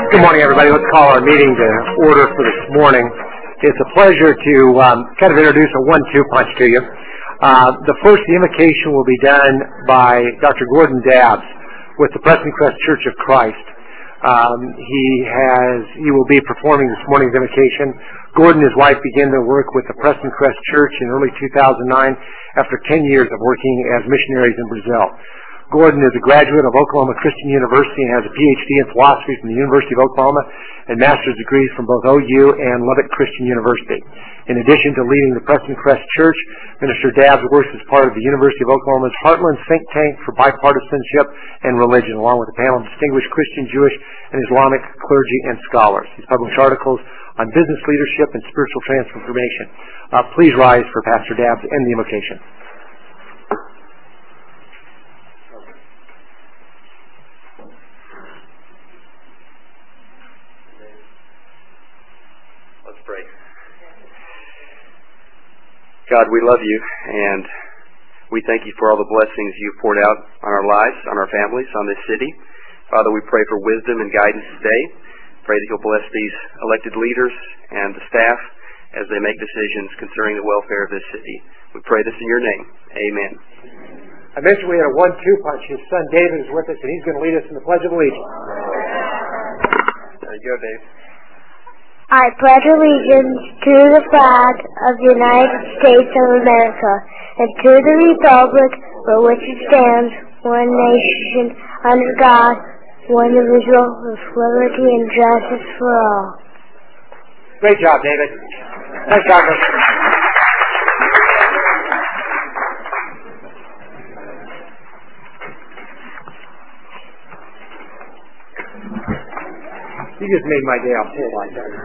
Good morning, everybody. Let's call our meeting to order for this morning. It's a pleasure to kind of introduce a 1-2 punch to you. The invocation will be done by Dr. Gordon Dabbs with the Preston Crest Church of Christ. He will be performing this morning's invocation. Gordon and his wife began their work with the Preston Crest Church in early 2009 after 10 years of working as missionaries in Brazil. Gordon is a graduate of Oklahoma Christian University and has a PhD in philosophy from the University of Oklahoma and master's degrees from both OU and Lubbock Christian University. In addition to leading the Preston Crest Church, Minister Dabbs works as part of the University of Oklahoma's Heartland think tank for bipartisanship and religion, along with a panel of distinguished Christian, Jewish, and Islamic clergy and scholars. He's published articles on business leadership and spiritual transformation. Please rise for Pastor Dabbs and the invocation. God, we love you, and we thank you for all the blessings you've poured out on our lives, on our families, on this city. Father, we pray for wisdom and guidance today. Pray that you'll bless these elected leaders and the staff as they make decisions concerning the welfare of this city. We pray this in your name. Amen. I mentioned we had a 1-2 punch. His son David is with us, and he's going to lead us in the Pledge of Allegiance. There you go, Dave. I pledge allegiance to the flag of the United States of America and to the republic for which it stands, one nation, under God, one individual, with liberty and justice for all. Great job, David. Thanks, Doctor. You just made my day off full like that.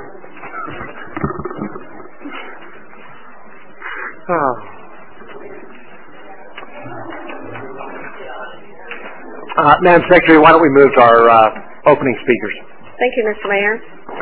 Madam Secretary, why don't we move to our opening speakers? Thank you, Mr. Mayor.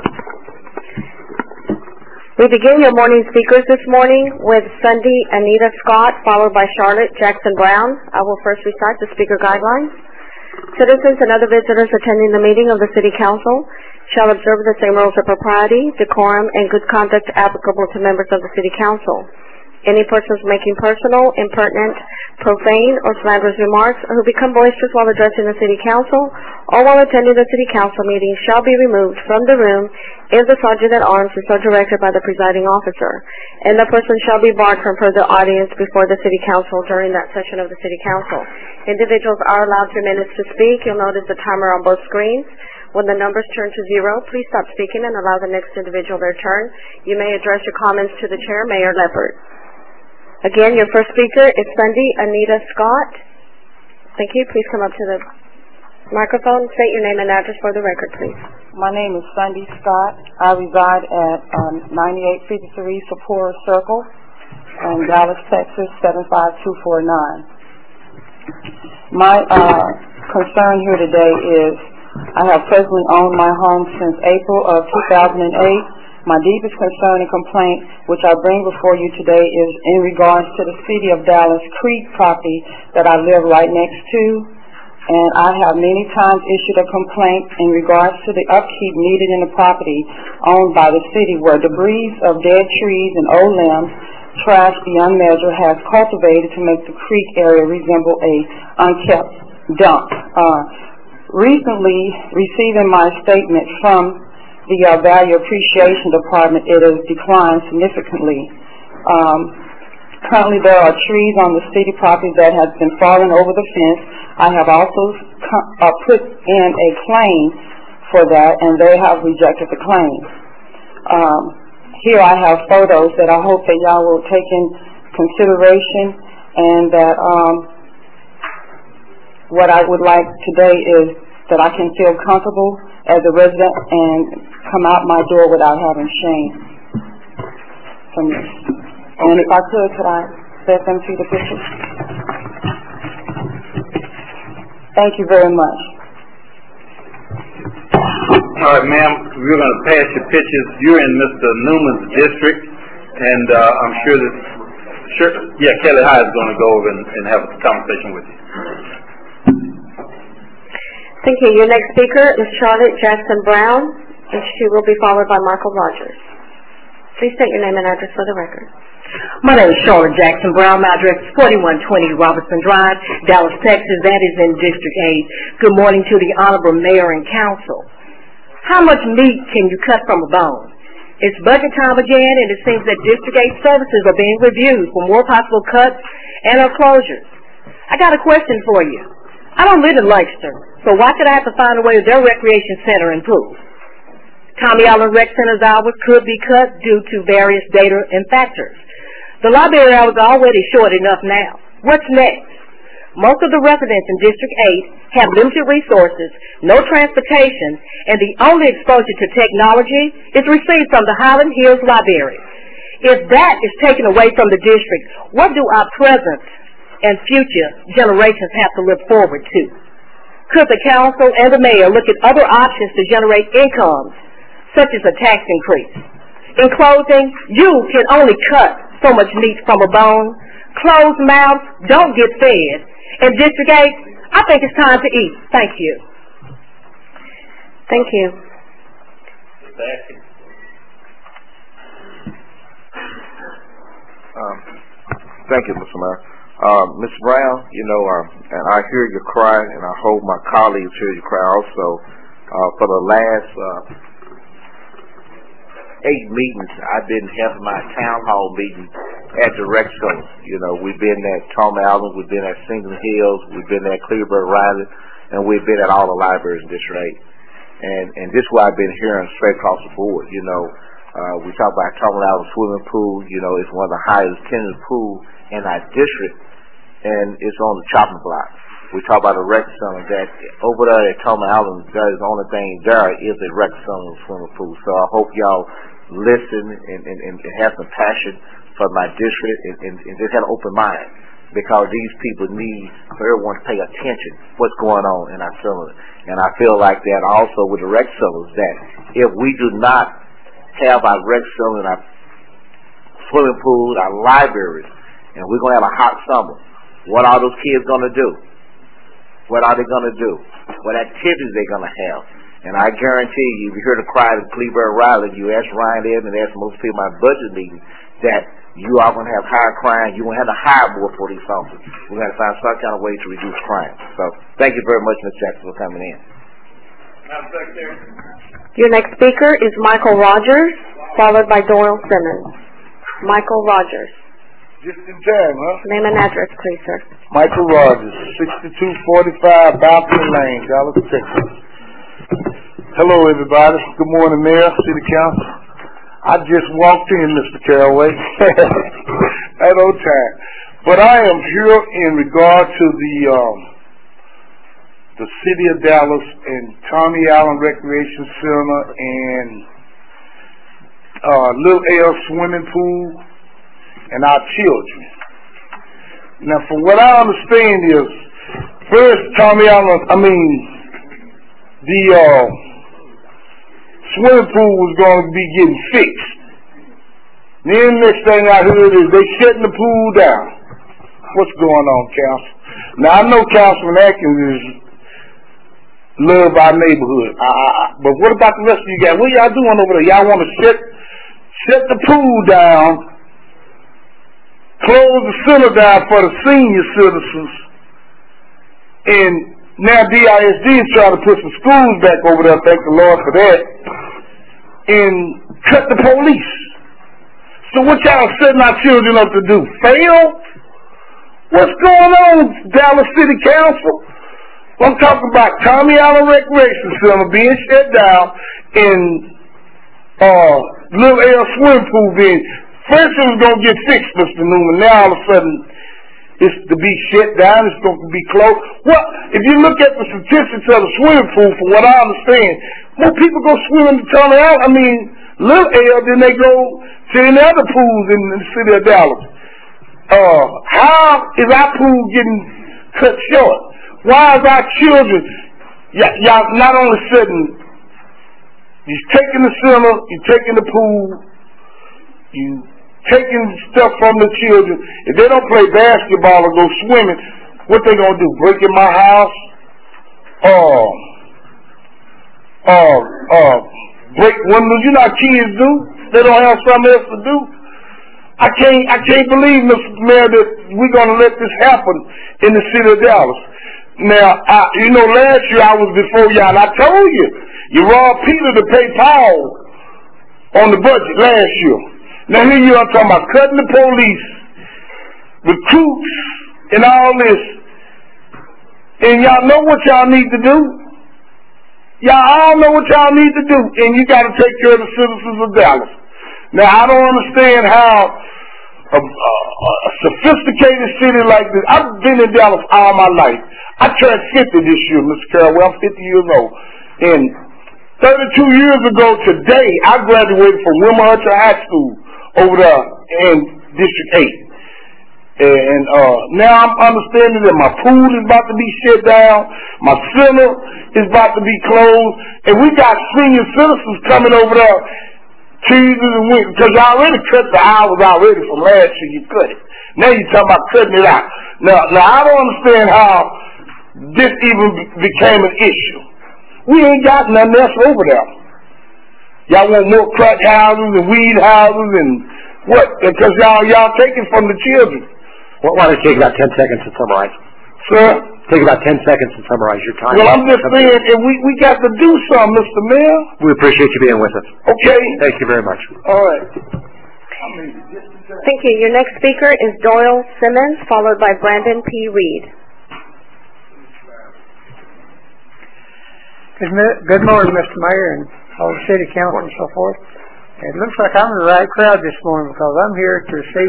We begin your morning speakers this morning with Sunday Anita Scott, followed by Charlotte Jackson Brown. I will first recite the speaker guidelines. Citizens and other visitors attending the meeting of the City Council shall observe the same rules of propriety, decorum, and good conduct applicable to members of the City Council. Any persons making personal, impertinent, profane, or slanderous remarks who become boisterous while addressing the City Council or while attending the City Council meeting shall be removed from the room if the Sergeant at Arms is so directed by the presiding officer, and the person shall be barred from further audience before the City Council during that session of the City Council. Individuals are allowed 3 minutes to speak. You'll notice the timer on both screens. When the numbers turn to 0, please stop speaking and allow the next individual their turn. You may address your comments to the Chair, Mayor Leppert. Again, your first speaker is Sunday Anita Scott. Thank you. Please come up to the microphone. State your name and address for the record, please. My name is Sunday Scott. I reside at 9853 Sapora Circle in Dallas, Texas, 75249. My concern here today is I have presently owned my home since April of 2008. My deepest concern and complaint, which I bring before you today, is in regards to the City of Dallas Creek property that I live right next to. And I have many times issued a complaint in regards to the upkeep needed in the property owned by the city, where debris of dead trees and old limbs, trash beyond measure, has cultivated to make the creek area resemble a unkept dump. Recently, receiving my statement from the Value Appreciation Department, it has declined significantly. Currently, there are trees on the city property that have been falling over the fence. I have also put in a claim for that, and they have rejected the claim. Here I have photos that I hope that y'all will take in consideration, and that what I would like today is that I can feel comfortable as a resident and come out my door without having shame from this. And if I could I let them see the pictures? Thank you very much. All right, ma'am, we're going to pass your pictures. You're in Mr. Newman's district, and I'm sure that Kelly High is going to go over and have a conversation with you. Thank you. Your next speaker is Charlotte Jackson Brown, and she will be followed by Michael Rogers. Please state your name and address for the record. My name is Charlotte Jackson Brown. My address is 4120 Robertson Drive, Dallas, Texas. That is in District 8. Good morning to the Honorable Mayor and Council. How much meat can you cut from a bone? It's budget time again, and it seems that District 8 services are being reviewed for more possible cuts and or closures. I got a question for you. I don't live in Lancaster, so why should I have to find a way that their recreation center improves? Tommy Allen Rec Center's hours could be cut due to various data and factors. The library hours are already short enough now. What's next? Most of the residents in District 8 have limited resources, no transportation, and the only exposure to technology is received from the Highland Hills Library. If that is taken away from the district, what do our present and future generations have to look forward to? Could the council and the mayor look at other options to generate incomes, such as a tax increase? In closing, you can only cut so much meat from a bone. Closed mouths don't get fed. In District 8, I think it's time to eat. Thank you. Thank you. Thank you, Mr. Mayor. Ms. Brown, and I hear you cry, and I hope my colleagues hear you cry also. For the last 8 meetings, I've been having my town hall meeting at the rec center. We've been at Tom Allen, we've been at Singleton Hills, we've been at Cleveland Riley, and we've been at all the libraries in District 8. And this is what I've been hearing straight across the board. We talk about Tom Allen swimming pool. It's one of the highest attended pools in our district, and it's on the chopping block. We talk about a rec center that over there at Tom Allen, that is the only thing there is a rec center swimming pool. So I hope y'all listen and have some passion for my district and just have an open mind, because these people need for everyone to pay attention what's going on in our center. And I feel like that also with the rec centers, that if we do not have our rec center and our swimming pools, our libraries, and we're going to have a hot summer, what are those kids going to do? What are they going to do? What activities they going to have? And I guarantee you, if you hear the cry of Cleveland Riley, you ask Ryan Ed and ask most people in my budget meeting, that you are going to have higher crime. You're going to have to hire more police officers. We're going to find some kind of way to reduce crime. So thank you very much, Ms. Jackson, for coming in. Your next speaker is Michael Rogers, followed by Doyle Simmons. Michael Rogers. Just in time, huh? Name and address, please, sir. Michael Rogers, 6245 Balcony Lane, Dallas, Texas. Hello, everybody. Good morning, Mayor, City Council. I just walked in, Mr. Caraway, at old time. But I am here in regard to the City of Dallas and Tommy Allen Recreation Center and Little L Swimming Pool and our children. Now, from what I understand is, first Tommy Allen, the swimming pool was going to be getting fixed. Then next thing I heard is they shutting the pool down. What's going on, Council? Now, I know Councilman Atkins is loved our neighborhood. But what about the rest of you guys? What y'all doing over there? Y'all want to shut the pool down, close the center down for the senior citizens, and now DISD is trying to put some schools back over there, thank the Lord for that, and cut the police. So what y'all setting our children up to do? Fail? What's going on, Dallas City Council? I'm talking about Tommy Allen Recreation Center being shut down and Little L Swimming Pool being... First it was going to get fixed, Mr. Newman. Now all of a sudden it's to be shut down. It's going to be closed. Well, if you look at the statistics of the swimming pool, from what I understand, more people go swimming to Tommy Allen. Little L, then they go to any other pools in the city of Dallas. How is our pool getting cut short? Why is our children, y'all not only sitting, you're taking the center, you're taking the pool, you taking stuff from the children. If they don't play basketball or go swimming, what they gonna do? Break in my house? break windows. You know how kids do. They don't have something else to do. I can't believe, Mr. Mayor, that we're going to let this happen in the city of Dallas. Now, last year I was before y'all, and I told you, you robbed Peter to pay Paul on the budget last year. Now here you are talking about cutting the police, recruits, and all this. And y'all know what y'all need to do. Y'all all know what y'all need to do, and you got to take care of the citizens of Dallas. Now, I don't understand how a sophisticated city like this. I've been in Dallas all my life. I turned 50 this year, Mr. Carroll. Well, I'm 50 years old. And 32 years ago today, I graduated from Wilmer Hutcher High School over there in District 8. And now I'm understanding that my pool is about to be shut down, my center is about to be closed, and we got senior citizens coming over there Tuesdays and Wednesdays, because you already cut the hours already from last year. You cut it. Now you're talking about cutting it out. Now I don't understand how this even became an issue. We ain't got nothing else over there. Y'all want more crack houses and weed houses and what? Because y'all taking from the children. Well, why don't you take about 10 seconds to summarize? Sir? Take about 10 seconds to summarize your time. Well, I'm just saying, and we got to do something, Mr. Mayor. We appreciate you being with us. Okay. Thank you very much. All right. Thank you. Your next speaker is Doyle Simmons, followed by Brandon P. Reed. Good morning, Mr. Mayor and all the city council and so forth. It looks like I'm in the right crowd this morning because I'm here to see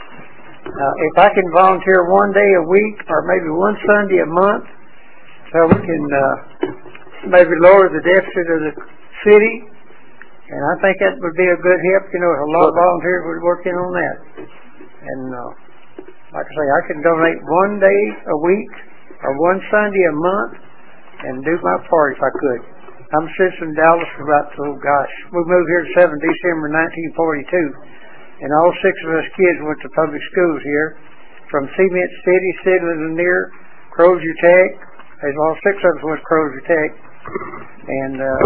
if I can volunteer one day a week or maybe one Sunday a month so we can maybe lower the deficit of the city. And I think that would be a good help. You know, a lot of volunteers would work in on that. And like I say, I can donate one day a week or one Sunday a month and do my part if I could. I'm a citizen of Dallas for about, we moved here 7 December 1942. And all 6 of us kids went to public schools here, from Cement City, Sidley Lanier, Crozier Tech. All 6 of us went to Crozier Tech. And a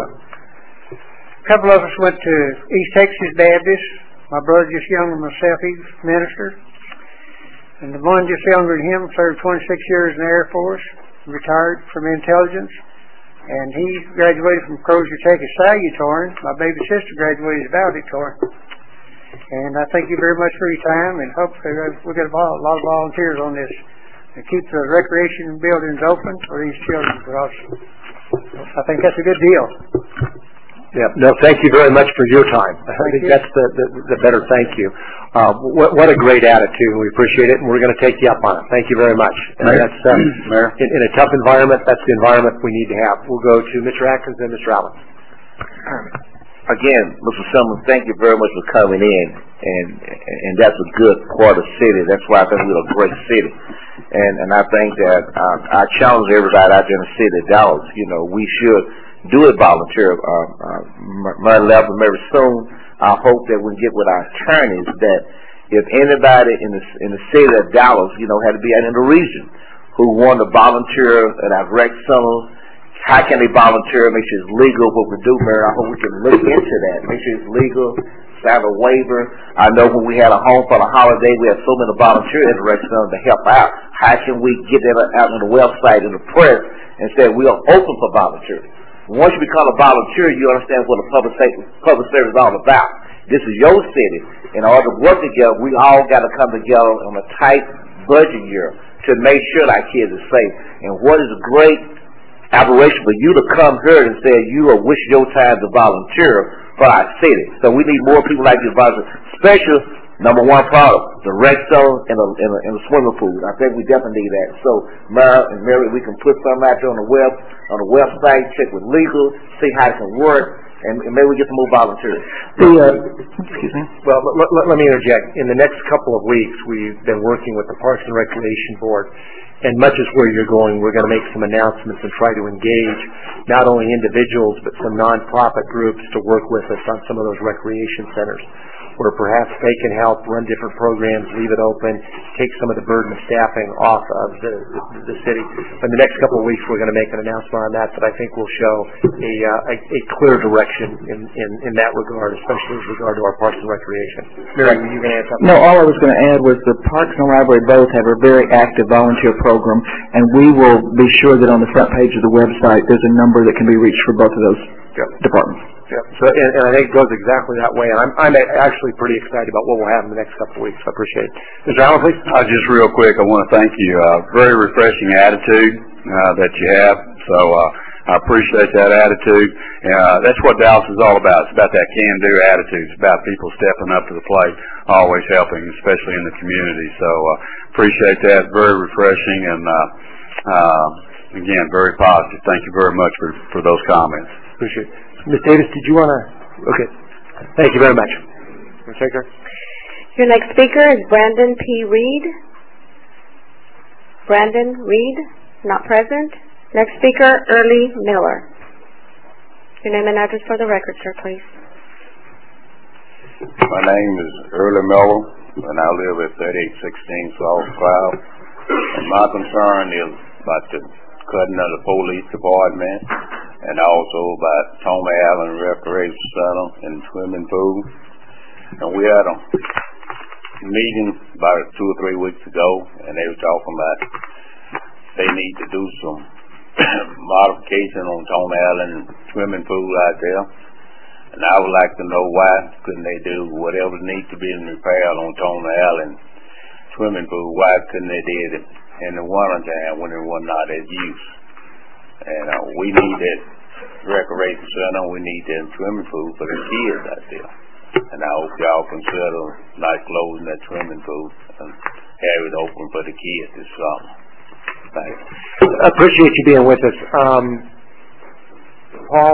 couple of us went to East Texas Baptist. My brother just younger than myself, he's a minister. And the one just younger than him served 26 years in the Air Force, retired from intelligence. And he graduated from Crozier Tech as salutatorian. My baby sister graduated as valedictorian. And I thank you very much for your time, and hopefully we'll get a lot of volunteers on this and keep the recreation buildings open for these children. I think that's a good deal. Yeah. No, thank you very much for your time. I think that's the better thank you. What a great attitude. We appreciate it, and we're going to take you up on it. Thank you very much. And that's in a tough environment. That's the environment we need to have. We'll go to Mr. Atkins and Mr. Allen. Again, Mr. Simmons, thank you very much for coming in, and that's a good part of the city. That's why I think we're a great city, and I think that I challenge everybody out there in the city of Dallas. You know, we should do it volunteer. May 11th, very soon. I hope that we can get with our attorneys that if anybody in the city of Dallas, you know, had to be out in the region who want to volunteer at our rec center. How can they volunteer? Make sure it's legal what we do, Mayor. I hope we can look into that. Make sure it's legal, have a waiver. I know when we had a home for the holiday, we had so many volunteers at the rec center to help out. How can we get that out on the website and the press and say we are open for volunteers? Once you become a volunteer, you understand what the public service is all about. This is your city. In order to work together, we all got to come together on a tight budget year to make sure that our kids are safe. And what is a great aberration for you to come here and say you are wishing your time to volunteer for our city. So we need more people like you to volunteer, especially number one problem, the rec zone and the swimming pool. I think we definitely need that. So Mayor and Mary, we can put something out there on the website, check with legal, see how it can work, and maybe we get some more volunteers. Excuse me. Well, let me interject. In the next couple of weeks, we've been working with the Parks and Recreation Board, and much as where you're going, we're going to make some announcements and try to engage not only individuals but some nonprofit groups to work with us on some of those recreation centers, where perhaps they can help run different programs, leave it open, take some of the burden of staffing off of the city. In the next couple of weeks, we're going to make an announcement on that I think will show a clear direction in that regard, especially with regard to our Parks and Recreation. Mary, were you going to add something? No, all I was going to add was the Parks and Library both have a very active volunteer program, and we will be sure that on the front page of the website there's a number that can be reached for both of those departments. Yeah. So, and I think it goes exactly that way. And I'm actually pretty excited about what we'll have in the next couple of weeks. I appreciate it. Mr. Allen, please. Just real quick, I want to thank you. Very refreshing attitude that you have. So I appreciate that attitude. That's what Dallas is all about. It's about that can-do attitude. It's about people stepping up to the plate, always helping, especially in the community. So appreciate that. Very refreshing and, again, very positive. Thank you very much for those comments. Appreciate it. Ms. Davis, did you want to? Okay. Thank you very much. Ms. Shaker? Your next speaker is Brandon P. Reed. Brandon Reed, not present. Next speaker, Early Miller. Your name and address for the record, sir, please. My name is Early Miller, and I live at 3816 South Cloud. And my concern is about the cutting of the police department, and also about Tommy Allen Recreation Center and swimming pool. And we had a meeting about 2 or 3 weeks ago, and they were talking about they need to do some modification on Tommy Allen swimming pool out there. And I would like to know why couldn't they do whatever needs to be repaired on Tommy Allen swimming pool? Why couldn't they do it in the winter time when it was not at use? And we need that recreation center, we need that swimming pool for the kids out there. And I hope y'all consider not closing that swimming pool and have it open for the kids this summer. Thanks. I appreciate you being with us. Paul?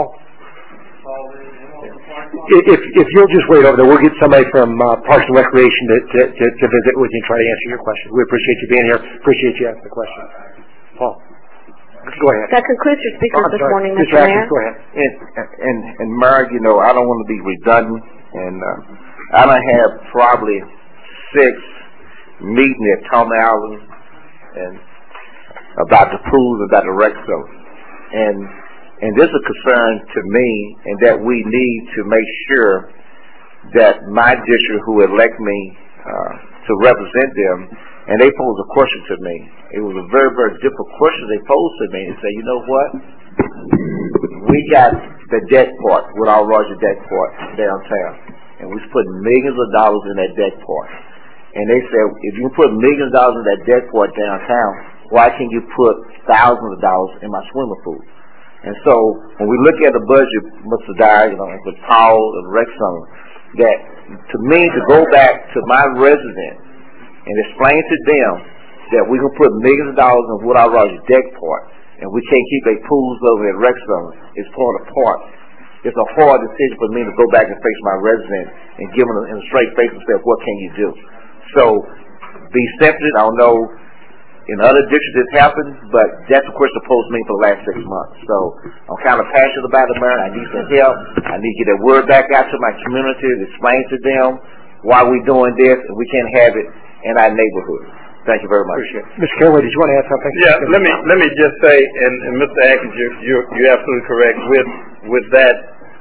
If you'll just wait over there, we'll get somebody from Parks and Recreation to visit with you and try to answer your question. We appreciate you being here. Appreciate you asking the question. Paul? Go ahead. That concludes your speakers this morning, Mr. Mayor. Go ahead. And Mark, you know, I don't want to be redundant, and I done have probably 6 meetings at Tom Allen and about the pools, about the rec zone. And this is a concern to me, and that we need to make sure that my district who elect me to represent them, and they posed a question to me. It was a very, very difficult question they posed to me, and say, you know what? We got the deck part, with our Roger deck part downtown, and we put millions of dollars in that deck part. And they said, if you put millions of dollars in that deck part downtown, why can't you put thousands of dollars in my swimming pool? And so when we look at the budget, Mr. Dyer, you know, with Paul and Rex on, that to me to go back to my resident and explain to them that we can put millions of dollars in Wood Rogers deck part, and we can't keep their pools over at Rex Zone, is torn apart. It's a hard decision for me to go back and face my resident and give them in a straight face and say, what can you do? So be sensitive. I don't know in other districts it's happened, but that's a question posed to me for the last 6 months. So I'm kind of passionate about it, man. I need some help. I need to get that word back out to my community, to explain to them why we're doing this, and we can't have it in our neighborhood. Thank you very much. Appreciate it. Mr. Kelly, did you want to add something? Yeah, let me just say, and Mr. Atkins, you're absolutely correct with that.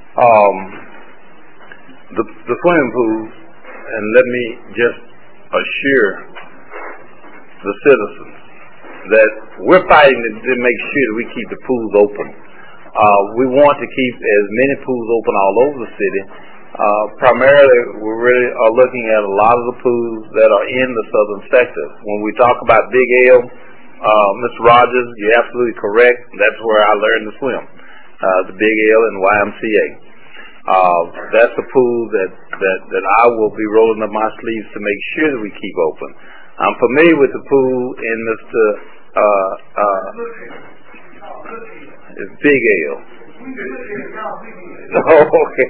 The swimming pool, and let me just assure the citizens that we're fighting to make sure that we keep the pools open. We want to keep as many pools open all over the city. Primarily, we really are looking at a lot of the pools that are in the southern sector. When we talk about Big L, Mr. Rogers, you're absolutely correct. That's where I learned to swim, the Big L and YMCA. That's the pool that I will be rolling up my sleeves to make sure that we keep open. I'm familiar with the pool in Mr. Big L. Oh, okay.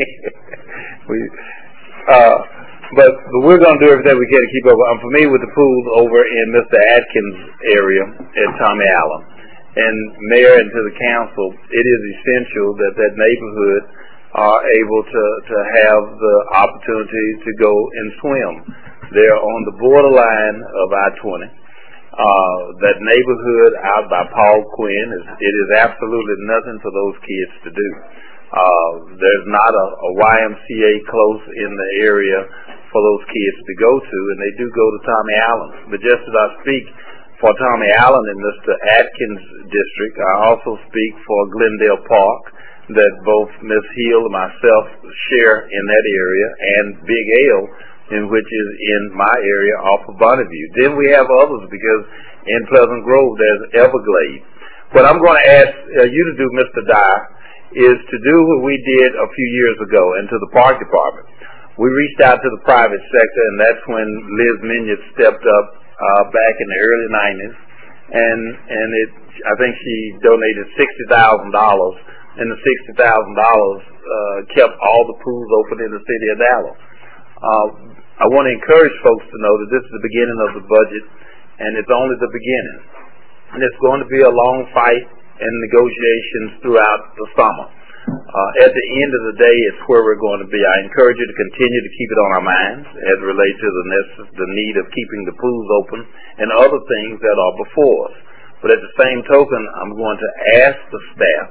But we're going to do everything we can to keep up. I'm familiar with the pools over in Mr. Atkins' area at Tommy Allen. And Mayor and to the council, it is essential that that neighborhood are able to have the opportunity to go and swim. They're on the borderline of I-20. That neighborhood out by Paul Quinn, it is absolutely nothing for those kids to do. There's not a YMCA close in the area for those kids to go to, and they do go to Tommy Allen. But just as I speak for Tommy Allen in Mr. Atkins' district, I also speak for Glendale Park, that both Ms. Hill and myself share in that area, and Big L, in which is in my area off of Bonneview. Then we have others, because in Pleasant Grove there's Everglades. What I'm going to ask you to do, Mr. Dyer, is to do what we did a few years ago and to the park department. We reached out to the private sector, and that's when Liz Minyard stepped up back in the early 90s, and I think she donated $60,000, and the $60,000 kept all the pools open in the city of Dallas. I want to encourage folks to know that this is the beginning of the budget, and it's only the beginning. And it's going to be a long fight and negotiations throughout the summer. At the end of the day, it's where we're going to be. I encourage you to continue to keep it on our minds as it relates to the need of keeping the pools open and other things that are before us. But at the same token, I'm going to ask the staff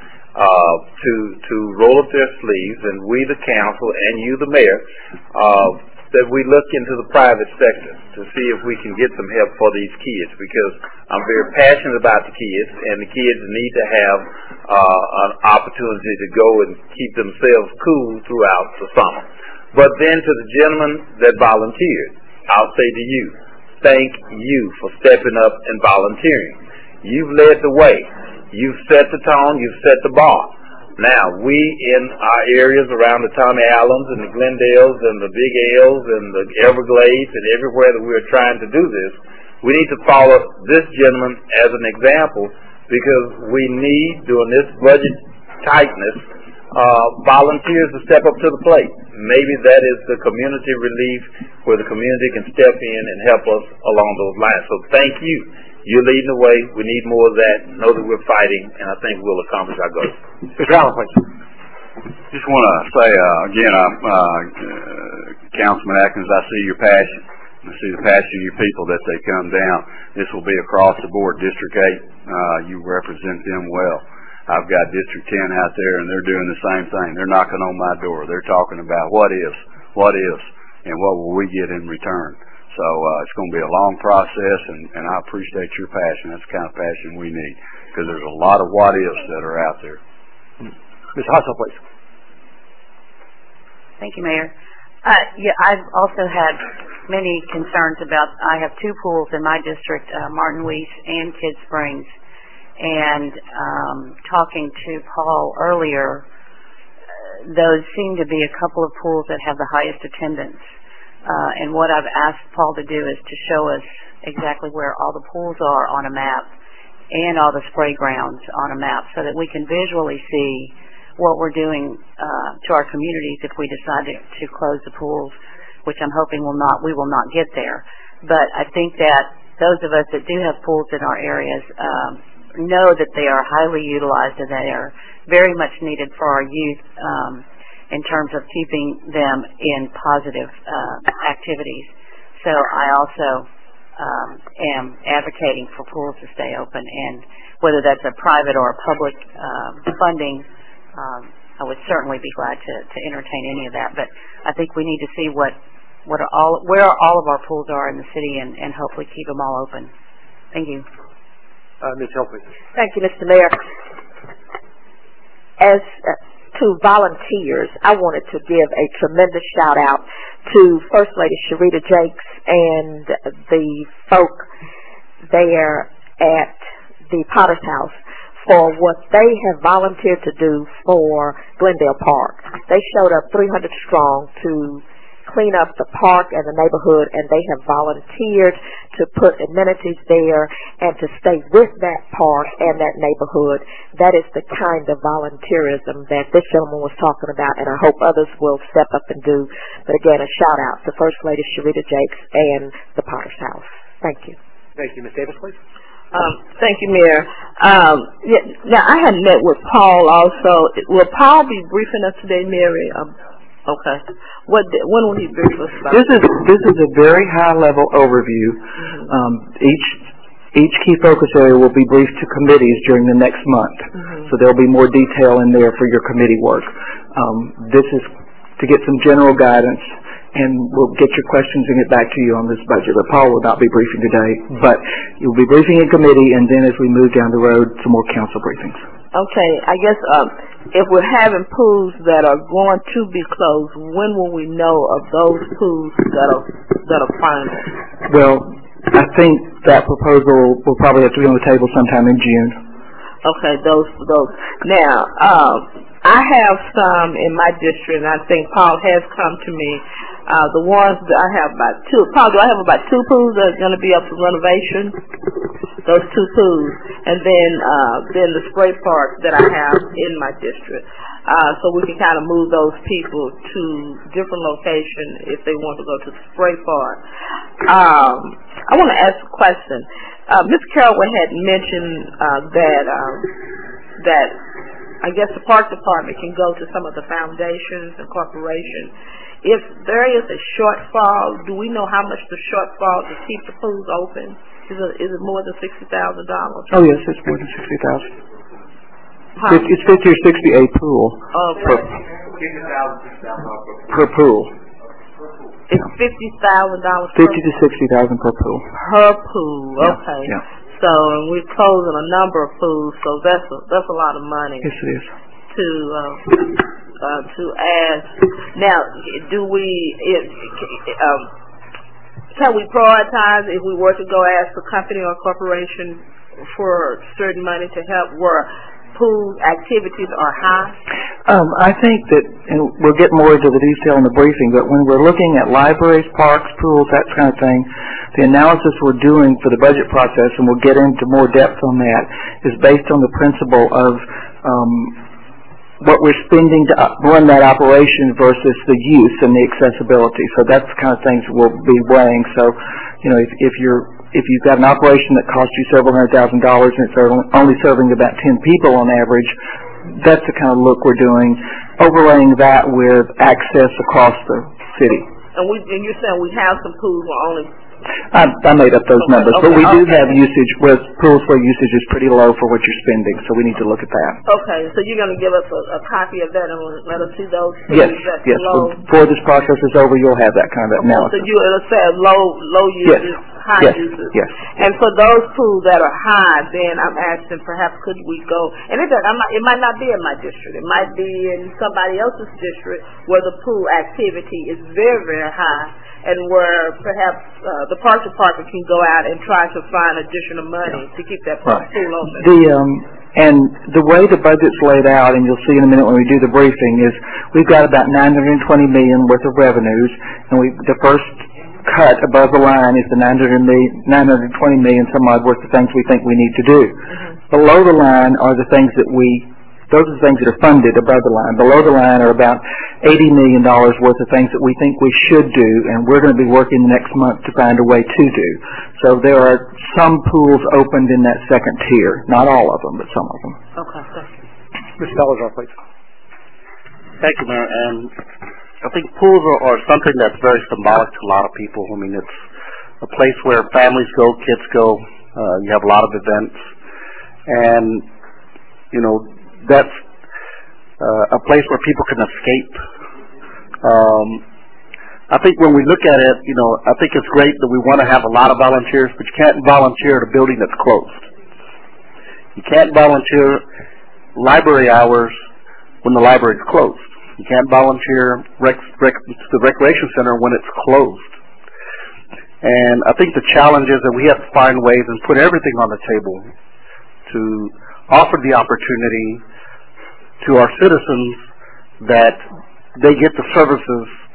to roll up their sleeves, and we, the council, and you, the mayor, that we look into the private sector to see if we can get some help for these kids, because I'm very passionate about the kids, and the kids need to have an opportunity to go and keep themselves cool throughout the summer. But then to the gentleman that volunteered, I'll say to you, thank you for stepping up and volunteering. You've led the way. You've set the tone. You've set the bar. Now, we in our areas around the Tommy Allens and the Glendales and the Big L's and the Everglades and everywhere that we're trying to do this, we need to follow this gentleman as an example, because we need, during this budget tightness, volunteers to step up to the plate. Maybe that is the community relief where the community can step in and help us along those lines. So thank you. You're leading the way. We need more of that. Know that we're fighting, and I think we'll accomplish our goals. Mr. Allen, please. Just want to say, again, Councilman Atkins, I see your passion. I see the passion of your people that they come down. This will be across the board. District 8, you represent them well. I've got District 10 out there, and they're doing the same thing. They're knocking on my door. They're talking about what ifs, and what will we get in return. So it's going to be a long process, and I appreciate your passion. That's the kind of passion we need, because there's a lot of what-ifs that are out there. Ms. Hassel, please. Thank you, Mayor. I've also had many concerns about, I have two pools in my district, Martin Weiss and Kidd Springs, and talking to Paul earlier, those seem to be a couple of pools that have the highest attendance. And what I've asked Paul to do is to show us exactly where all the pools are on a map and all the spray grounds on a map, so that we can visually see what we're doing to our communities if we decide to close the pools, which I'm hoping we will not get there. But I think that those of us that do have pools in our areas know that they are highly utilized and they are very much needed for our youth in terms of keeping them in positive activities. So I also am advocating for pools to stay open, and whether that's a private or a public funding, I would certainly be glad to entertain any of that. But I think we need to see where all of our pools are in the city, and hopefully keep them all open. Thank you. Ms. Hill, please. Thank you, Mr. Mayor. As to volunteers, I wanted to give a tremendous shout out to First Lady Sharita Jakes and the folk there at the Potter's House for what they have volunteered to do for Glendale Park. They showed up 300 strong to clean up the park and the neighborhood, and they have volunteered to put amenities there and to stay with that park and that neighborhood. That is the kind of volunteerism that this gentleman was talking about, and I hope others will step up and do. But again, a shout out to First Lady Sharita Jakes and the Potter's House. Thank you. Thank you. Ms. Davis, please. Thank you, Mayor. Now, I had met with Paul also. Will Paul be briefing us today, Mary? Okay. When will he brief us about this is a very high-level overview. Each key focus area will be briefed to committees during the next month. So there will be more detail in there for your committee work. This is to get some general guidance, and we'll get your questions and get back to you on this budget. But Paul will not be briefing today, but you'll be briefing in committee, and then as we move down the road, some more council briefings. Okay, I guess if we're having pools that are going to be closed, when will we know of those pools that are final? Well, I think that proposal will probably have to be on the table sometime in June. Okay, those. Now, I have some in my district, and I think Paul has come to me. The ones that I have about two. Paul, do I have about 2 pools that are going to be up for renovation? Those 2 pools, and then the spray park that I have in my district. So we can kind of move those people to different locations if they want to go to the spray park. I want to ask a question. Ms. Carrollway had mentioned that I guess the park department can go to some of the foundations and corporations. If there is a shortfall, do we know how much the shortfall to keep the pools open? Is it more than $60,000? Oh yes, it's more than 60,000. It's 50 or 60 a pool. Per pool. It's $50,000. 50 to 60,000 per pool. Per pool. Okay. Yeah. So and we're closing a number of pools, so that's a lot of money. Yes, it is. To add. Now, can we prioritize if we were to go ask a company or corporation for certain money to help where pool activities are high? I think that, and we'll get more into the detail in the briefing, but when we're looking at libraries, parks, pools, that kind of thing, the analysis we're doing for the budget process, and we'll get into more depth on that, is based on the principle of what we're spending to run that operation versus the use and the accessibility. So that's the kind of things we'll be weighing. So, if you've got an operation that costs you several $100,000 and it's only serving about 10 people on average, that's the kind of look we're doing, overlaying that with access across the city. And you're saying we have some pools where only... I made up those numbers, but we do have usage where pools where usage is pretty low for what you're spending, so we need to look at that. Okay, so you're going to give us a copy of that and let us see those yes, that's yes. low? Before this process is over, you'll have that kind of analysis. So it'll say low usage, high usage. Yes. And for those pools that are high, then I'm asking perhaps could we go, and it might not be in my district, it might be in somebody else's district where the pool activity is very, very high, and where perhaps the park department can go out and try to find additional money to keep that pool open. And the way the budget's laid out, and you'll see in a minute when we do the briefing, is we've got about $920 million worth of revenues, and the first cut above the line is the $920 million some odd worth of things we think we need to do. Below the line are the things those are the things that are funded above the line. Below the line are about $80 million worth of things that we think we should do, and we're going to be working next month to find a way to do. So there are some pools opened in that second tier. Not all of them, but some of them. Okay, thank you. Mr. Salazar, please. Thank you, Mayor. And I think pools are something that's very symbolic to a lot of people. I mean, it's a place where families go, kids go. You have a lot of events. And, that's a place where people can escape. I think when we look at it, I think it's great that we want to have a lot of volunteers, but you can't volunteer at a building that's closed. You can't volunteer library hours when the library is closed. You can't volunteer the recreation center when it's closed. And I think the challenge is that we have to find ways and put everything on the table to offer the opportunity to our citizens that they get the services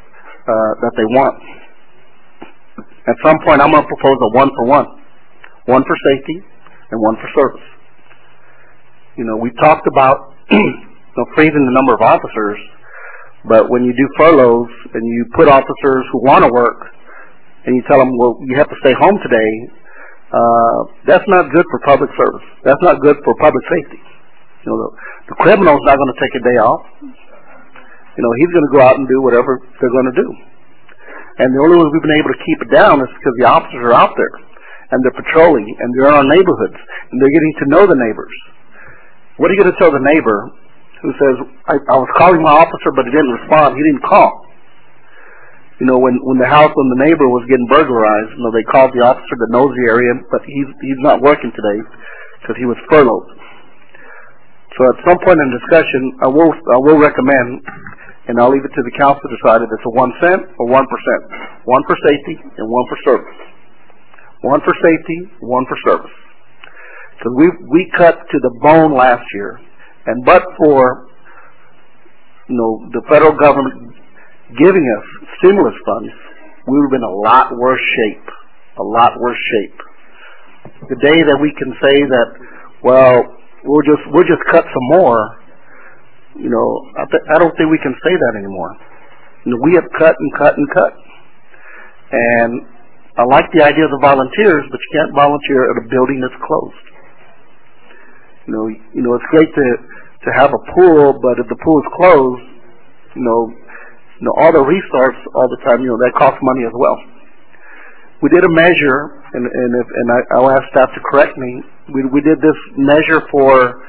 that they want. At some point, I'm going to propose a 1-for-1, one for safety and one for service. You know, we talked about freezing the number of officers, but when you do furloughs and you put officers who want to work and you tell them, well, you have to stay home today, that's not good for public service. That's not good for public safety. You know, the criminal's not going to take a day off. You know, he's going to go out and do whatever they're going to do. And the only way we've been able to keep it down is because the officers are out there and they're patrolling and they're in our neighborhoods and they're getting to know the neighbors. What are you going to tell the neighbor who says, I was calling my officer but he didn't respond, he didn't call? You know, when the neighbor was getting burglarized, you know, they called the officer that knows the area, but he's not working today because he was furloughed. So at some point in the discussion, I will recommend, and I'll leave it to the council to decide if it's a 1 cent or 1%. One for safety and one for service. One for safety, one for service. Because we cut to the bone last year, and but for, you know, the federal government giving us stimulus funds, we would have been a lot worse shape. A lot worse shape. The day that we can say that, well, we'll just cut some more, you know, I don't think we can say that anymore. You know, we have cut and cut and cut. And I like the idea of the volunteers, but you can't volunteer at a building that's closed. You know, it's great to have a pool, but if the pool is closed, you know, all the restarts all the time, you know, that costs money as well. We did a measure, and I'll ask staff to correct me. We did this measure for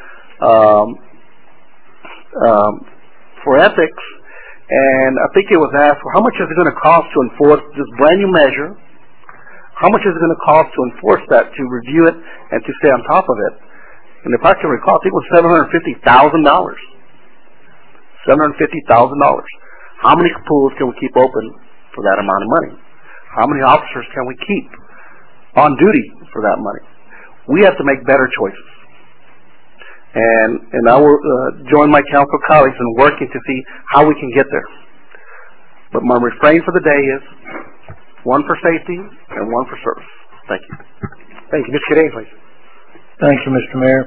ethics, and I think it was asked, well, how much is it going to cost to enforce this brand new measure? How much is it going to cost to enforce that, to review it, and to stay on top of it? And if I can recall, I think it was $750,000. $750,000. How many pools can we keep open for that amount of money? How many officers can we keep on duty for that money? We have to make better choices. And I will join my council colleagues in working to see how we can get there. But my refrain for the day is one for safety and one for service. Thank you. Thank you. Mr. Cadet, please. Thank you, Mr. Mayor.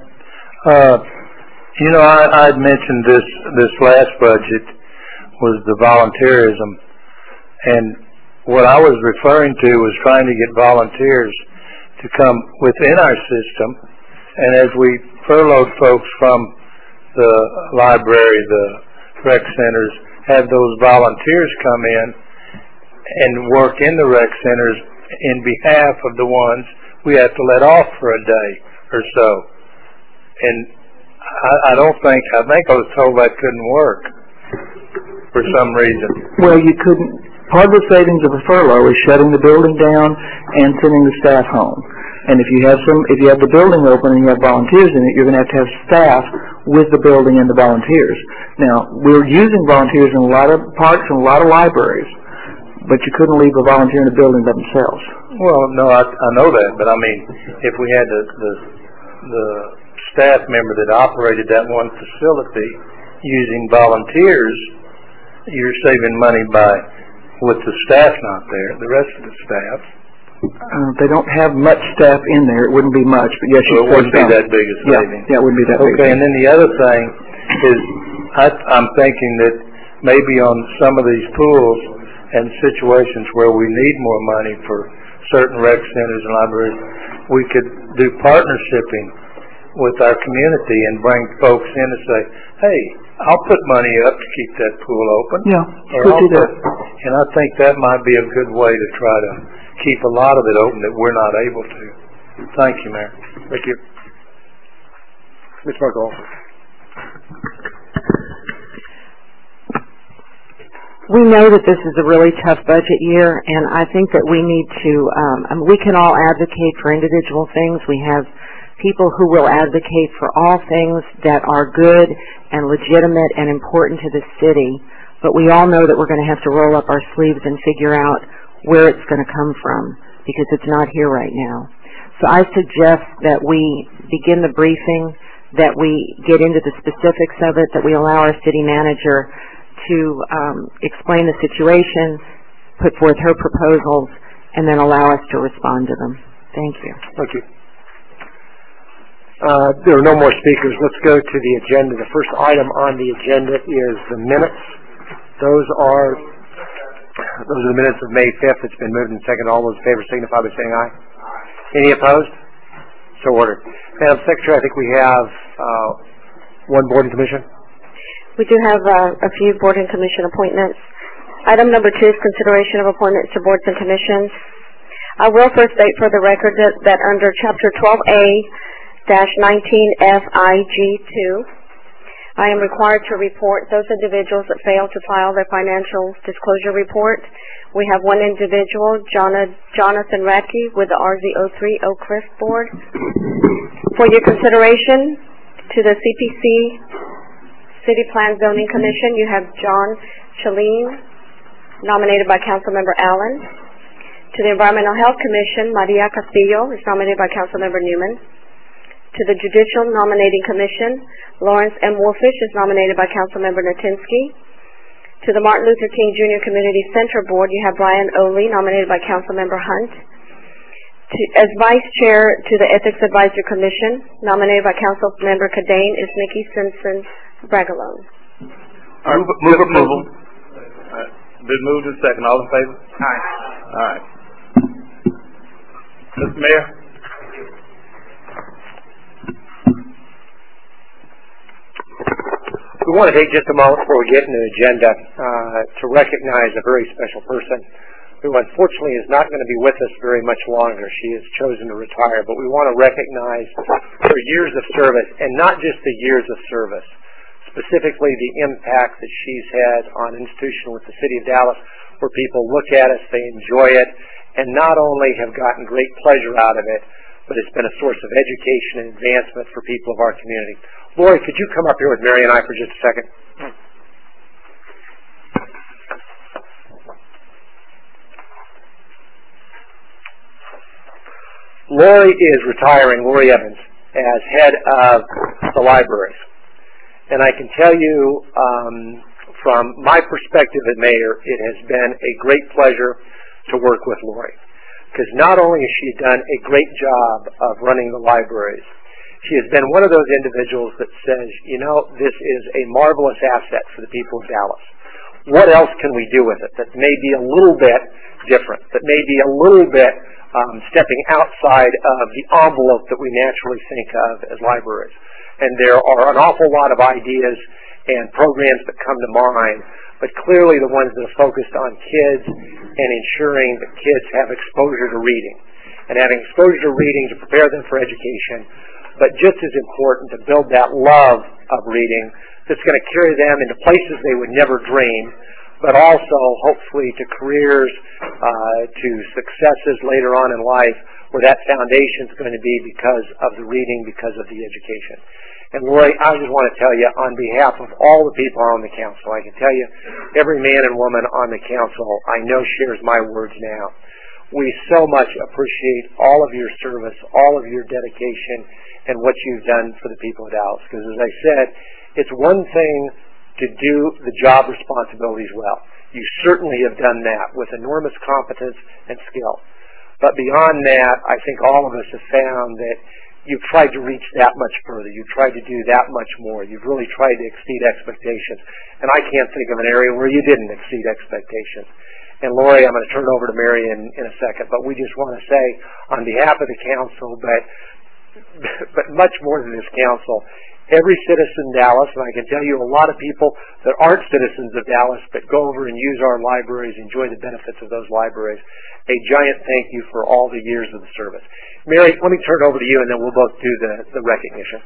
You know, I'd mentioned this last budget was the volunteerism, and what I was referring to was trying to get volunteers to come within our system, and as we furloughed folks from the library, the rec centers, have those volunteers come in and work in the rec centers in behalf of the ones we have to let off for a day or so. And I think I was told that couldn't work for some reason. Well, you couldn't. Part of the savings of a furlough is shutting the building down and sending the staff home. And if you have the building open and you have volunteers in it, you're going to have staff with the building and the volunteers. Now, we're using volunteers in a lot of parks and a lot of libraries, but you couldn't leave a volunteer in the building by themselves. Well, no, I know that, but I mean, if we had the staff member that operated that one facility using volunteers, you're saving money with the staff not there, the rest of the staff. They don't have much staff in there. It wouldn't be much, but yes, so it wouldn't be that big a saving. Yeah, it wouldn't be that big. Okay, and then the other thing is, I'm thinking that maybe on some of these pools and situations where we need more money for certain rec centers and libraries, we could do partnershiping with our community and bring folks in and say, hey, I'll put money up to keep that pool open. Yeah, could do that. And I think that might be a good way to try to keep a lot of it open that we're not able to. Thank you, Mayor. Thank you. Ms. Markle. We know that this is a really tough budget year, and I think that we need to, we can all advocate for individual things. We have people who will advocate for all things that are good and legitimate and important to the city, but we all know that we're going to have to roll up our sleeves and figure out where it's going to come from, because it's not here right now. So I suggest that we begin the briefing, that we get into the specifics of it, that we allow our city manager to explain the situation, put forth her proposals, and then allow us to respond to them. Thank you. Thank you. There are no more speakers. Let's go to the agenda. The first item on the agenda is the minutes. Those are the minutes of May 5th. It's been moved and seconded. All those in favor signify by saying aye. Any opposed? So ordered. Madam Secretary, I think we have one board and commission. We do have a few board and commission appointments. Item number 2 is consideration of appointments to boards and commissions. I will first state for the record that under Chapter 12A-19FIG2, I am required to report those individuals that fail to file their financial disclosure report. We have one individual, Jonathan Radke, with the RZ03 Oak Cliff Board. For your consideration, to the CPC City Plan Zoning Commission, you have John Chalene, nominated by Councilmember Allen. To the Environmental Health Commission, Maria Castillo is nominated by Councilmember Newman. To the Judicial Nominating Commission, Lawrence M. Wolfish is nominated by Councilmember Natinsky. To the Martin Luther King Jr. Community Center Board, you have Brian Oley, nominated by Councilmember Hunt. As Vice Chair to the Ethics Advisory Commission, nominated by Councilmember Cadane, is Nikki Simpson-Bragalone. Move approval. Been moved and second. All in favor? Aye. All right. Mr. Mayor? We want to take just a moment before we get into the agenda to recognize a very special person who unfortunately is not going to be with us very much longer. She has chosen to retire, but we want to recognize her years of service, and not just the years of service, specifically the impact that she's had on an institution with the City of Dallas where people look at us, they enjoy it, and not only have gotten great pleasure out of it, but it's been a source of education and advancement for people of our community. Lori, could you come up here with Mary and I for just a second? Lori is retiring, Lori Evans, as head of the libraries. And I can tell you from my perspective as mayor, it has been a great pleasure to work with Lori. Because not only has she done a great job of running the libraries, she has been one of those individuals that says, you know, this is a marvelous asset for the people of Dallas. What else can we do with it that may be a little bit different, that may be a little bit stepping outside of the envelope that we naturally think of as libraries? And there are an awful lot of ideas and programs that come to mind, but clearly the ones that are focused on kids and ensuring that kids have exposure to reading, and having exposure to reading to prepare them for education, but just as important to build that love of reading that's going to carry them into places they would never dream, but also hopefully to careers, to successes later on in life where that foundation is going to be because of the reading, because of the education. And Lori, I just want to tell you on behalf of all the people on the council, I can tell you every man and woman on the council I know shares my words now. We so much appreciate all of your service, all of your dedication, and what you've done for the people of Dallas. Because as I said, it's one thing to do the job responsibilities well. You certainly have done that with enormous competence and skill. But beyond that, I think all of us have found that you've tried to reach that much further. You've tried to do that much more. You've really tried to exceed expectations. And I can't think of an area where you didn't exceed expectations. And Lori, I'm going to turn it over to Mary in a second, but we just want to say on behalf of the council, but much more than this council, every citizen in Dallas, and I can tell you a lot of people that aren't citizens of Dallas but go over and use our libraries, enjoy the benefits of those libraries, a giant thank you for all the years of the service. Mary, let me turn it over to you and then we'll both do the recognition.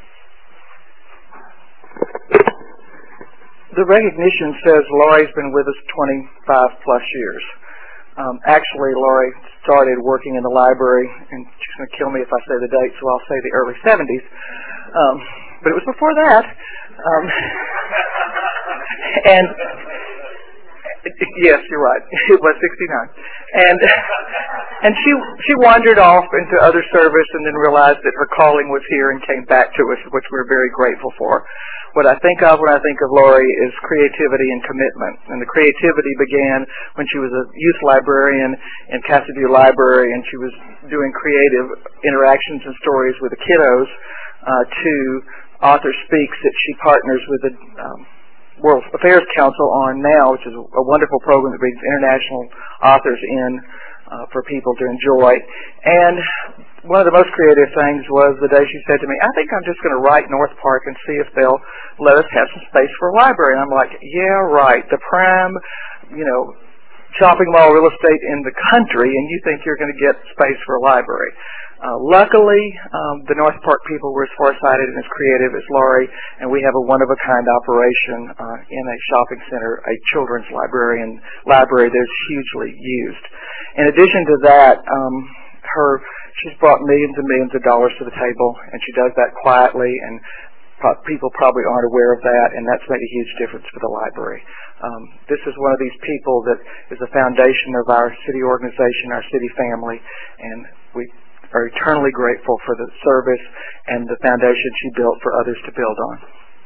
The recognition says Lori's been with us 25 plus years. Actually, Lori started working in the library, and she's going to kill me if I say the date, so I'll say the early 70s. But it was before that. Yes, you're right. It was 69. And she wandered off into other service and then realized that her calling was here and came back to us, which we're very grateful for. What I think of when I think of Lori is creativity and commitment. And the creativity began when she was a youth librarian in Casa View Library, and she was doing creative interactions and stories with the kiddos to Author Speaks that she partners with the World Affairs Council on now, which is a wonderful program that brings international authors in for people to enjoy. And one of the most creative things was the day she said to me, I think I'm just going to write North Park and see if they'll let us have some space for a library. And I'm like, yeah, right, the prime, shopping mall real estate in the country, and you think you're going to get space for a library. Luckily, the North Park people were as farsighted and as creative as Lori, and we have a one-of-a-kind operation in a shopping center, a children's library that's hugely used. In addition to that, she's brought millions and millions of dollars to the table, and she does that quietly, and people probably aren't aware of that, and that's made a huge difference for the library. This is one of these people that is the foundation of our city organization, our city family, and we are eternally grateful for the service and the foundation she built for others to build on.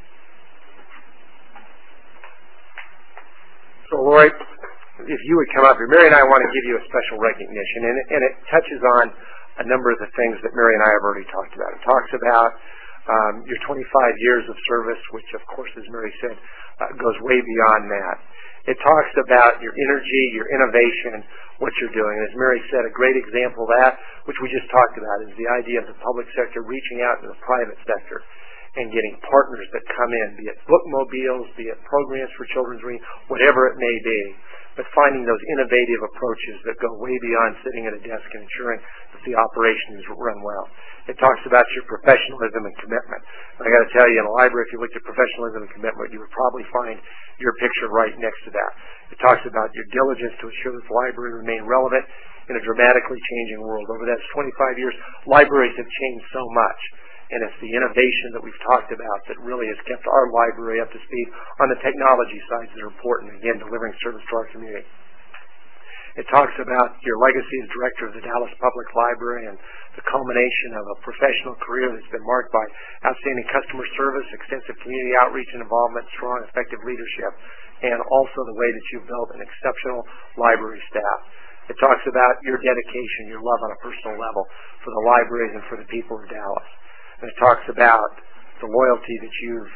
So, Lori, if you would come up here, Mary and I want to give you a special recognition, and it touches on a number of the things that Mary and I have already talked about. It talks about your 25 years of service, which, of course, as Mary said, goes way beyond that. It talks about your energy, your innovation, what you're doing. As Mary said, a great example of that, which we just talked about, is the idea of the public sector reaching out to the private sector and getting partners that come in, be it bookmobiles, be it programs for children's reading, whatever it may be, but finding those innovative approaches that go way beyond sitting at a desk and ensuring that the operation is run well. It talks about your professionalism and commitment. And I got to tell you, in a library, if you looked at professionalism and commitment, you would probably find your picture right next to that. It talks about your diligence to ensure that the library remain relevant in a dramatically changing world. Over that 25 years, libraries have changed so much. And it's the innovation that we've talked about that really has kept our library up to speed on the technology sides that are important, again, delivering service to our community. It talks about your legacy as director of the Dallas Public Library and the culmination of a professional career that's been marked by outstanding customer service, extensive community outreach and involvement, strong, effective leadership, and also the way that you've built an exceptional library staff. It talks about your dedication, your love on a personal level for the libraries and for the people of Dallas. And it talks about the loyalty that you've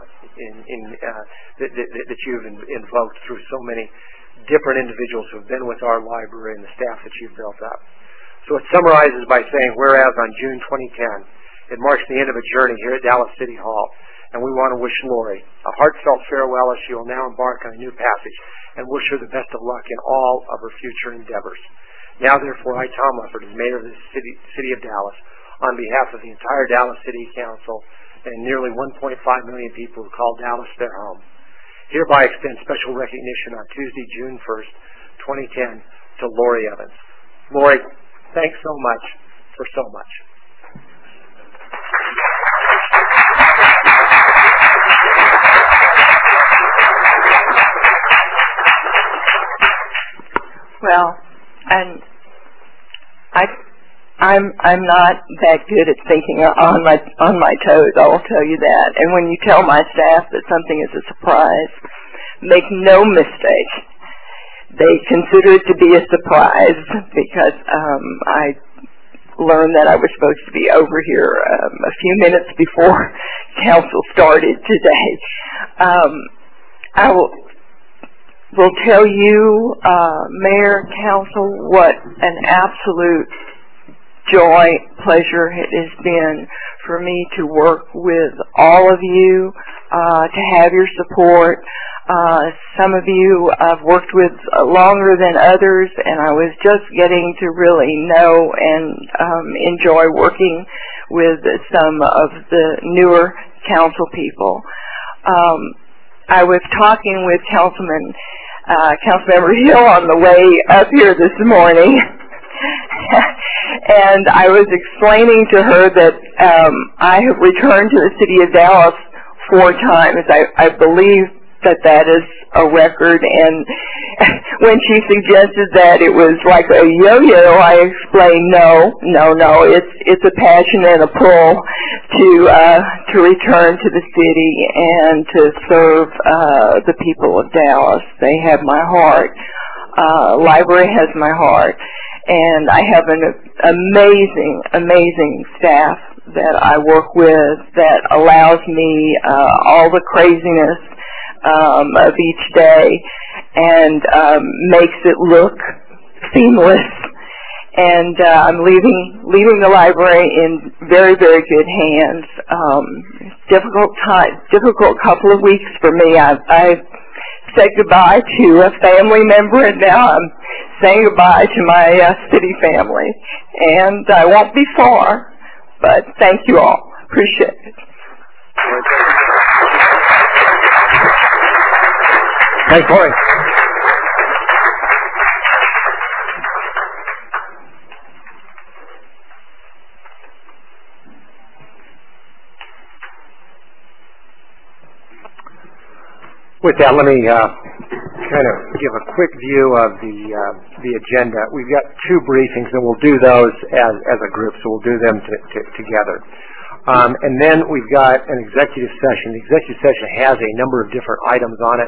invoked through so many different individuals who have been with our library and the staff that you've built up. So it summarizes by saying, whereas on June 2010, it marks the end of a journey here at Dallas City Hall, and we want to wish Lori a heartfelt farewell as she will now embark on a new passage, and wish her the best of luck in all of her future endeavors. Now, therefore, I, Tom Leopard, as mayor of the city of Dallas, on behalf of the entire Dallas City Council and nearly 1.5 million people who call Dallas their home, hereby extend special recognition on Tuesday, June 1st, 2010, to Lori Evans. Lori, thanks so much for so much. Well, I'm not that good at thinking on my toes, I will tell you that. And when you tell my staff that something is a surprise, make no mistake. They consider it to be a surprise because I learned that I was supposed to be over here a few minutes before council started today. I will tell you, Mayor, Council, what an absolute joy, pleasure it has been for me to work with all of you, to have your support. Some of you I've worked with longer than others, and I was just getting to really know and enjoy working with some of the newer council people. I was talking with Councilmember Hill on the way up here this morning, and I was explaining to her that I have returned to the city of Dallas 4 times. I believe that is a record. And when she suggested that it was like a yo-yo, I explained, no, it's a passion and a pull to return to the city and to serve the people of Dallas. They have my heart. Library has my heart. And I have an amazing staff that I work with that allows me all the craziness of each day and makes it look seamless. And I'm leaving the library in very, very good hands. Difficult couple of weeks for me. I said goodbye to a family member, and now I'm saying goodbye to my city family. And I won't be far, but thank you all. Appreciate it. Thanks, Corey. With that, let me kind of give a quick view of the agenda. We've got two briefings, and we'll do those as a group, so we'll do them together. And then we've got an executive session. The executive session has a number of different items on it.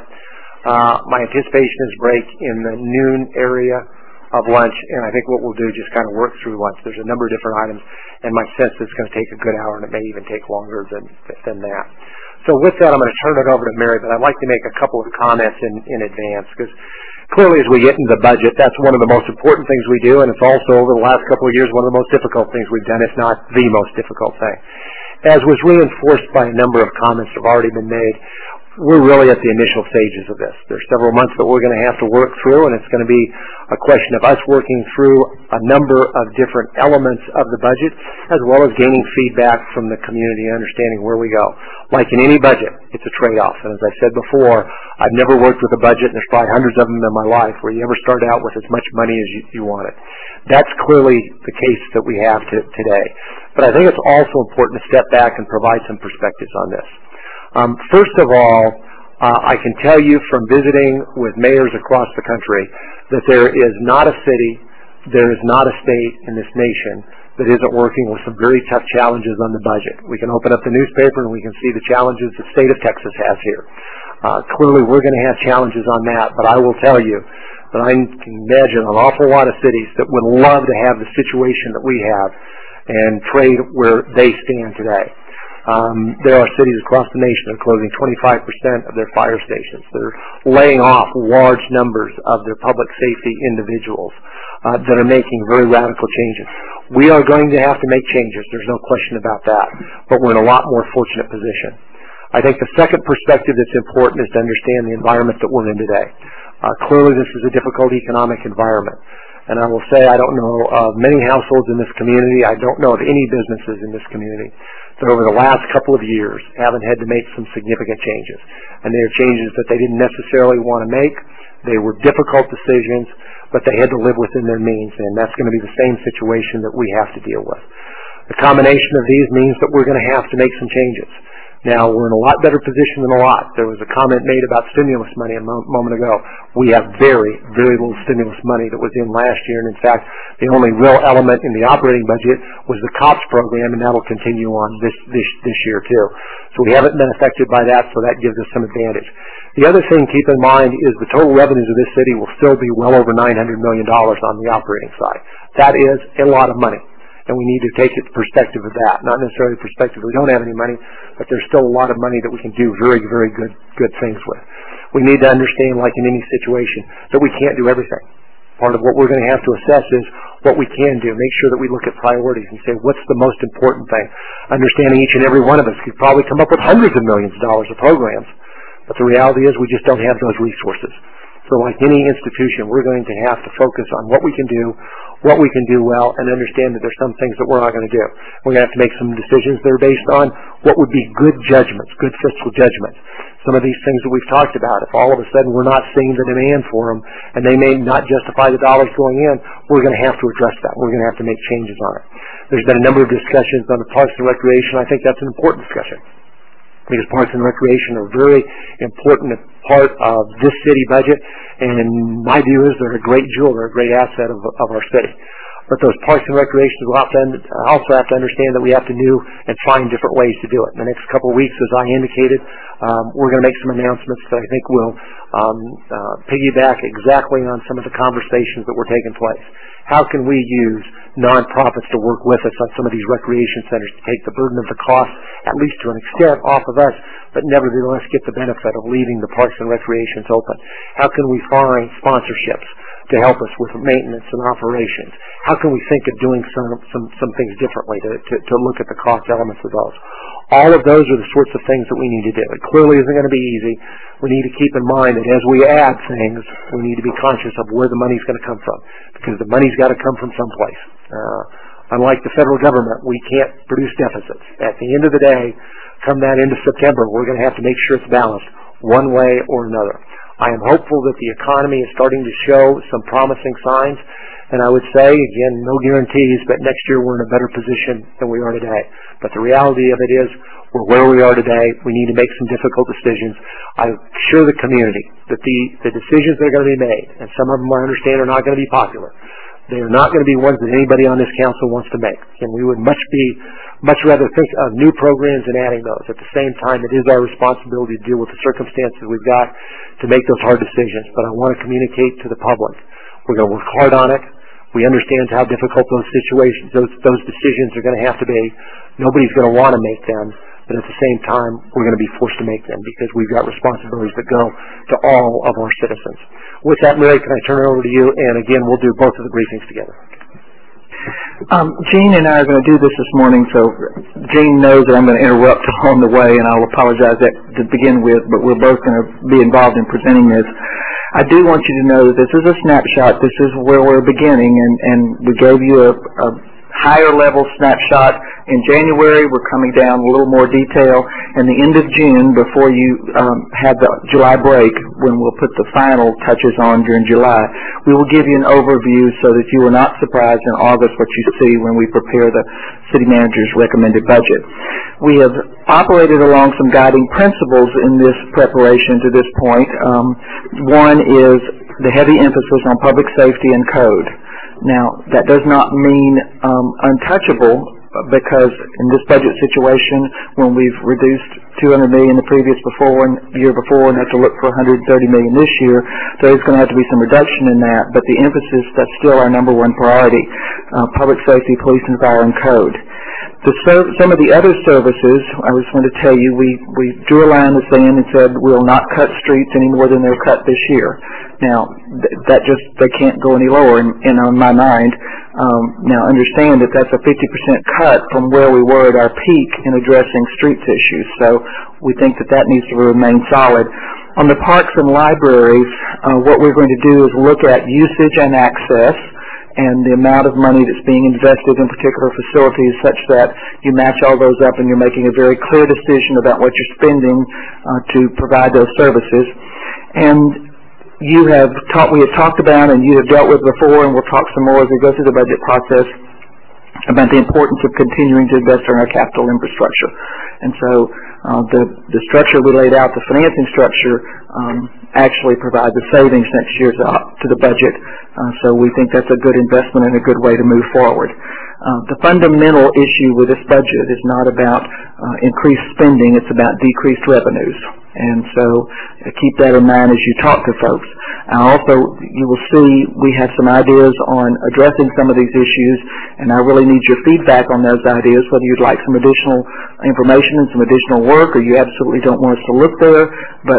My anticipation is break in the noon area of lunch, and I think what we'll do is just kind of work through lunch. There's a number of different items, and my sense is it's going to take a good hour, and it may even take longer than that. So with that, I'm going to turn it over to Mary, but I'd like to make a couple of comments in advance, because clearly as we get into the budget, that's one of the most important things we do, and it's also, over the last couple of years, one of the most difficult things we've done, if not the most difficult thing. As was reinforced by a number of comments that have already been made, we're really at the initial stages of this. There's several months that we're going to have to work through, and it's going to be a question of us working through a number of different elements of the budget, as well as gaining feedback from the community and understanding where we go. Like in any budget, it's a trade-off. And as I said before, I've never worked with a budget, and there's probably hundreds of them in my life, where you ever start out with as much money as you wanted. That's clearly the case that we have today. But I think it's also important to step back and provide some perspectives on this. First of all, I can tell you from visiting with mayors across the country that there is not a city, there is not a state in this nation that isn't working with some very tough challenges on the budget. We can open up the newspaper and we can see the challenges the state of Texas has here. Clearly we're going to have challenges on that, but I will tell you that I can imagine an awful lot of cities that would love to have the situation that we have and trade where they stand today. There are cities across the nation that are closing 25% of their fire stations. They're laying off large numbers of their public safety individuals that are making very radical changes. We are going to have to make changes. There's no question about that. But we're in a lot more fortunate position. I think the second perspective that's important is to understand the environment that we're in today. Clearly this is a difficult economic environment. And I will say I don't know of many households in this community, I don't know of any businesses in this community that over the last couple of years haven't had to make some significant changes. And they are changes that they didn't necessarily want to make. They were difficult decisions, but they had to live within their means, and that's going to be the same situation that we have to deal with. The combination of these means that we're going to have to make some changes. Now, we're in a lot better position than a lot. There was a comment made about stimulus money a moment ago. We have very, very little stimulus money that was in last year, and in fact, the only real element in the operating budget was the COPS program, and that will continue on this year too. So we haven't been affected by that, so that gives us some advantage. The other thing to keep in mind is the total revenues of this city will still be well over $900 million on the operating side. That is a lot of money. And we need to take it perspective of that. Not necessarily the perspective we don't have any money, but there's still a lot of money that we can do very, very good things with. We need to understand, like in any situation, that we can't do everything. Part of what we're going to have to assess is what we can do. Make sure that we look at priorities and say, what's the most important thing? Understanding each and every one of us could probably come up with hundreds of millions of dollars of programs, but the reality is we just don't have those resources. So like any institution, we're going to have to focus on what we can do well, and understand that there's some things that we're not going to do. We're going to have to make some decisions that are based on what would be good judgments, good fiscal judgments. Some of these things that we've talked about, if all of a sudden we're not seeing the demand for them, and they may not justify the dollars going in, we're going to have to address that. We're going to have to make changes on it. There's been a number of discussions on the Parks and Recreation. I think that's an important discussion. because Parks and Recreation are a very important part of this city budget, and my view is they're a great jewel, they're a great asset of our city. But those Parks and Recreations will also have to understand that we have to and find different ways to do it. In the next couple of weeks, as I indicated, we're going to make some announcements that I think will piggyback exactly on some of the conversations that were taking place. How can we use nonprofits to work with us on some of these recreation centers to take the burden of the cost, at least to an extent, off of us, but nevertheless get the benefit of leaving the Parks and Recreations open? How can we find sponsorships to help us with maintenance and operations? How can we think of doing some things differently to look at the cost elements of those? All of those are the sorts of things that we need to do. It clearly isn't going to be easy. We need to keep in mind that as we add things, we need to be conscious of where the money's going to come from, because the money's got to come from someplace. Unlike the federal government, we can't produce deficits. At the end of the day, come that into September, we're going to have to make sure it's balanced one way or another. I am hopeful that the economy is starting to show some promising signs, and I would say, again, no guarantees, but next year we're in a better position than we are today. But the reality of it is, we're where we are today. We need to make some difficult decisions. I assure the community that the decisions that are going to be made, and some of them I understand are not going to be popular, they are not going to be ones that anybody on this council wants to make. And we would much rather think of new programs and adding those. At the same time, it is our responsibility to deal with the circumstances we've got to make those hard decisions. But I want to communicate to the public. We're going to work hard on it. We understand how difficult those situations, those decisions are going to have to be. Nobody's going to want to make them, but at the same time, we're going to be forced to make them because we've got responsibilities that go to all of our citizens. With that, Mary, can I turn it over to you? And again, we'll do both of the briefings together. Gene and I are going to do this morning, so Gene knows that I'm going to interrupt along the way, and I'll apologize to begin with, but we're both going to be involved in presenting this. I do want you to know that this is a snapshot. This is where we're beginning, and we gave you a higher level snapshot in January. We're coming down a little more detail in the end of June before you have the July break, when we'll put the final touches on during July. We will give you an overview so that you are not surprised in August what you see when we prepare the city manager's recommended budget. We have operated along some guiding principles in this preparation to this point. One is the heavy emphasis on public safety and code. Now, that does not mean untouchable, because in this budget situation, when we've reduced $200 million the year before, and have to look for $130 million this year, there is going to have to be some reduction in that. But the emphasis, that's still our number one priority: public safety, police and fire, and code. Some of the other services, I just want to tell you, we drew a line in the sand and said we'll not cut streets any more than they're cut this year. Now, they can't go any lower in my mind. Now, understand that that's a 50% cut from where we were at our peak in addressing streets issues. So we think that needs to remain solid. On the parks and libraries, what we're going to do is look at usage and access, and the amount of money that's being invested in particular facilities, such that you match all those up and you're making a very clear decision about what you're spending to provide those services. And we have talked about, and you have dealt with before, and we'll talk some more as we go through the budget process, about the importance of continuing to invest in our capital infrastructure. And so the structure we laid out, the financing structure, actually provides the savings next year to the budget. So we think that's a good investment and a good way to move forward. The fundamental issue with this budget is not about increased spending, it's about decreased revenues. And so keep that in mind as you talk to folks. Also, you will see we have some ideas on addressing some of these issues, and I really need your feedback on those ideas, whether you'd like some additional information and some additional work, or you absolutely don't want us to look there. But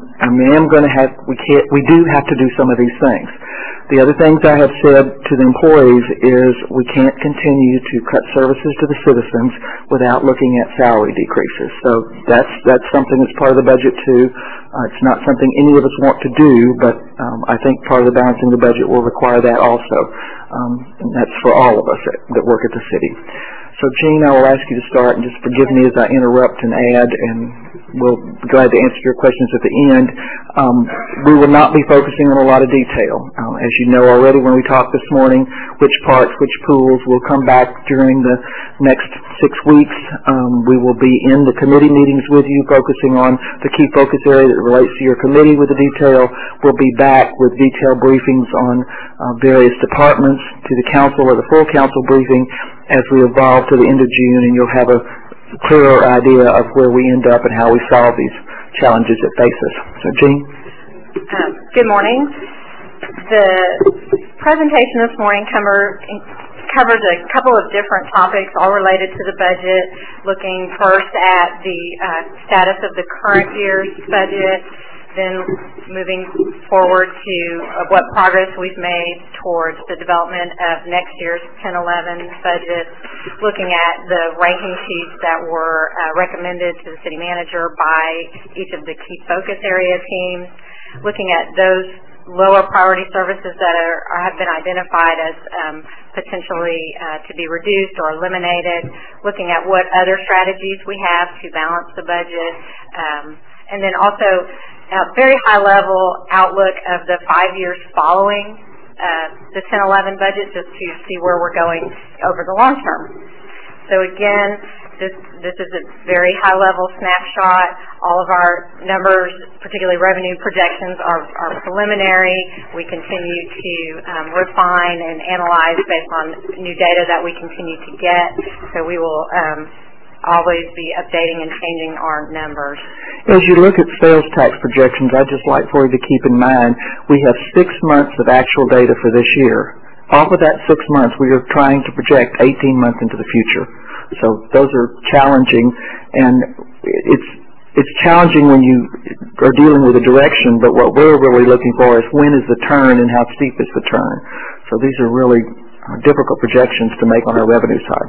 we do have to do some of these things. The other things I have said to the employees is we can't continue to cut services to the citizens without looking at salary decreases. So that's something that's part of the budget too. It's not something any of us want to do, but I think part of the balancing the budget will require that also. And that's for all of us that work at the city. So, Gene, I will ask you to start, and just forgive me as I interrupt and add, and we'll be glad to answer your questions at the end. We will not be focusing on a lot of detail. As you know already when we talked this morning, which parks, which pools will come back during the next 6 weeks. We will be in the committee meetings with you, focusing on the key focus area that relates to your committee with the detail. We'll be back with detailed briefings on various departments to the council or the full council briefing as we evolve to the end of June, and you'll have a clearer idea of where we end up and how we solve these challenges that face us. So, Jean? Good morning. The presentation this morning covers a couple of different topics, all related to the budget, looking first at the status of the current year's budget, then moving forward to what progress we've made towards the development of next year's 10-11 budget, looking at the ranking sheets that were recommended to the city manager by each of the key focus area teams, looking at those lower priority services that have been identified as potentially to be reduced or eliminated, looking at what other strategies we have to balance the budget, and then also a very high-level outlook of the 5 years following the 10-11 budget, just to see where we're going over the long term. So again, this is a very high-level snapshot. All of our numbers, particularly revenue projections, are preliminary. We continue to refine and analyze based on new data that we continue to get. So we will always be updating and changing our numbers. As you look at sales tax projections, I'd just like for you to keep in mind we have 6 months of actual data for this year. Off of that 6 months, we are trying to project 18 months into the future. So those are challenging, and it's challenging when you are dealing with a direction, but what we're really looking for is when is the turn and how steep is the turn. So these are really difficult projections to make on our revenue side.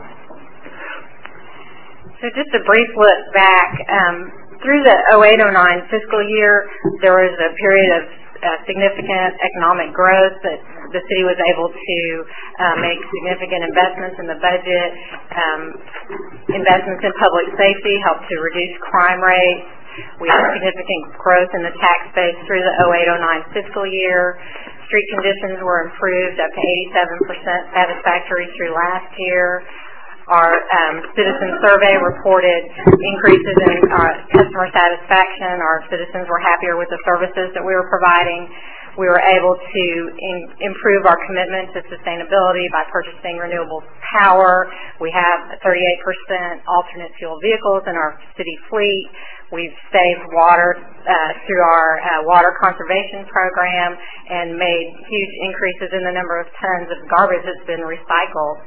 So just a brief look back, through the 08-09 fiscal year, there was a period of significant economic growth that the city was able to make significant investments in the budget. Investments in public safety helped to reduce crime rates. We had significant growth in the tax base through the 08-09 fiscal year. Street conditions were improved up to 87% satisfactory through last year. Our citizen survey reported increases in customer satisfaction. Our citizens were happier with the services that we were providing. We were able to improve our commitment to sustainability by purchasing renewable power. We have 38% alternate fuel vehicles in our city fleet. We've saved water through our water conservation program and made huge increases in the number of tons of garbage that's been recycled.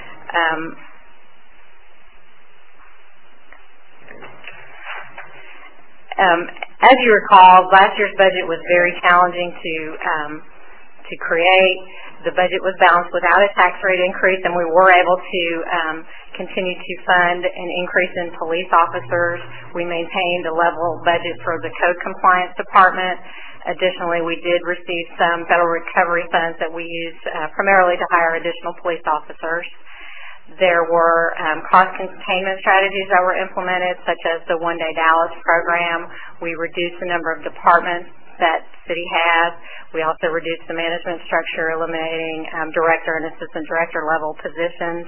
As you recall, last year's budget was very challenging to create. The budget was balanced without a tax rate increase, and we were able to continue to fund an increase in police officers. We maintained a level budget for the code compliance department. Additionally, we did receive some federal recovery funds that we used primarily to hire additional police officers. There were cost containment strategies that were implemented, such as the One Day Dallas program. We reduced the number of departments that city has. We also reduced the management structure, eliminating director and assistant director level positions.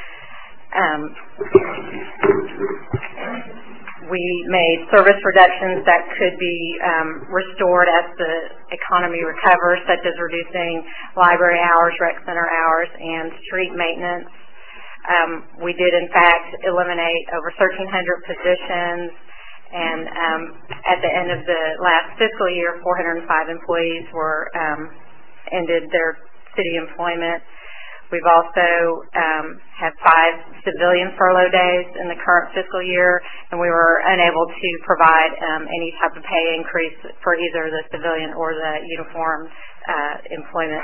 We made service reductions that could be restored as the economy recovers, such as reducing library hours, rec center hours, and street maintenance. We did, in fact, eliminate over 1,300 positions, and at the end of the last fiscal year, 405 employees were ended their city employment. We've also had 5 civilian furlough days in the current fiscal year, and we were unable to provide any type of pay increase for either the civilian or the uniform employment.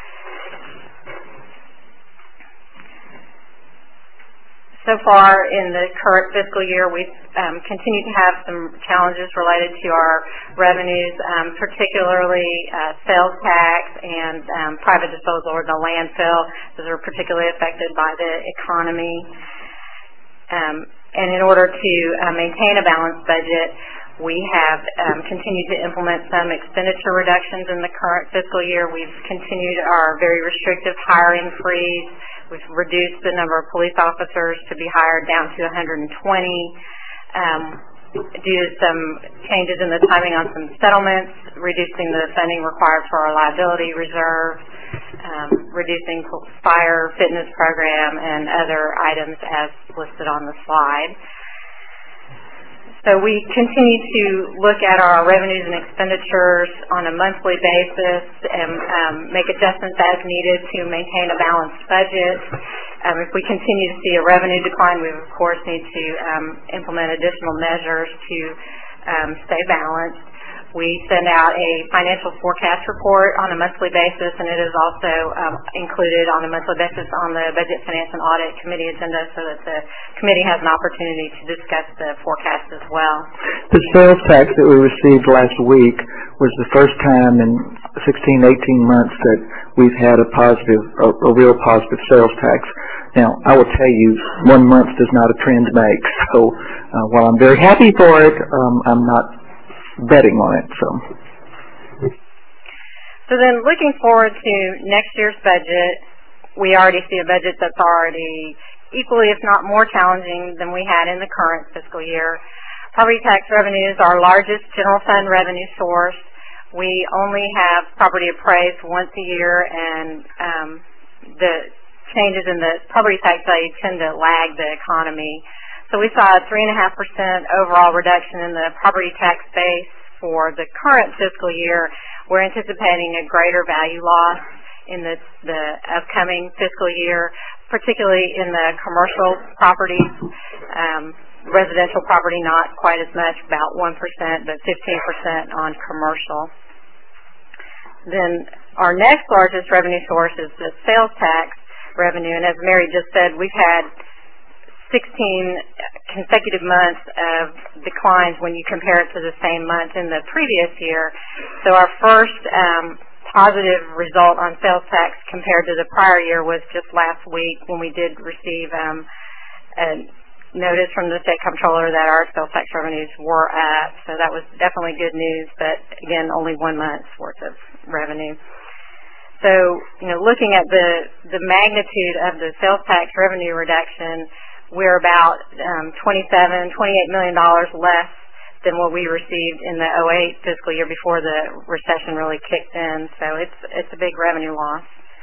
So far in the current fiscal year, we've continued to have some challenges related to our revenues, particularly sales tax and private disposal or the landfill. Those are particularly affected by the economy. And in order to maintain a balanced budget, we have continued to implement some expenditure reductions in the current fiscal year. We've continued our very restrictive hiring freeze. We've reduced the number of police officers to be hired down to 120 due to some changes in the timing on some settlements, reducing the funding required for our liability reserve, reducing fire fitness program, and other items as listed on the slide. So we continue to look at our revenues and expenditures on a monthly basis and make adjustments as needed to maintain a balanced budget. If we continue to see a revenue decline, we of course need to implement additional measures to stay balanced. We send out a financial forecast report on a monthly basis, and it is also included on a monthly basis on the Budget, Finance, and Audit Committee agenda so that the committee has an opportunity to discuss the forecast as well. The sales tax that we received last week was the first time in 16, 18 months that we've had a real positive sales tax. Now, I will tell you, 1 month does not a trend make. So while I'm very happy for it, I'm not betting on it. So then looking forward to next year's budget, we already see a budget that's already equally, if not more challenging than we had in the current fiscal year. Property tax revenue is our largest general fund revenue source. We only have property appraised once a year, and the changes in the property tax value tend to lag the economy. So we saw a 3.5% overall reduction in the property tax base for the current fiscal year. We're anticipating a greater value loss in the upcoming fiscal year, particularly in the commercial properties. Residential property not quite as much, about 1%, but 15% on commercial. Then our next largest revenue source is the sales tax revenue, and as Mary just said, we've had 16 consecutive months of declines when you compare it to the same month in the previous year. So our first positive result on sales tax compared to the prior year was just last week when we did receive a notice from the state comptroller that our sales tax revenues were up. So that was definitely good news, but again, only 1 month's worth of revenue. So, looking at the magnitude of the sales tax revenue reduction, we're about $28 million less than what we received in the 2008 fiscal year before the recession really kicked in. So it's a big revenue loss.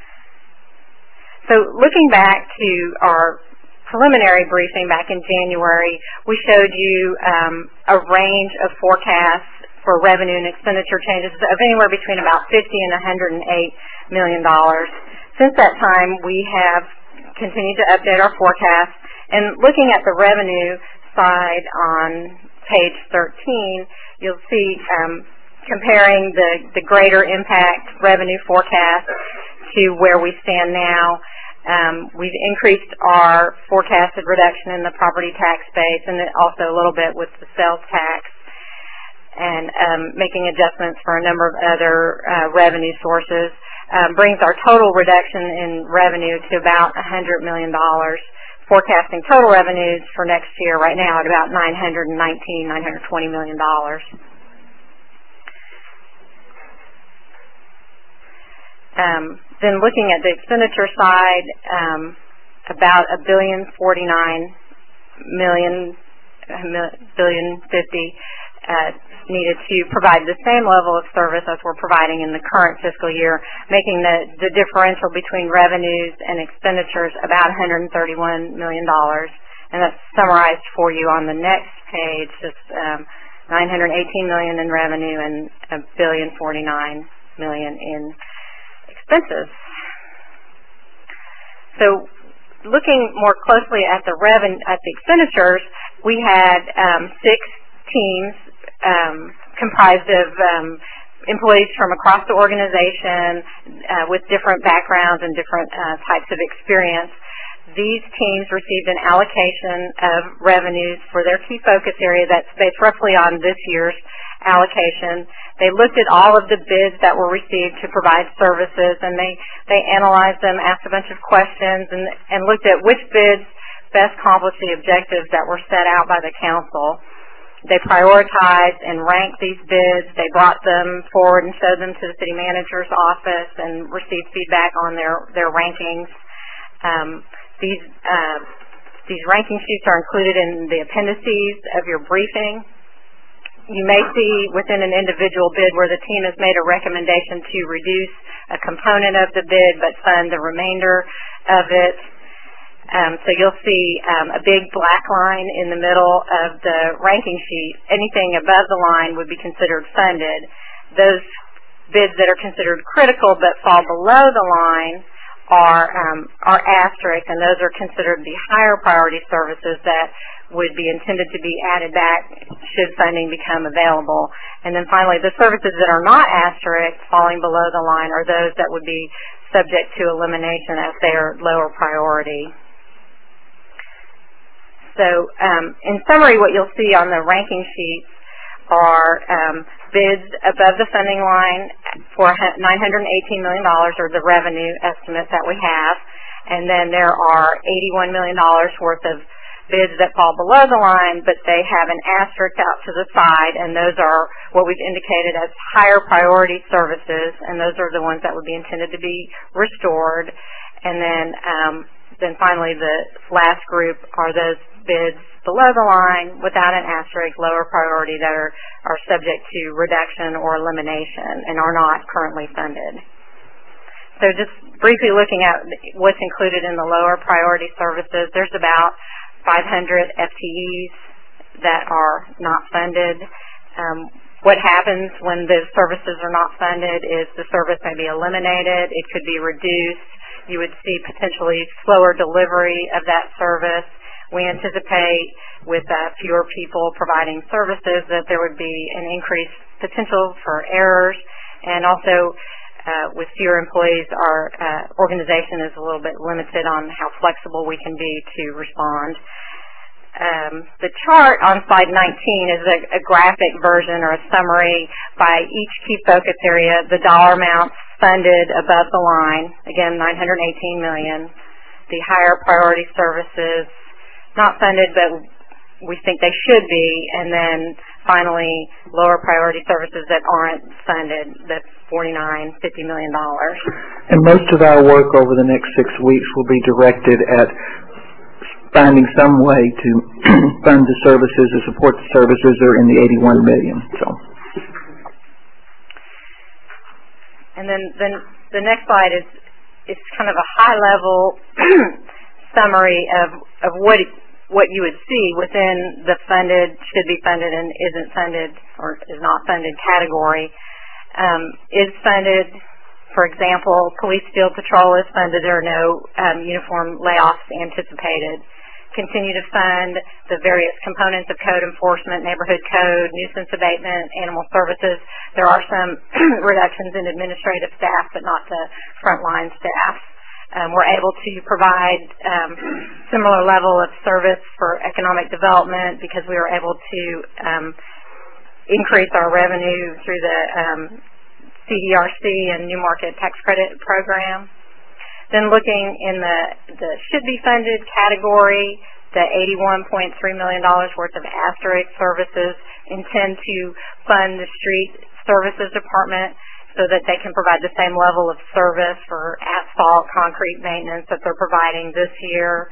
So looking back to our preliminary briefing back in January, we showed you a range of forecasts for revenue and expenditure changes of anywhere between about $50 and $108 million. Since that time, we have continued to update our forecast. And looking at the revenue side on page 13, you'll see comparing the greater impact revenue forecast to where we stand now. We've increased our forecasted reduction in the property tax base and also a little bit with the sales tax, and making adjustments for a number of other revenue sources. Brings our total reduction in revenue to about $100 million. Forecasting total revenues for next year right now at about $920 million. Then looking at the expenditure side, about $1.049 billion needed to provide the same level of service as we're providing in the current fiscal year, making the differential between revenues and expenditures about $131 million. And that's summarized for you on the next page, just $918 million in revenue and $1.049 billion in expenses. So looking more closely at the expenditures, we had 6 teams comprised of employees from across the organization with different backgrounds and different types of experience. These teams received an allocation of revenues for their key focus area that's based roughly on this year's allocation. They looked at all of the bids that were received to provide services, and they analyzed them, asked a bunch of questions, and looked at which bids best accomplish the objectives that were set out by the council. They prioritized and ranked these bids. They brought them forward and showed them to the city manager's office and received feedback on their rankings. These ranking sheets are included in the appendices of your briefing. You may see within an individual bid where the team has made a recommendation to reduce a component of the bid but fund the remainder of it. So you'll see a big black line in the middle of the ranking sheet. Anything above the line would be considered funded. Those bids that are considered critical but fall below the line are asterisk, and those are considered the higher priority services that would be intended to be added back should funding become available. And then finally, the services that are not asterisk, falling below the line, are those that would be subject to elimination as they are lower priority. So in summary, what you'll see on the ranking sheets are bids above the funding line for $918 million, or the revenue estimate that we have. And then there are $81 million worth of bids that fall below the line, but they have an asterisk out to the side, and those are what we've indicated as higher priority services, and those are the ones that would be intended to be restored. And then finally, the last group are those bids below the line without an asterisk, lower priority, that are subject to reduction or elimination and are not currently funded. So just briefly looking at what's included in the lower priority services, there's about 500 FTEs that are not funded. What happens when the services are not funded is the service may be eliminated, it could be reduced, you would see potentially slower delivery of that service. We anticipate with fewer people providing services that there would be an increased potential for errors, and also with fewer employees, our organization is a little bit limited on how flexible we can be to respond. The chart on slide 19 is a graphic version or a summary by each key focus area, the dollar amounts funded above the line, again $918 million, the higher priority services not funded but we think they should be, and then finally lower priority services that aren't funded, that's $49-50 million. And most of our work over the next 6 weeks will be directed at finding some way to fund the services or support the services that are in the $81 million. So. And then the next slide is kind of a high-level summary of what you would see within the funded, should be funded, and isn't funded or is not funded category. Is funded, for example, police field patrol is funded. There are no uniform layoffs anticipated. Continue to fund the various components of code enforcement, neighborhood code, nuisance abatement, animal services. There are some reductions in administrative staff, but not the frontline staff. We're able to provide similar level of service for economic development because we were able to increase our revenue through the CDRC and New Market Tax Credit Program. Then looking in the should be funded category, the $81.3 million worth of asterisk services intend to fund the street services department so that they can provide the same level of service for asphalt, concrete maintenance that they're providing this year.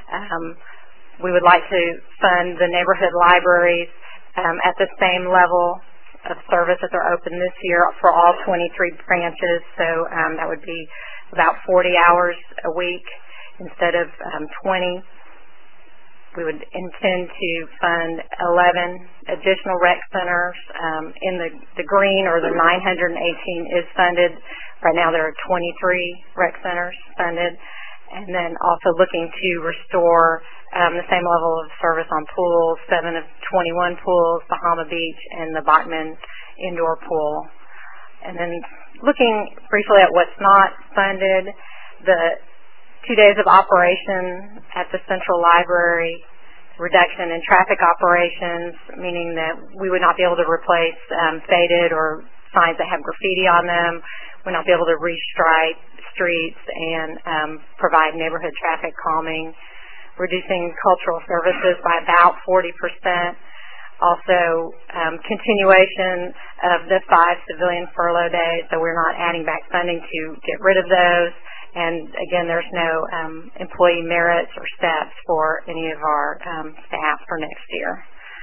We would like to fund the neighborhood libraries at the same level of service that they're open this year for all 23 branches. So that would be about 40 hours a week instead of 20. We would intend to fund 11 additional rec centers. In the green, or the 918 is funded. Right now there are 23 rec centers funded. And then also looking to restore the same level of service on pools, 7 of 21 pools, Bahama Beach and the Bachman indoor pool. And then looking briefly at what's not funded, the 2 days of operation at the Central Library, reduction in traffic operations, meaning that we would not be able to replace faded or signs that have graffiti on them. We'd not be able to restripe streets and provide neighborhood traffic calming. reducing cultural services by about 40%. Also, continuation of the 5 civilian furlough days, so we're not adding back funding to get rid of those. And again, there's no employee merits or steps for any of our staff for next year.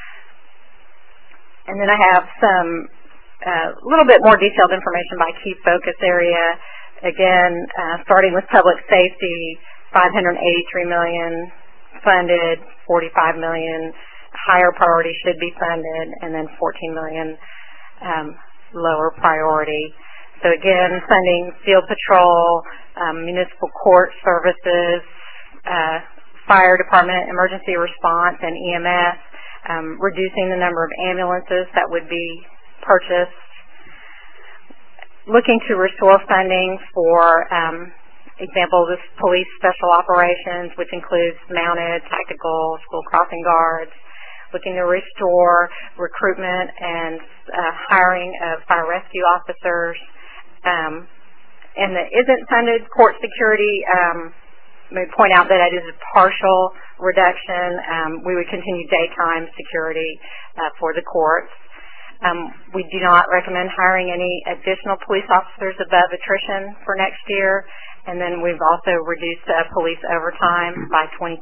And then I have some little bit more detailed information by key focus area. Again, starting with public safety, $583 million funded, $45 million higher priority should be funded, and then $14 million lower priority. So again, funding field patrol, municipal court services, fire department, emergency response, and EMS, reducing the number of ambulances that would be purchased, looking to restore funding for example, this police special operations, which includes mounted, tactical, school crossing guards, looking to restore recruitment and hiring of fire rescue officers. And the isn't funded court security, let me point out that it is a partial reduction. We would continue daytime security for the courts. We do not recommend hiring any additional police officers above attrition for next year. And then we've also reduced police overtime by 25%.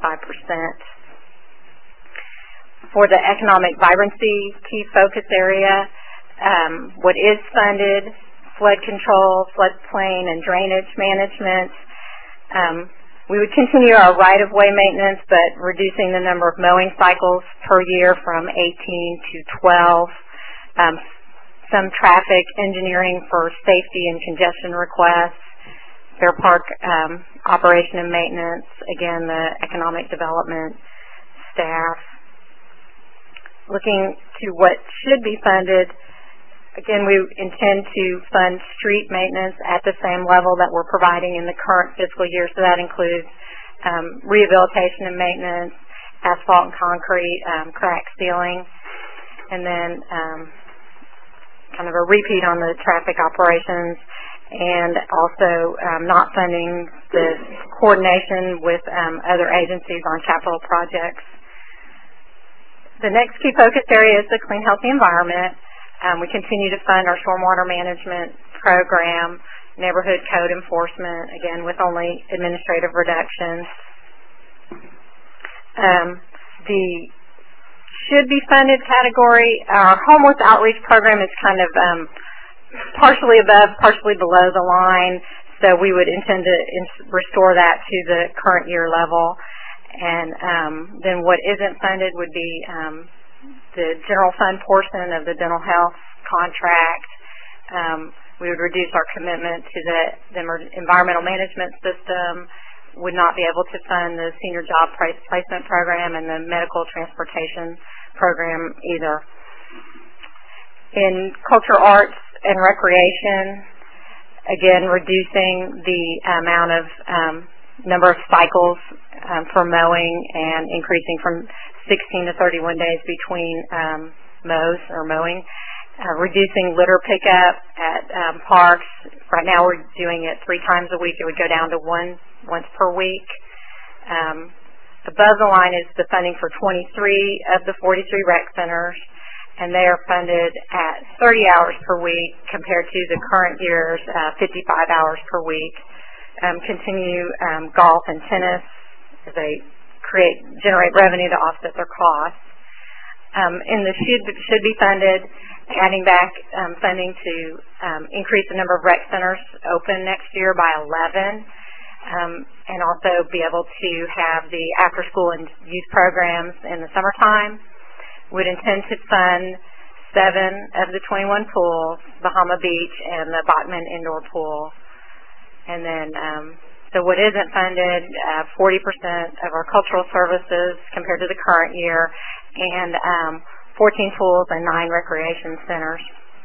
For the economic vibrancy key focus area, what is funded, flood control, floodplain, and drainage management. We would continue our right-of-way maintenance, but reducing the number of mowing cycles per year from 18 to 12. Some traffic engineering for safety and congestion requests. Fair Park operation and maintenance, again, the economic development staff. Looking to what should be funded, again, we intend to fund street maintenance at the same level that we're providing in the current fiscal year, so that includes rehabilitation and maintenance, asphalt and concrete, crack sealing, and then kind of a repeat on the traffic operations, and also not funding the coordination with other agencies on capital projects. The next key focus area is the clean, healthy environment. We continue to fund our stormwater management program, neighborhood code enforcement, again with only administrative reductions. The should be funded category, our homeless outreach program is kind of partially above, partially below the line, so we would intend to restore that to the current year level. And then what isn't funded would be the general fund portion of the dental health contract. We would reduce our commitment to the environmental management system, would not be able to fund the senior job placement program and the medical transportation program either. In culture, arts, and recreation, again, reducing the amount of number of cycles for mowing and increasing from 16 to 31 days between mows or mowing. Reducing litter pickup at parks. Right now we're doing it 3 times a week. It would go down to once per week. Above the line is the funding for 23 of the 43 rec centers, and they are funded at 30 hours per week compared to the current year's 55 hours per week. Continue golf and tennis as they generate revenue to offset their costs. In the should be funded, adding back funding to increase the number of rec centers open next year by 11, and also be able to have the after-school and youth programs in the summertime. Would intend to fund 7 of the 21 pools, Bahama Beach and the Bachman Indoor Pool. And then, so what isn't funded, 40% of our cultural services compared to the current year, and 14 pools and 9 recreation centers.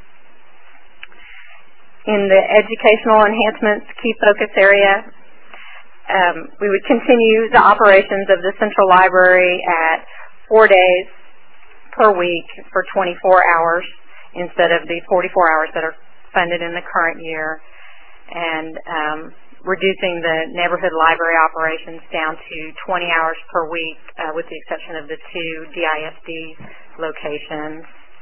In the educational enhancements key focus area, we would continue the operations of the Central Library at 4 days per week for 24 hours instead of the 44 hours that are funded in the current year, and reducing the neighborhood library operations down to 20 hours per week, with the exception of the 2 DISD locations.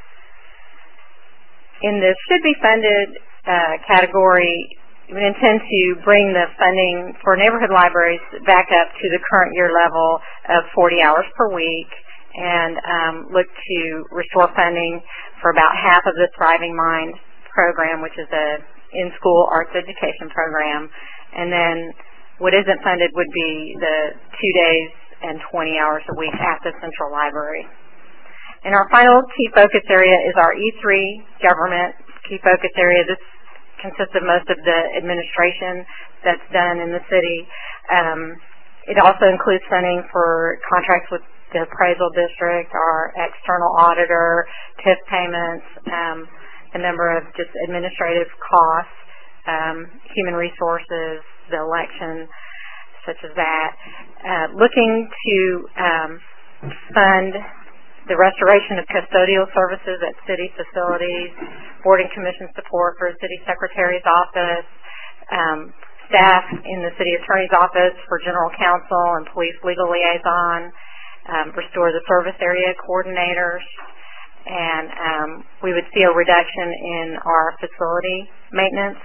In the should be funded category, we intend to bring the funding for neighborhood libraries back up to the current year level of 40 hours per week, and look to restore funding for about half of the Thriving Mind program, which is a in-school arts education program. And then what isn't funded would be the 2 days and 20 hours a week at the Central Library. And our final key focus area is our E3 government key focus area. This consists of most of the administration that's done in the city. It also includes funding for contracts with the appraisal district, our external auditor, TIF payments, a number of just administrative costs, human resources, the election, such as that. Looking to fund the restoration of custodial services at city facilities, board and commission support for the city secretary's office, staff in the city attorney's office for general counsel and police legal liaison, restore the service area coordinators, and we would see a reduction in our facility maintenance.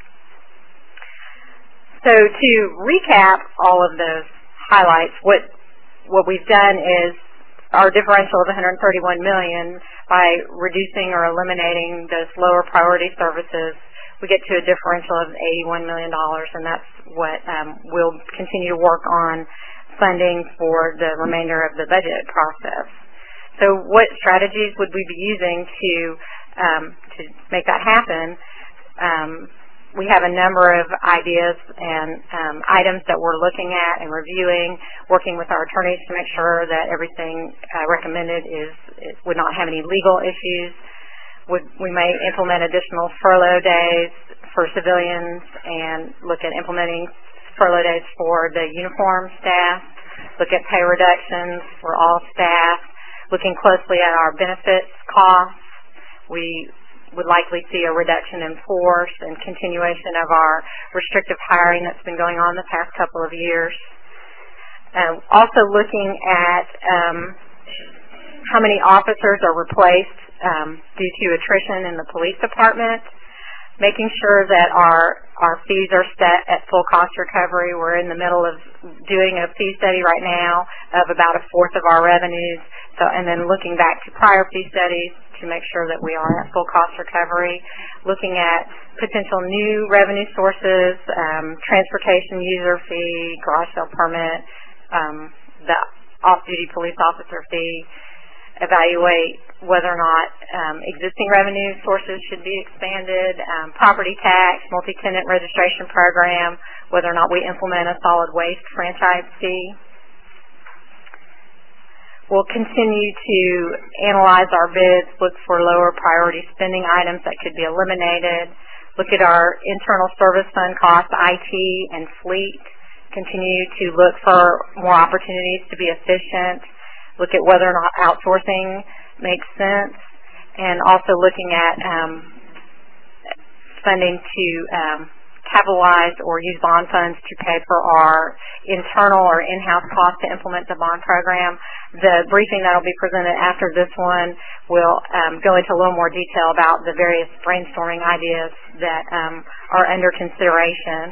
So to recap all of those highlights, what we've done is our differential of $131 million, by reducing or eliminating those lower priority services, we get to a differential of $81 million, and that's what we'll continue to work on funding for the remainder of the budget process. So what strategies would we be using to make that happen? We have a number of ideas and items that we're looking at and reviewing, working with our attorneys to make sure that everything recommended would not have any legal issues. We may implement additional furlough days for civilians and look at implementing furlough days for the uniform staff, look at pay reductions for all staff, looking closely at our benefits costs. We would likely see a reduction in force and continuation of our restrictive hiring that's been going on the past couple of years. Also looking at how many officers are replaced due to attrition in the police department, making sure that our fees are set at full cost recovery. We're in the middle of doing a fee study right now of about 1/4 of our revenues, and then looking back to prior fee studies to make sure that we are at full cost recovery, looking at potential new revenue sources, transportation user fee, garage sale permit, the off-duty police officer fee, evaluate whether or not existing revenue sources should be expanded, property tax, multi-tenant registration program, whether or not we implement a solid waste franchise fee. We'll continue to analyze our bids, look for lower priority spending items that could be eliminated, look at our internal service fund costs, IT and fleet, continue to look for more opportunities to be efficient, look at whether or not outsourcing makes sense, and also looking at funding to capitalize or use bond funds to pay for our internal or in-house costs to implement the bond program. The briefing that will be presented after this one will go into a little more detail about the various brainstorming ideas that are under consideration.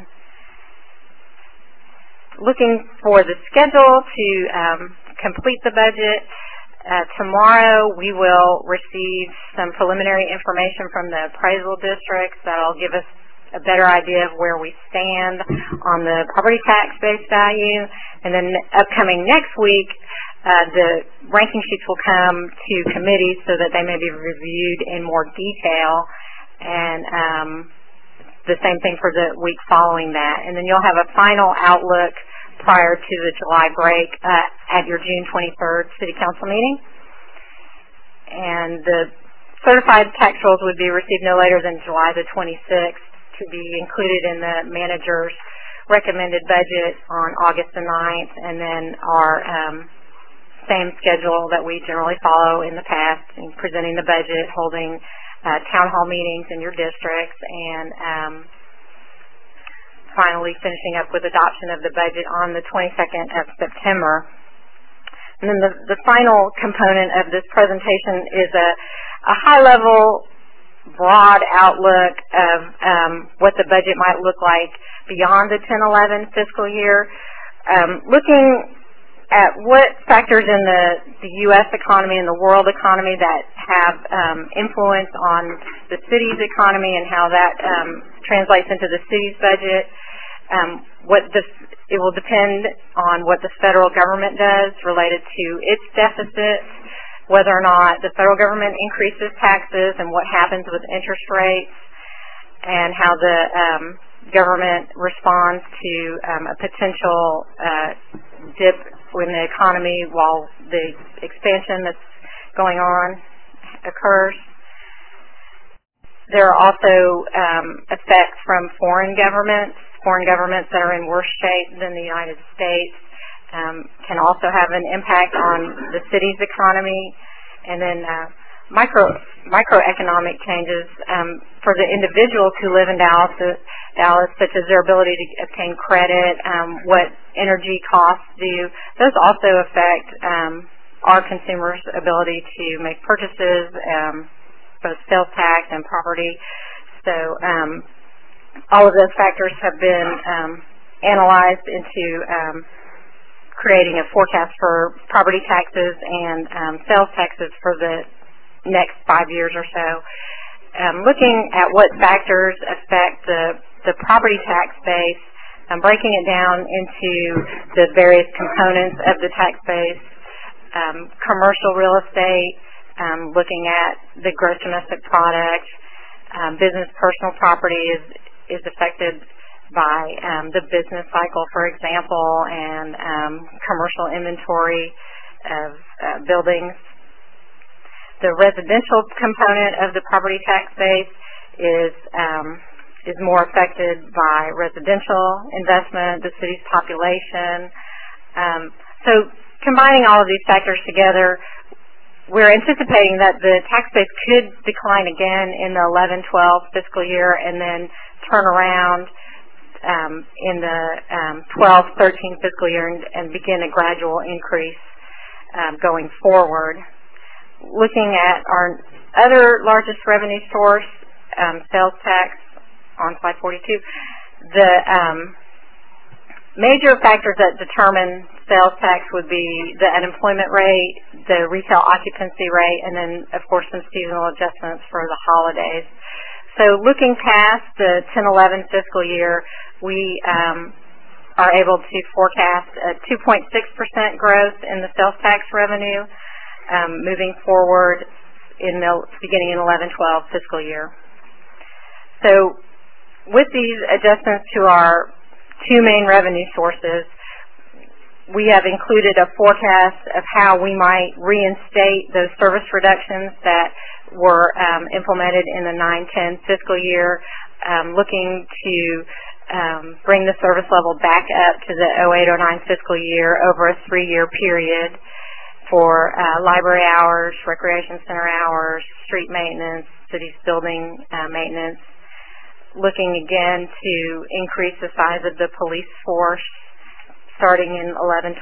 Looking for the schedule to complete the budget. Tomorrow we will receive some preliminary information from the appraisal districts that will give us a better idea of where we stand on the property tax base value. And then upcoming next week, the ranking sheets will come to committees so that they may be reviewed in more detail, and the same thing for the week following that. And then you'll have a final outlook prior to the July break at your June 23rd City Council meeting. And the certified tax rolls would be received no later than July the 26th to be included in the manager's recommended budget on August the 9th, and then our same schedule that we generally follow in the past in presenting the budget, holding town hall meetings in your districts, and finally finishing up with adoption of the budget on the 22nd of September. And then the final component of this presentation is a high-level, broad outlook of what the budget might look like beyond the 10-11 fiscal year, looking at what factors in the U.S. economy and the world economy that have influence on the city's economy and how that translates into the city's budget. It will depend on what the federal government does related to its deficits, whether or not the federal government increases taxes and what happens with interest rates, and how the government responds to a potential dip in the economy while the expansion that's going on occurs. There are also effects from foreign governments that are in worse shape than the United States can also have an impact on the city's economy. And then microeconomic changes for the individuals who live in Dallas, such as their ability to obtain credit, what energy costs do. Those also affect our consumers' ability to make purchases, both sales tax and property. So all of those factors have been analyzed into creating a forecast for property taxes and sales taxes for the next 5 years or so. Looking at what factors affect the property tax base, breaking it down into the various components of the tax base, commercial real estate, looking at the gross domestic product, business personal property is affected by the business cycle, for example, and commercial inventory of buildings. The residential component of the property tax base is more affected by residential investment, the city's population. So combining all of these factors together, we're anticipating that the tax base could decline again in the 11-12 fiscal year and then turn around in the 12-13 fiscal year and begin a gradual increase going forward. Looking at our other largest revenue source, sales tax, on slide 42, the major factors that determine sales tax would be the unemployment rate, the retail occupancy rate, and then, of course, some seasonal adjustments for the holidays. So looking past the 10-11 fiscal year, we are able to forecast a 2.6% growth in the sales tax revenue moving forward beginning in 11-12 fiscal year. So with these adjustments to our two main revenue sources, we have included a forecast of how we might reinstate those service reductions that were implemented in the 9-10 fiscal year, looking to bring the service level back up to the 08-09 fiscal year over a 3-year period for library hours, recreation center hours, street maintenance, city's building maintenance, looking again to increase the size of the police force starting in 11-12.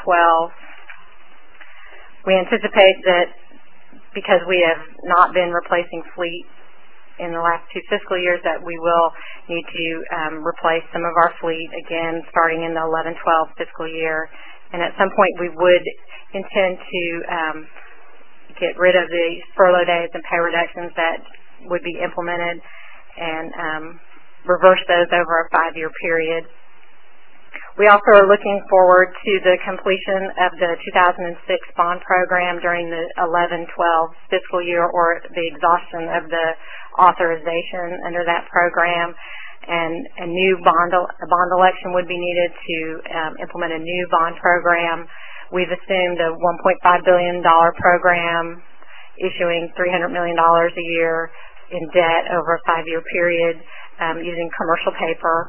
We anticipate that because we have not been replacing fleet in the last 2 fiscal years that we will need to replace some of our fleet again starting in the 11-12 fiscal year. And at some point we would intend to get rid of the furlough days and pay reductions that would be implemented and reverse those over a 5-year period. We also are looking forward to the completion of the 2006 bond program during the 11-12 fiscal year, or the exhaustion of the authorization under that program, and a new bond election would be needed to implement a new bond program. We've assumed a $1.5 billion program, issuing $300 million a year in debt over a 5-year period using commercial paper.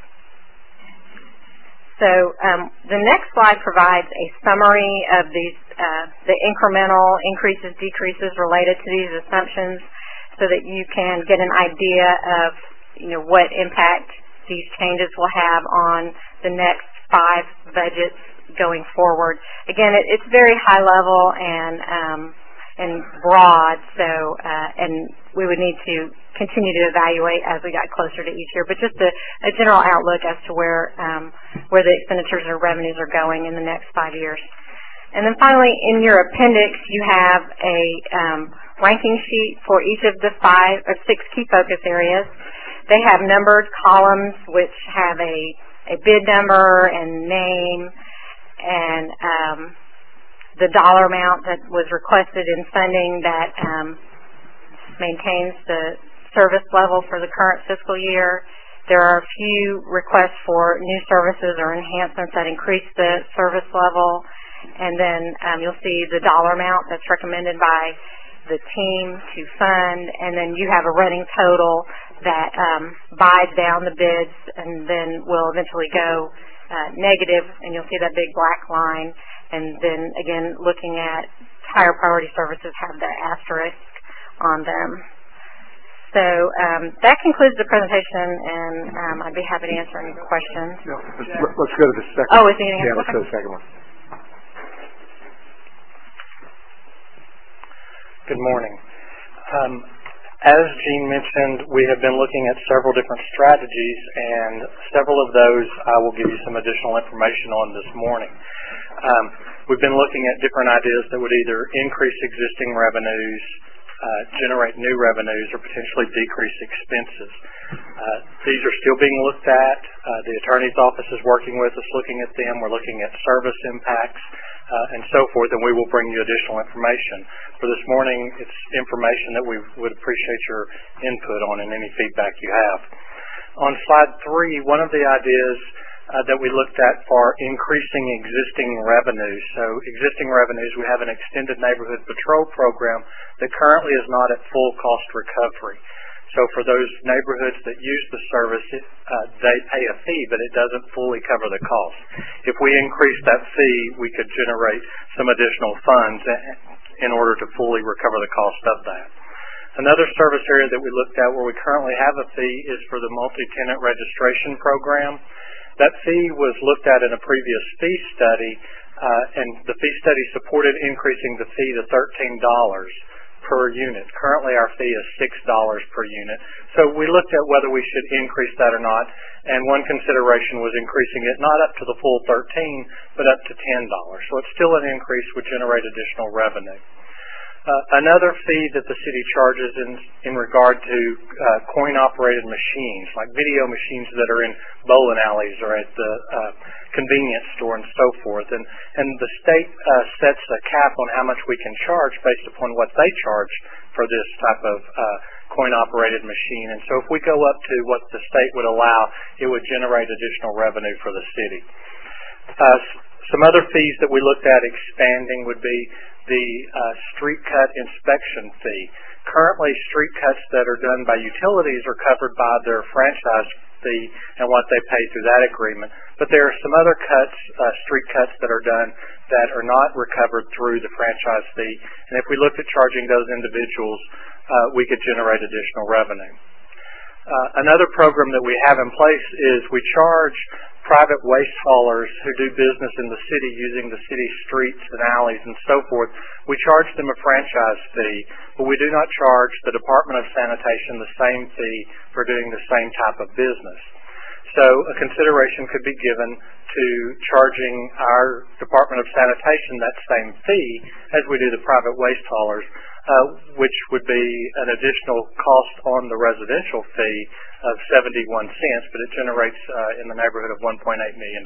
So the next slide provides a summary of these, the incremental increases, decreases related to these assumptions, so that you can get an idea of, what impact these changes will have on the next 5 budgets going forward. Again, it's very high level and broad, so and we would need to continue to evaluate as we got closer to each year. But just a general outlook as to where the expenditures or revenues are going in the next 5 years. And then finally, in your appendix, you have a ranking sheet for each of the 5 or 6 key focus areas. They have numbered columns which have a bid number and name and the dollar amount that was requested in funding that maintains the service level for the current fiscal year. There are a few requests for new services or enhancements that increase the service level. And then you'll see the dollar amount that's recommended by the team to fund, and then you have a running total that buys down the bids and then will eventually go negative, and you'll see that big black line. And then again, looking at higher priority services have the asterisk on them. So that concludes the presentation, and I'd be happy to answer any questions. No, let's go to the second. Oh, is there anything else? Yeah, let's go to the second one. Good morning. As Jean mentioned, we have been looking at several different strategies, and several of those I will give you some additional information on this morning. We've been looking at different ideas that would either increase existing revenues, generate new revenues, or potentially decrease expenses. These are still being looked at. The Attorney's Office is working with us looking at them. We're looking at service impacts and so forth, and we will bring you additional information. For this morning, it's information that we would appreciate your input on and any feedback you have. On slide 3, one of the ideas that we looked at for increasing existing revenues. So existing revenues, we have an extended neighborhood patrol program that currently is not at full cost recovery. So for those neighborhoods that use the service, they pay a fee, but it doesn't fully cover the cost. If we increase that fee, we could generate some additional funds in order to fully recover the cost of that. Another service area that we looked at where we currently have a fee is for the multi-tenant registration program. That fee was looked at in a previous fee study, and the fee study supported increasing the fee to $13 per unit. Currently our fee is $6 per unit. So we looked at whether we should increase that or not, and one consideration was increasing it not up to the full $13, but up to $10. So it's still an increase, would generate additional revenue. Another fee that the city charges in regard to coin-operated machines, like video machines that are in bowling alleys or at the convenience store and so forth. And the state sets a cap on how much we can charge based upon what they charge for this type of coin-operated machine. And so if we go up to what the state would allow, it would generate additional revenue for the city. Some other fees that we looked at expanding would be the street cut inspection fee. Currently, street cuts that are done by utilities are covered by their franchise fee and what they pay through that agreement. But there are some other cuts, street cuts that are done that are not recovered through the franchise fee. And if we looked at charging those individuals, we could generate additional revenue. Another program that we have in place is we charge private waste haulers who do business in the city using the city streets and alleys and so forth. We charge them a franchise fee, but we do not charge the Department of Sanitation the same fee for doing the same type of business. So a consideration could be given to charging our Department of Sanitation that same fee as we do the private waste haulers, which would be an additional cost on the residential fee of 71 cents, but it generates in the neighborhood of $1.8 million.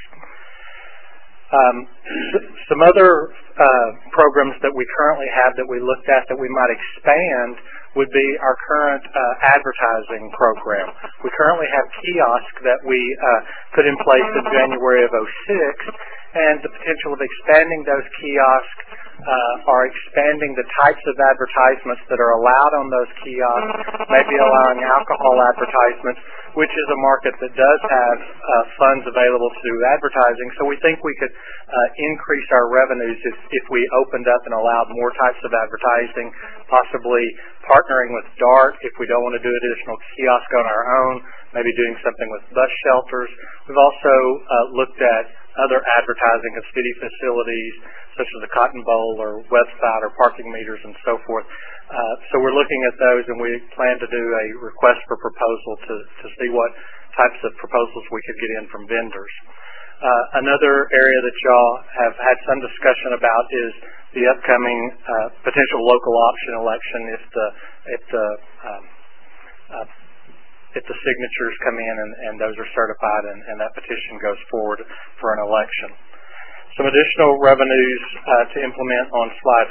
Some other programs that we currently have that we looked at that we might expand would be our current advertising program. We currently have kiosks that we put in place in January of '06, and the potential of expanding those kiosks are expanding the types of advertisements that are allowed on those kiosks, maybe allowing alcohol advertisements, which is a market that does have funds available to advertising. So we think we could increase our revenues if we opened up and allowed more types of advertising, possibly partnering with DART if we don't want to do additional kiosk on our own, maybe doing something with bus shelters. We've also looked at other advertising of city facilities, such as the Cotton Bowl or website or parking meters and so forth. So we're looking at those, and we plan to do a request for proposal to see what types of proposals we could get in from vendors. Another area that y'all have had some discussion about is the upcoming potential local option election if the signatures come in and those are certified and that petition goes forward for an election. Some additional revenues to implement on slide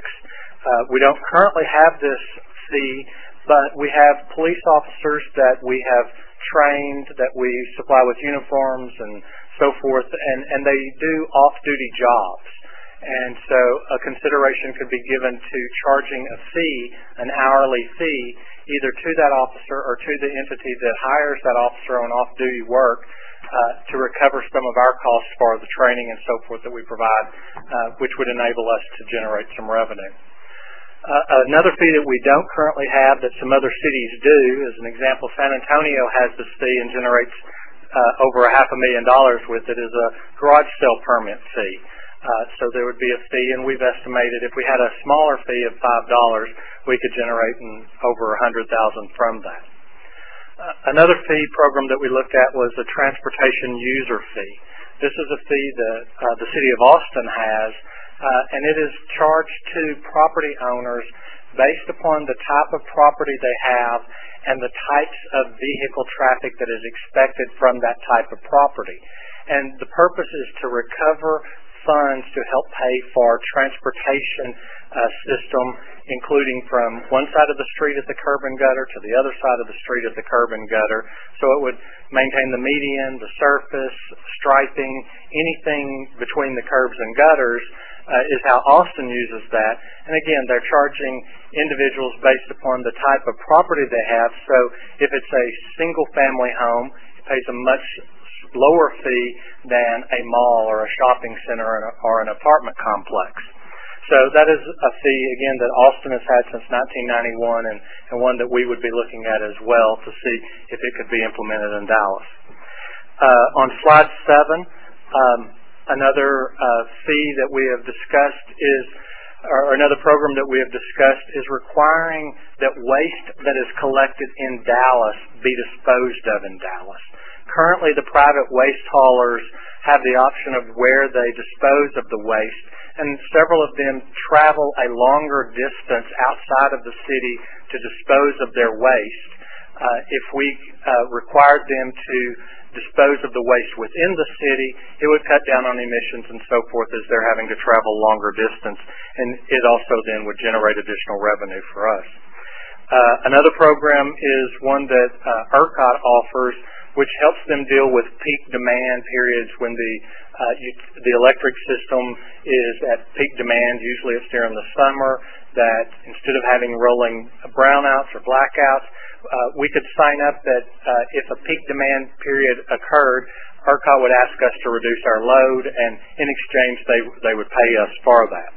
6. We don't currently have this fee, but we have police officers that we have trained, that we supply with uniforms and so forth, and they do off-duty jobs. And so a consideration could be given to charging a fee, an hourly fee, either to that officer or to the entity that hires that officer on off-duty work to recover some of our costs for the training and so forth that we provide, which would enable us to generate some revenue. Another fee that we don't currently have that some other cities do, as an example, San Antonio has this fee and generates over $500,000 with it, is a garage sale permit fee. So there would be a fee, and we've estimated if we had a smaller fee of $5, we could generate over $100,000 from that. Another fee program that we looked at was a transportation user fee. This is a fee that the City of Austin has, and it is charged to property owners based upon the type of property they have and the types of vehicle traffic that is expected from that type of property. And the purpose is to recover funds to help pay for transportation system, including from one side of the street at the curb and gutter to the other side of the street at the curb and gutter. So it would maintain the median, the surface, striping, anything between the curbs and gutters is how Austin uses that. And again, they're charging individuals based upon the type of property they have. So if it's a single family home, it pays a much lower fee than a mall or a shopping center or an apartment complex. So that is a fee, again, that Austin has had since 1991 and one that we would be looking at as well to see if it could be implemented in Dallas. On slide 7, another fee that we have discussed is, or another program that we have discussed is requiring that waste that is collected in Dallas be disposed of in Dallas. Currently, the private waste haulers have the option of where they dispose of the waste, and several of them travel a longer distance outside of the city to dispose of their waste. If we required them to dispose of the waste within the city, it would cut down on emissions and so forth as they're having to travel longer distance, and it also then would generate additional revenue for us. Another program is one that ERCOT offers, which helps them deal with peak demand periods when the electric system is at peak demand. Usually it's during the summer, that instead of having rolling brownouts or blackouts, we could sign up that if a peak demand period occurred, ERCOT would ask us to reduce our load, and in exchange they would pay us for that.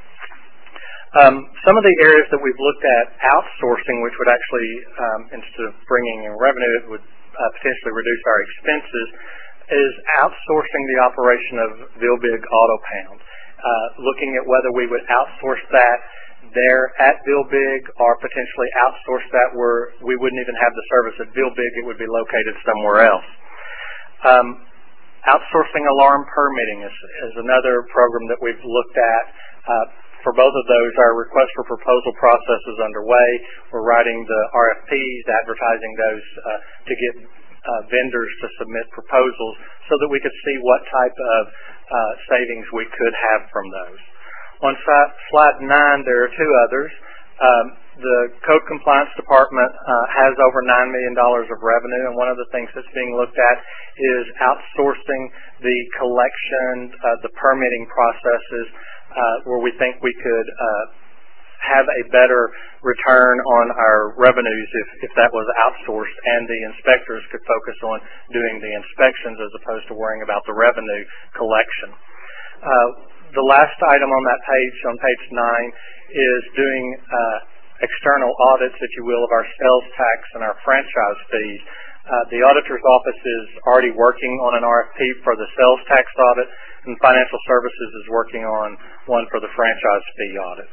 Some of the areas that we've looked at outsourcing, which would actually, instead of bringing in revenue, it would potentially reduce our expenses, is outsourcing the operation of Vilbig Auto Pound. Looking at whether we would outsource that there at Vilbig or potentially outsource that where we wouldn't even have the service at Vilbig, it would be located somewhere else. Outsourcing alarm permitting is another program that we've looked at. For both of those, our request for proposal process is underway. We're writing the RFPs, advertising those to get vendors to submit proposals so that we could see what type of savings we could have from those. On slide 9, there are 2 others. The Code Compliance Department has over $9 million of revenue, and one of the things that's being looked at is outsourcing the collection, the permitting processes, where we think we could have a better return on our revenues if that was outsourced, and the inspectors could focus on doing the inspections as opposed to worrying about the revenue collection. The last item on that page, on page 9, is doing external audits, if you will, of our sales tax and our franchise fees. The auditor's office is already working on an RFP for the sales tax audit, and Financial Services is working on one for the franchise fee audit.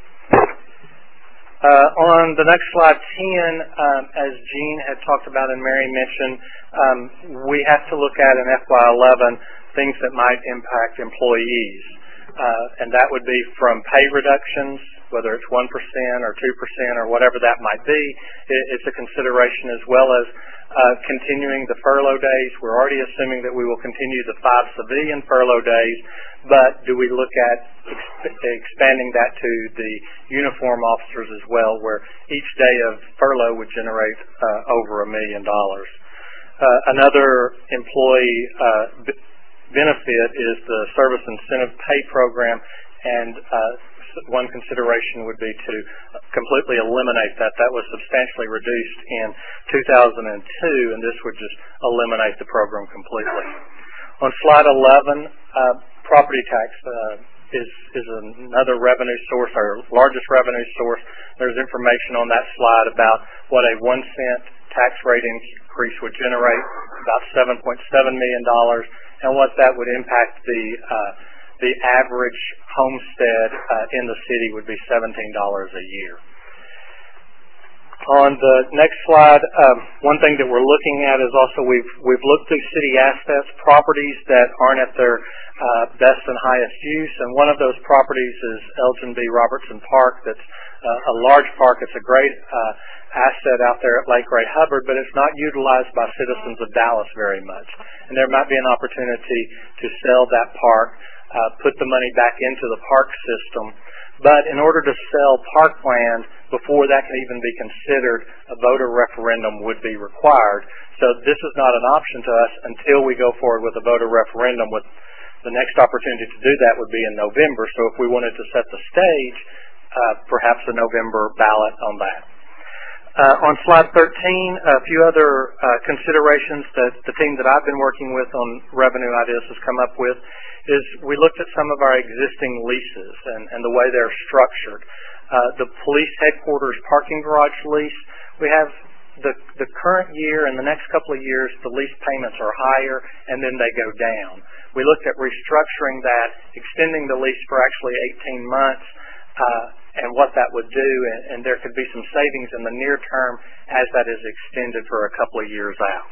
On the next slide, 10, as Jean had talked about and Mary mentioned, we have to look at in FY11 things that might impact employees. And that would be from pay reductions, whether it's 1% or 2% or whatever that might be. It's a consideration, as well as continuing the furlough days. We're already assuming that we will continue the 5 civilian furlough days, but do we look at expanding that to the uniform officers as well, where each day of furlough would generate over $1 million. Another employee benefit is the Service Incentive Pay Program, and one consideration would be to completely eliminate that. That was substantially reduced in 2002, and this would just eliminate the program completely. On slide 11, property tax is another revenue source, our largest revenue source. There's information on that slide about what a 1-cent tax rate increase would generate, about $7.7 million, and what that would impact the average homestead in the city would be $17 a year. On the next slide, one thing that we're looking at is also we've looked through city assets, properties that aren't at their best and highest use, and one of those properties is Elgin B. Robertson Park. That's a large park. It's a great asset out there at Lake Ray Hubbard, but it's not utilized by citizens of Dallas very much. And there might be an opportunity to sell that park, put the money back into the park system. But in order to sell parkland, before that can even be considered, a voter referendum would be required. So this is not an option to us until we go forward with a voter referendum. With the next opportunity to do that would be in November. So if we wanted to set the stage, perhaps a November ballot on that. On slide 13, a few other considerations that the team that I've been working with on Revenue Ideas has come up with is we looked at some of our existing leases and the way they're structured. The police headquarters parking garage lease, we have the current year and the next couple of years, the lease payments are higher and then they go down. We looked at restructuring that, extending the lease for actually 18 months, and what that would do, and there could be some savings in the near term as that is extended for a couple of years out.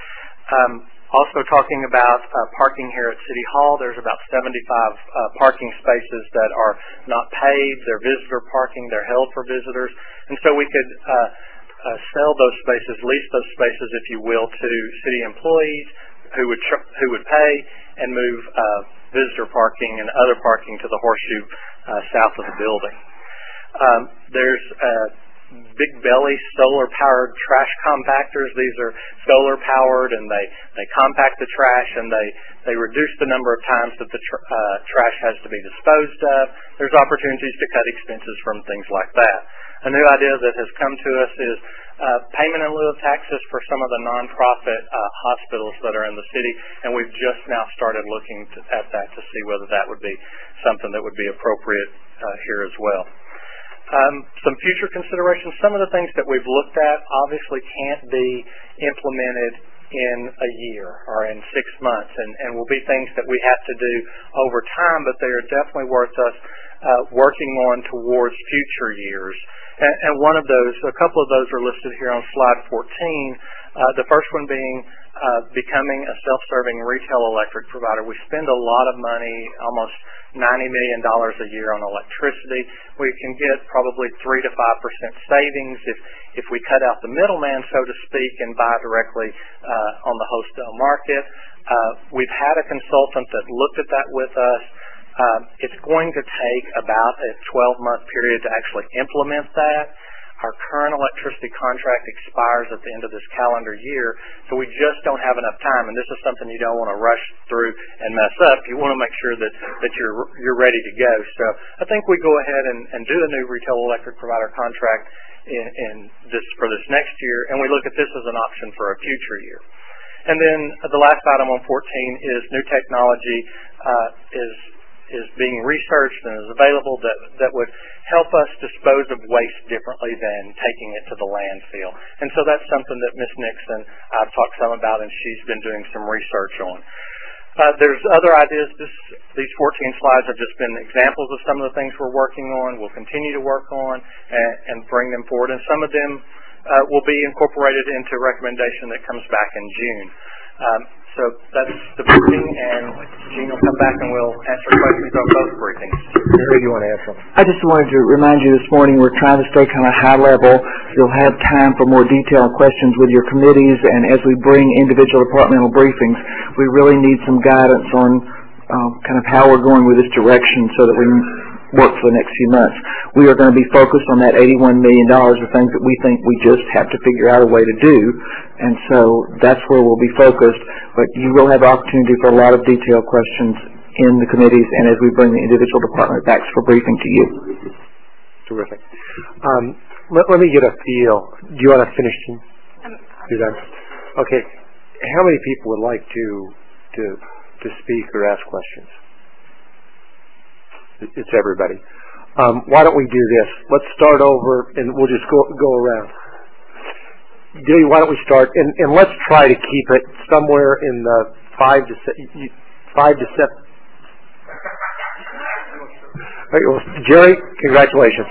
Also talking about parking here at City Hall, there's about 75 parking spaces that are not paid. They're visitor parking. They're held for visitors. And so we could sell those spaces, lease those spaces, if you will, to city employees who would pay and move visitor parking and other parking to the Horseshoe south of the building. There's Big Belly solar-powered trash compactors. These are solar-powered, and they compact the trash, and they reduce the number of times that the trash has to be disposed of. There's opportunities to cut expenses from things like that. A new idea that has come to us is payment in lieu of taxes for some of the nonprofit hospitals that are in the city, and we've just now started looking at that to see whether that would be something that would be appropriate here as well. Some future considerations, some of the things that we've looked at obviously can't be implemented in a year or in 6 months, and will be things that we have to do over time, but they are definitely worth us working on towards future years. And one of those, a couple of those are listed here on slide 14. The first one being becoming a self-serving retail electric provider. We spend a lot of money, almost $90 million a year on electricity. We can get probably 3 to 5% savings if we cut out the middleman, so to speak, and buy directly on the wholesale market. We've had a consultant that looked at that with us. It's going to take about a 12-month period to actually implement that. Our current electricity contract expires at the end of this calendar year, so we just don't have enough time, and this is something you don't want to rush through and mess up. You want to make sure that you're ready to go. So I think we go ahead and do a new retail electric provider contract for this next year, and we look at this as an option for a future year. And then the last item on 14 is new technology is being researched and is available that would help us dispose of waste differently than taking it to the landfill. And so that's something that Ms. Nixon I've talked some about, and she's been doing some research on. There's other ideas. These 14 slides have just been examples of some of the things we're working on. We'll continue to work on and bring them forward, and some of them will be incorporated into a recommendation that comes back in June. So that's the briefing, and Gene will come back and we'll answer questions on both briefings. Mary, do you want to answer them? I just wanted to remind you this morning we're trying to stay kind of high level. You'll have time for more detailed questions with your committees, and as we bring individual departmental briefings, we really need some guidance on kind of how we're going with this direction so that we work for the next few months. We are going to be focused on that $81 million of things that we think we just have to figure out a way to do, and so that's where we'll be focused. But you will have opportunity for a lot of detailed questions in the committees and as we bring the individual department backs for briefing to you. Terrific. Let me get a feel. Do you want to finish, Gene? You're done? Okay. How many people would like to speak or ask questions? It's everybody. Why don't we do this? Let's start over, and we'll just go around. Dilly, why don't we start? And let's try to keep it somewhere in the 5 to 7. Jerry, congratulations.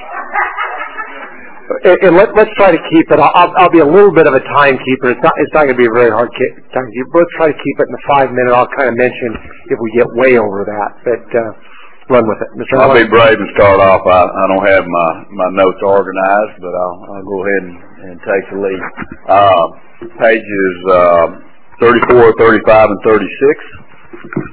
And let's try to keep it. I'll be a little bit of a timekeeper. It's not going to be a very hard timekeeper. But let's try to keep it in the 5 minute. I'll kind of mention if we get way over that. But run with it. Mr. I'll be brave and start off. I don't have my notes organized, but I'll go ahead and take the lead. Pages 34, 35, and 36.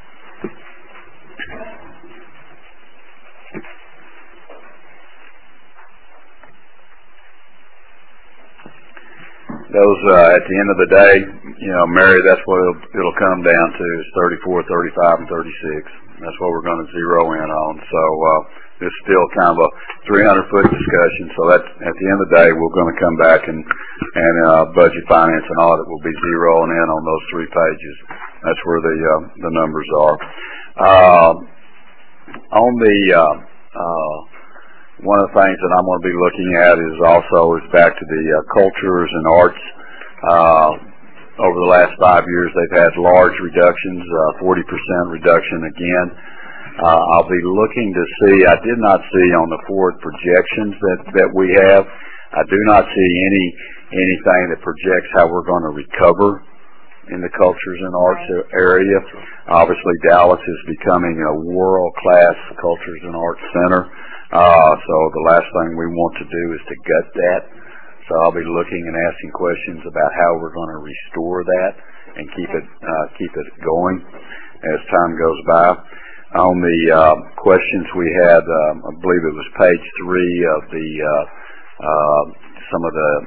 Those, at the end of the day, Mary, that's what it'll come down to is 34, 35, and 36. That's what we're going to zero in on. So it's still kind of a 300-foot discussion. So that at the end of the day, we're going to come back and budget, finance, and audit will be zeroing in on those 3 pages. That's where the numbers are. One of the things that I'm going to be looking at is back to the cultures and arts. Over the last 5 years, they've had large reductions, 40% reduction again. I'll be looking to see, I did not see on the forward projections that we have, I do not see anything that projects how we're going to recover in the cultures and arts area. Obviously, Dallas is becoming a world-class cultures and arts center. So the last thing we want to do is to gut that. So I'll be looking and asking questions about how we're going to restore that and keep it going as time goes by. On the questions we had, I believe it was page 3 of the some of the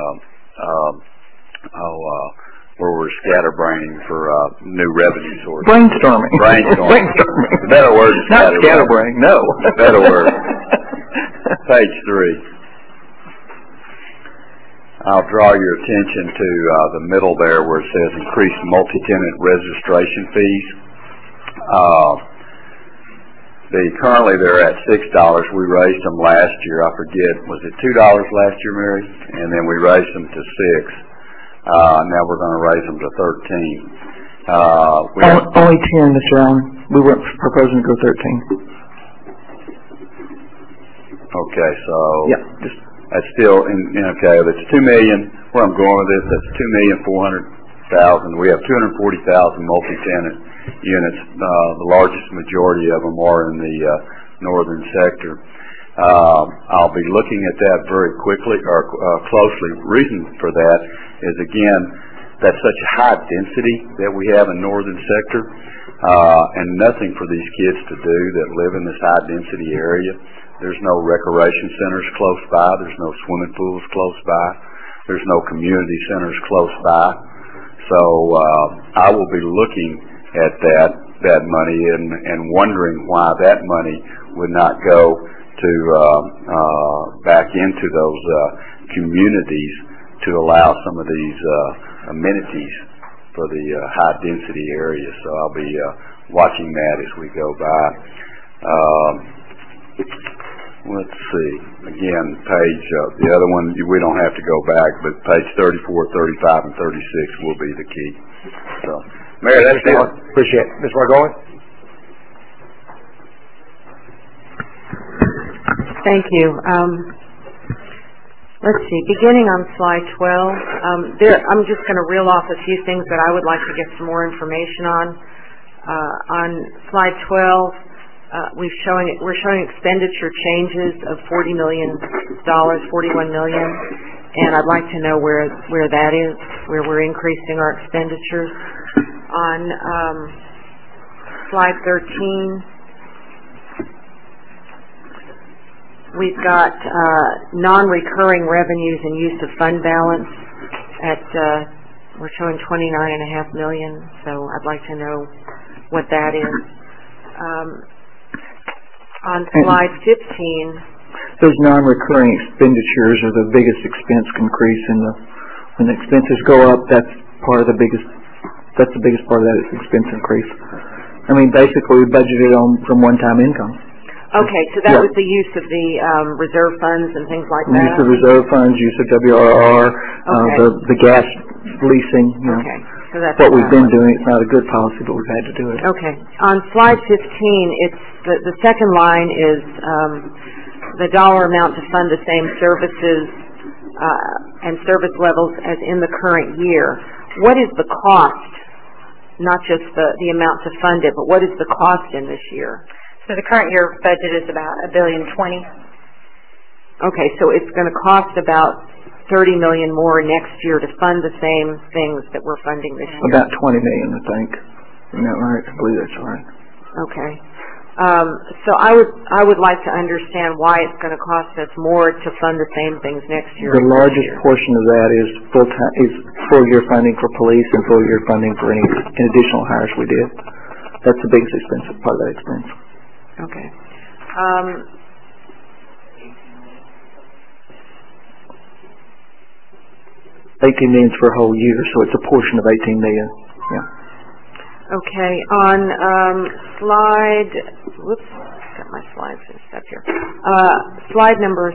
where we're scatterbraining for new revenue sources. Brainstorming. The better word is not scatterbraining. No. The better word. Page 3. I'll draw your attention to the middle there where it says increased multi-tenant registration fees. Currently they're at $6. We raised them last year. I forget, was it $2 last year, Mary? And then we raised them to $6. Now we're going to raise them to 13. Only 10, Mr. Allen. We weren't proposing to go 13. Okay, so yeah, that's still okay. That's $2 million. Where I'm going with this, that's $2,400,000. We have 240,000 multi-tenant units. The largest majority of them are in the northern sector. I'll be looking at that very quickly or closely. Reason for that is, again, that's such a high density that we have in northern sector, and nothing for these kids to do that live in this high density area. There's no recreation centers close by. There's no swimming pools close by. There's no community centers close by. So I will be looking at that money and wondering why that money would not go to back into those communities to allow some of these amenities for the high density areas. So I'll be watching that as we go by. Let's see. Again, page, the other one, we don't have to go back, but page 34, 35, and 36 will be the key. So, Mayor, that's it. Appreciate it. Ms. Margolin? Thank you. Let's see. Beginning on slide 12, I'm just going to reel off a few things that I would like to get some more information on. On slide 12, we're showing expenditure changes of $40 million, $41 million, and I'd like to know where that is, where we're increasing our expenditures. On slide 13, we've got non-recurring revenues and use of fund balance at we're showing $29.5 million, so I'd like to know what that is. On slide 15, those non-recurring expenditures are the biggest expense increase when the expenses go up. That's the biggest part of that expense increase. I mean, basically we budgeted from one-time income. Okay, so that was the use of the reserve funds and things like that? Use of reserve funds, use of WRR, the gas leasing. Okay. So that's what we've been doing. It's not a good policy, but we've had to do it. Okay. On slide 15, it's the second line is the dollar amount to fund the same services and service levels as in the current year. What is the cost? Not just the amount to fund it, but what is the cost in this year? So the current year budget is about $1.020 billion. Okay, so it's going to cost about $30 million more next year to fund the same things that we're funding this year. About $20 million, I think. Isn't that right? I believe that's right. Okay. So I would like to understand why it's going to cost us more to fund the same things next year. The largest portion of that is full-year funding for police and full-year funding for any additional hires we did. That's the biggest expensive part of that expense. Okay. $18 million for a whole year, so it's a portion of $18 million. Yeah. Okay. On slide, whoops, got my slides mixed up here. Slide number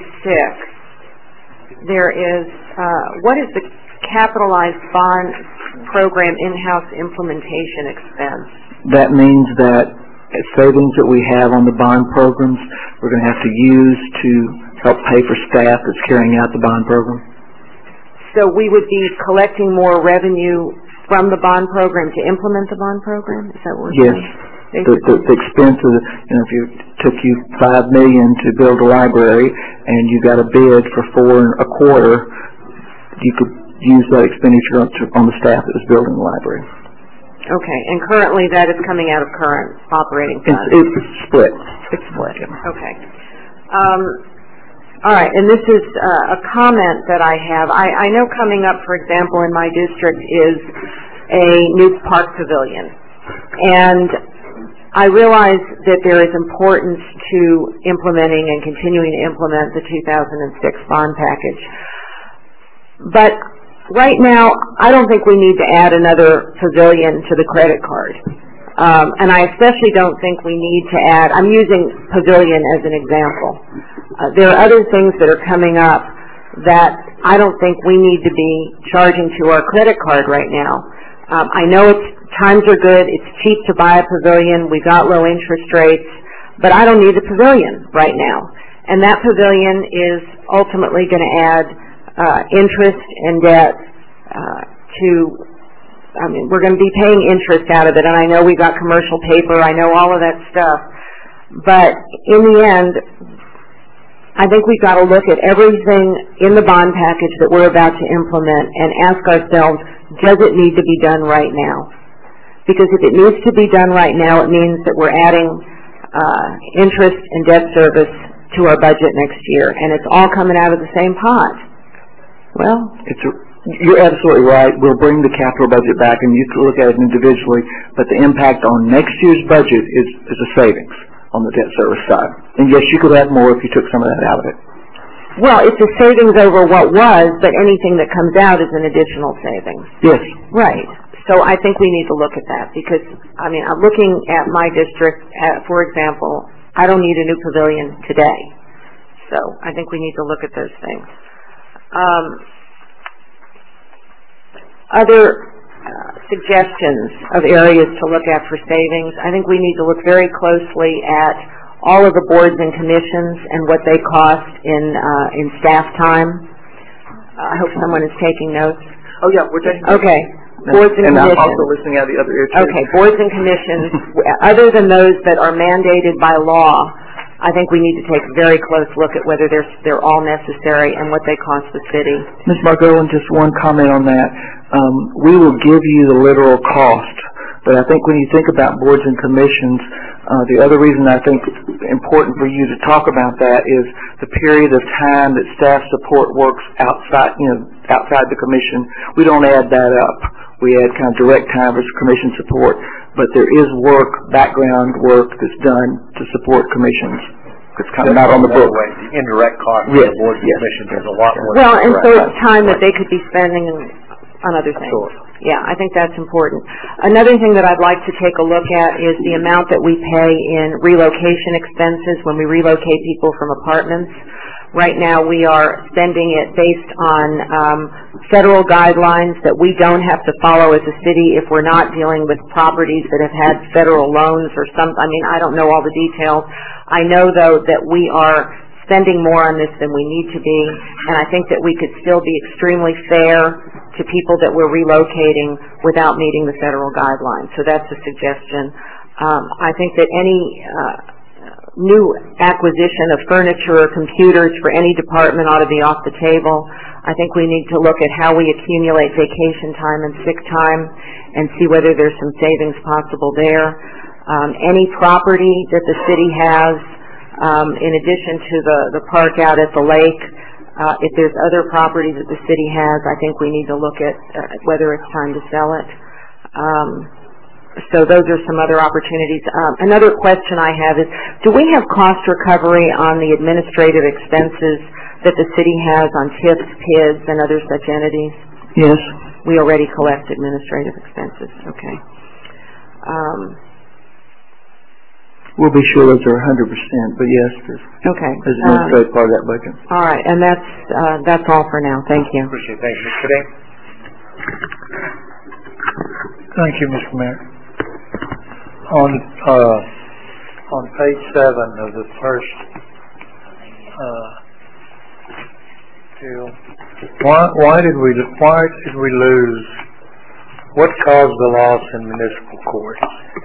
36. There is what is the capitalized bond program in-house implementation expense? That means that savings that we have on the bond programs, we're going to have to use to help pay for staff that's carrying out the bond program. So we would be collecting more revenue from the bond program to implement the bond program? Is that what we're saying? Yes. The expense of if it took you $5 million to build a library and you got a bid for $4.25, you could use that expenditure on the staff that was building the library. Okay, and currently that is coming out of current operating funds? It's split. It's split, okay. All right, and this is a comment that I have. I know coming up, for example, in my district is a new park pavilion. And I realize that there is importance to implementing and continuing to implement the 2006 bond package. But right now, I don't think we need to add another pavilion to the credit card. And I especially don't think we need to add, I'm using pavilion as an example. There are other things that are coming up that I don't think we need to be charging to our credit card right now. I know times are good, it's cheap to buy a pavilion, we got low interest rates, but I don't need a pavilion right now. And that pavilion is ultimately going to add interest and debt we're going to be paying interest out of it, and I know we got commercial paper, I know all of that stuff, but in the end, I think we've got to look at everything in the bond package that we're about to implement and ask ourselves, does it need to be done right now? Because if it needs to be done right now, it means that we're adding interest and debt service to our budget next year, and it's all coming out of the same pot. Well, you're absolutely right. We'll bring the capital budget back, and you can look at it individually, but the impact on next year's budget is a savings on the debt service side. And yes, you could add more if you took some of that out of it. Well, it's a savings over what was, but anything that comes out is an additional savings. Yes. Right. So I think we need to look at that because, I mean, I'm looking at my district, for example, I don't need a new pavilion today. So I think we need to look at those things. Other suggestions of areas to look at for savings, I think we need to look very closely at all of the boards and commissions and what they cost in staff time. I hope someone is taking notes. Oh yeah, we're taking notes. Okay. Boards and commissions. I'm also listening out the other ear too. Okay, boards and commissions, other than those that are mandated by law, I think we need to take a very close look at whether they're all necessary and what they cost the city. Ms. Margolin, just one comment on that. We will give you the literal cost, but I think when you think about boards and commissions, the other reason I think it's important for you to talk about that is the period of time that staff support works outside the commission. We don't add that up. We add kind of direct time versus commission support, but there is background work that's done to support commissions. It's kind of not on the book. The indirect cost yes, of the boards and commissions is a lot more. Well, and so it's time that they could be spending on other things. Sure. Yeah, I think that's important. Another thing that I'd like to take a look at is the amount that we pay in relocation expenses when we relocate people from apartments. Right now we are spending it based on federal guidelines that we don't have to follow as a city if we're not dealing with properties that have had federal loans or I mean, I don't know all the details. I know, though, that we are spending more on this than we need to be, and I think that we could still be extremely fair to people that we're relocating without meeting the federal guidelines. So that's a suggestion. I think that any new acquisition of furniture or computers for any department ought to be off the table. I think we need to look at how we accumulate vacation time and sick time and see whether there's some savings possible there. Any property that the city has, in addition to the park out at the lake, if there's other property that the city has, I think we need to look at whether it's time to sell it. So those are some other opportunities. Another question I have is, do we have cost recovery on the administrative expenses that the city has on TIFs, PIDs, and other such entities? Yes. We already collect administrative expenses. Okay. We'll be sure those are 100%, but yes, there's an administrative part of that budget. All right, and that's all for now. Thank you. Appreciate it. Thank you, Mr. Day. Thank you, Mr. Mayor. On page 7 of the first deal, why did we lose? What caused the loss in municipal court?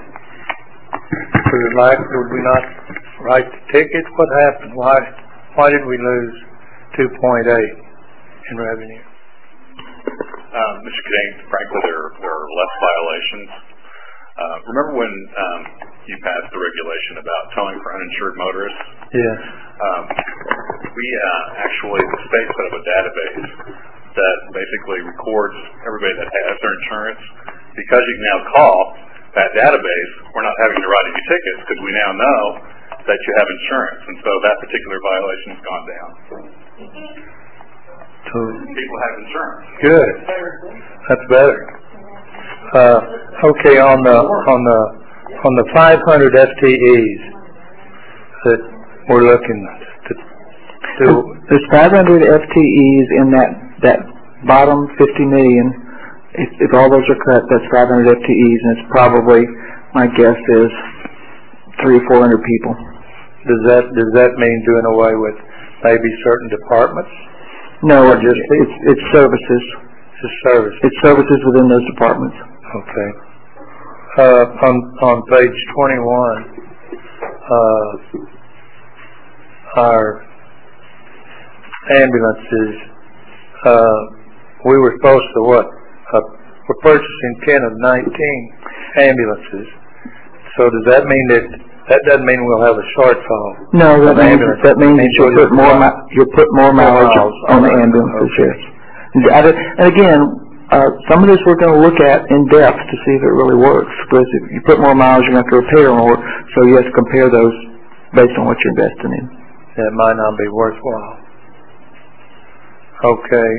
Would we not write the ticket? What happened? Why did we lose 2.8 in revenue? Mr. King, frankly, there are less violations. Remember when you passed the regulation about towing for uninsured motorists? Yes. We actually, the state set up a database that basically records everybody that has their insurance. Because you can now call that database, we're not having to write any tickets because we now know that you have insurance. And so that particular violation has gone down. So people have insurance. Good. That's better. Okay, on the 500 FTEs that we're looking to do. There's 500 FTEs in that bottom 50 million. If all those are cut, that's 500 FTEs, and it's probably, my guess is, 300 or 400 people. Does that mean doing away with maybe certain departments? No, it's services. It's services. It's services within those departments. Okay. On page 21, our ambulances, we were supposed to we're purchasing 10 of 19 ambulances. So does that mean that doesn't mean we'll have a shortfall? No, that means you'll put more mileage on the ambulances, yes. And again, some of this we're going to look at in depth to see if it really works. Because if you put more miles, you're going to have to repair more. So you have to compare those based on what you're investing in. That might not be worthwhile. Okay,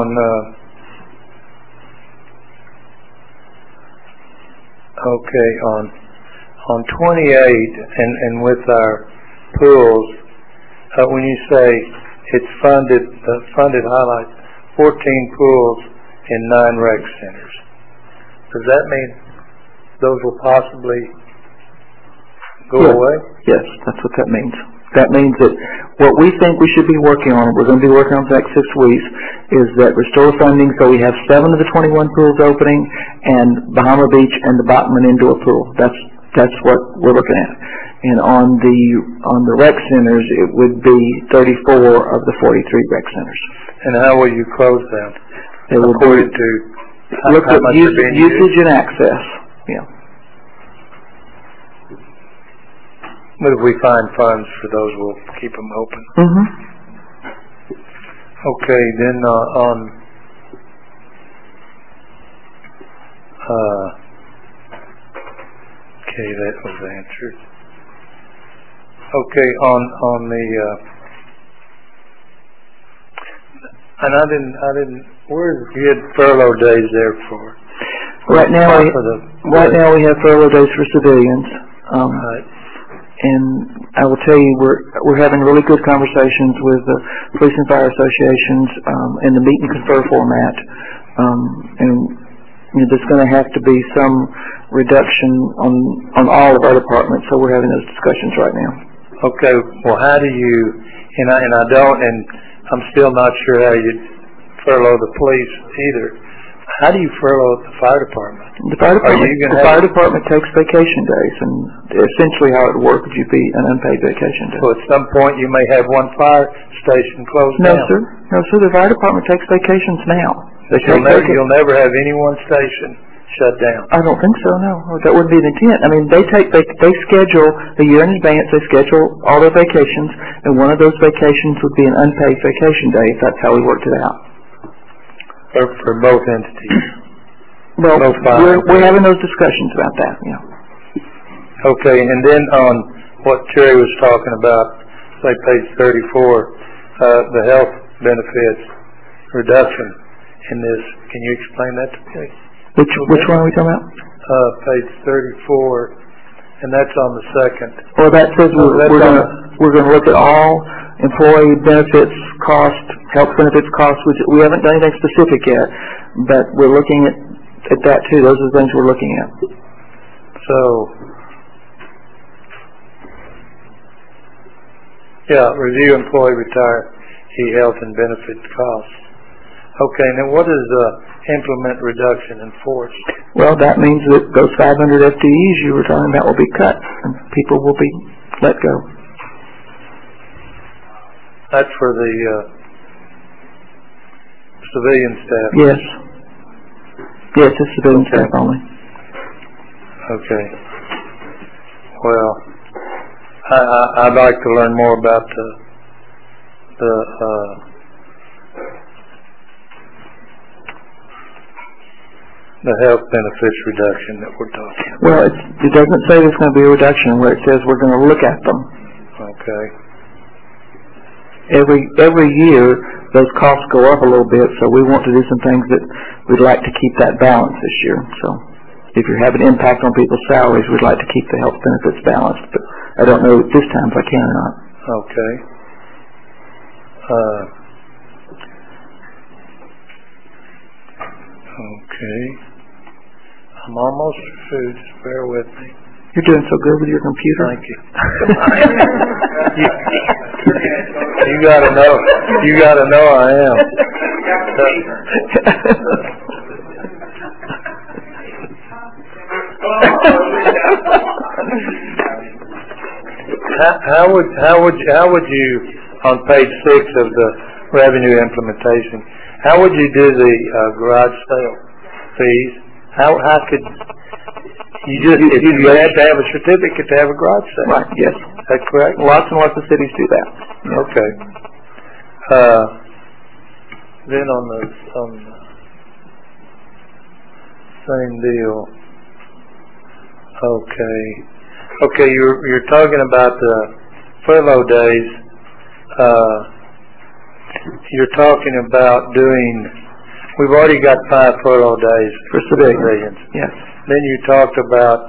on 28 and with our pools, when you say it's funded highlight 14 pools in 9 rec centers, does that mean those will possibly go away? Yes, that's what that means. That means that what we think we should be working on, we're going to be working on for the next 6 weeks, is that restore funding so we have 7 of the 21 pools opening and Bahama Beach and the Bachman indoor pool. That's what we're looking at. And on the rec centers, it would be 34 of the 43 rec centers. And how will you close them? They will according to look how at much are being usage used? and access. Yeah. But if we find funds for those, we'll keep them open. Mm-hmm. Okay, then okay, that was answered. Okay, on the and I didn't. Where you had furlough days there for? Right now we have furlough days for civilians. Right. And I will tell you, we're having really good conversations with the police and fire associations in the meet and confer format, and there's going to have to be some reduction on all of our departments. So we're having those discussions right now. Okay. Well, how do you? And I'm still not sure how you furlough the police either. How do you furlough the fire department? The fire department takes vacation days, and essentially how it works would be an unpaid vacation day. So at some point you may have one fire station closed down. No, sir. The fire department takes vacations now. You'll never have any one station shut down. I don't think so. No, that wouldn't be the intent. I mean, they schedule a year in advance. They schedule all their vacations, and one of those vacations would be an unpaid vacation day if that's how we worked it out. For both entities. Well, we're having those discussions about that. Yeah. Okay, and then on what Terry was talking about, say page 34, the health benefits reduction in this. Can you explain that to me? Which one are we talking about? Page 34, and that's on the second. Well, that says we're going to look at all employee benefits cost, health benefits costs. We haven't done anything specific yet, but we're looking at that too. Those are the things we're looking at. So, review employee retiree health and benefit costs. Okay, now what is implement reduction in force? Well, that means that those 500 FTEs you were talking about will be cut, and people will be let go. That's for the civilian staff? Yes. Yes, it's civilian staff only. Okay. Well, I'd like to learn more about the health benefits reduction that we're talking about. Well, it doesn't say there's going to be a reduction where it says we're going to look at them. Okay. Every year, those costs go up a little bit, so we want to do some things that we'd like to keep that balance this year. So if you're having an impact on people's salaries, we'd like to keep the health benefits balanced. But I don't know at this time if I can or not. Okay. Okay. I'm almost through. Just bear with me. You're doing so good with your computer. Thank you. You gotta know I am. How would you on page 6 of the revenue implementation. How would you do the garage sale fees? How could you just if you had to have a certificate to have a garage sale? Right. Yes. Is that correct? Lots and lots of cities do that. Yes. Okay. Then on the same deal. Okay, you're talking about the furlough days. You're talking about doing. We've already got 5 furlough days for civilians. Yes. Then you talked about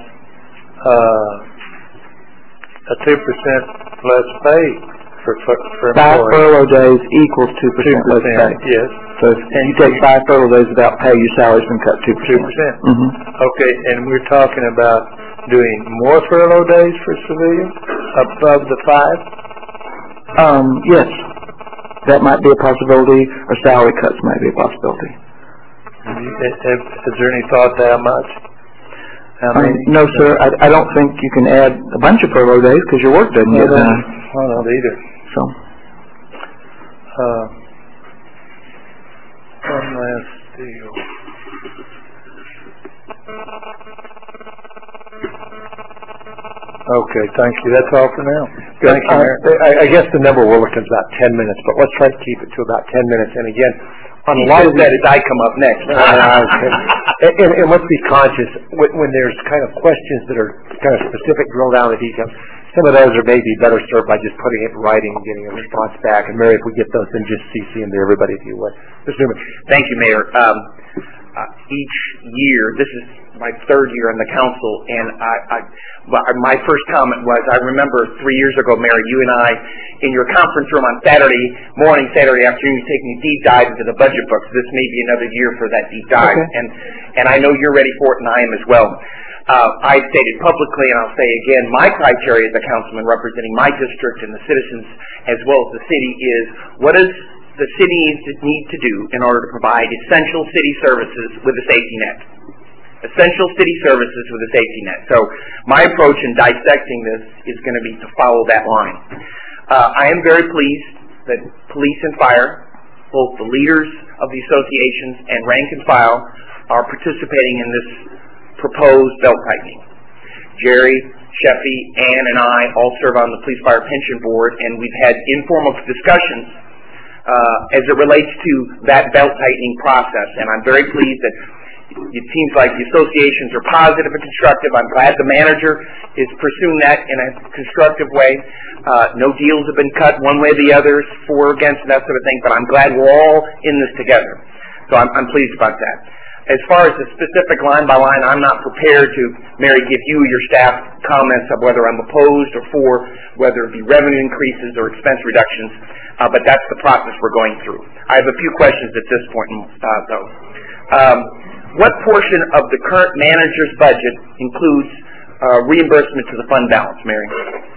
a 2% less pay for 5 employees. furlough days equals 2% less pay. Yes. So if you take 5 furlough days without pay, your salary's been cut 2%. 2%. Mm-hmm. Okay, and we're talking about doing more furlough days for civilians above the 5? Yes. That might be a possibility, or salary cuts might be a possibility. Is there any thought to how much? No, sir. I don't think you can add a bunch of furlough days because your work doesn't get done. I don't either. So. One last deal. Okay, thank you. That's all for now. Thank you, Mayor. I guess the number we're looking at is about 10 minutes, but let's try to keep it to about 10 minutes. And again, on a lot of that, I come up next. and let's be conscious when there's kind of questions that are kind of specific, drill down the details. Some of those are maybe better served by just putting it in writing and getting a response back. And Mary, if we get those, then just CC them to everybody if you would. Thank you, Mayor. Each year, this is my 3rd year on the council, and my first comment was, I remember 3 years ago, Mary, you and I, in your conference room on Saturday morning, Saturday afternoon, taking a deep dive into the budget books. This may be another year for that deep dive, and I know you're ready for it, and I am as well. I've stated publicly, and I'll say again, my criteria as a councilman representing my district and the citizens as well as the city is, what does the city need to do in order to provide essential city services with a safety net? Essential city services with a safety net. So my approach in dissecting this is going to be to follow that line. I am very pleased that police and fire, both the leaders of the associations and rank and file, are participating in this proposed belt tightening. Jerry, Sheffy, Ann, and I all serve on the Police Fire Pension Board, and we've had informal discussions as it relates to that belt tightening process. And I'm very pleased that it seems like the associations are positive and constructive. I'm glad the manager is pursuing that in a constructive way. No deals have been cut one way or the other, for or against, that sort of thing, but I'm glad we're all in this together. So I'm pleased about that. As far as the specific line by line, I'm not prepared to, Mary, give you or your staff comments of whether I'm opposed or for, whether it be revenue increases or expense reductions, but that's the process we're going through. I have a few questions at this point, though. What portion of the current manager's budget includes reimbursement to the fund balance, Mary,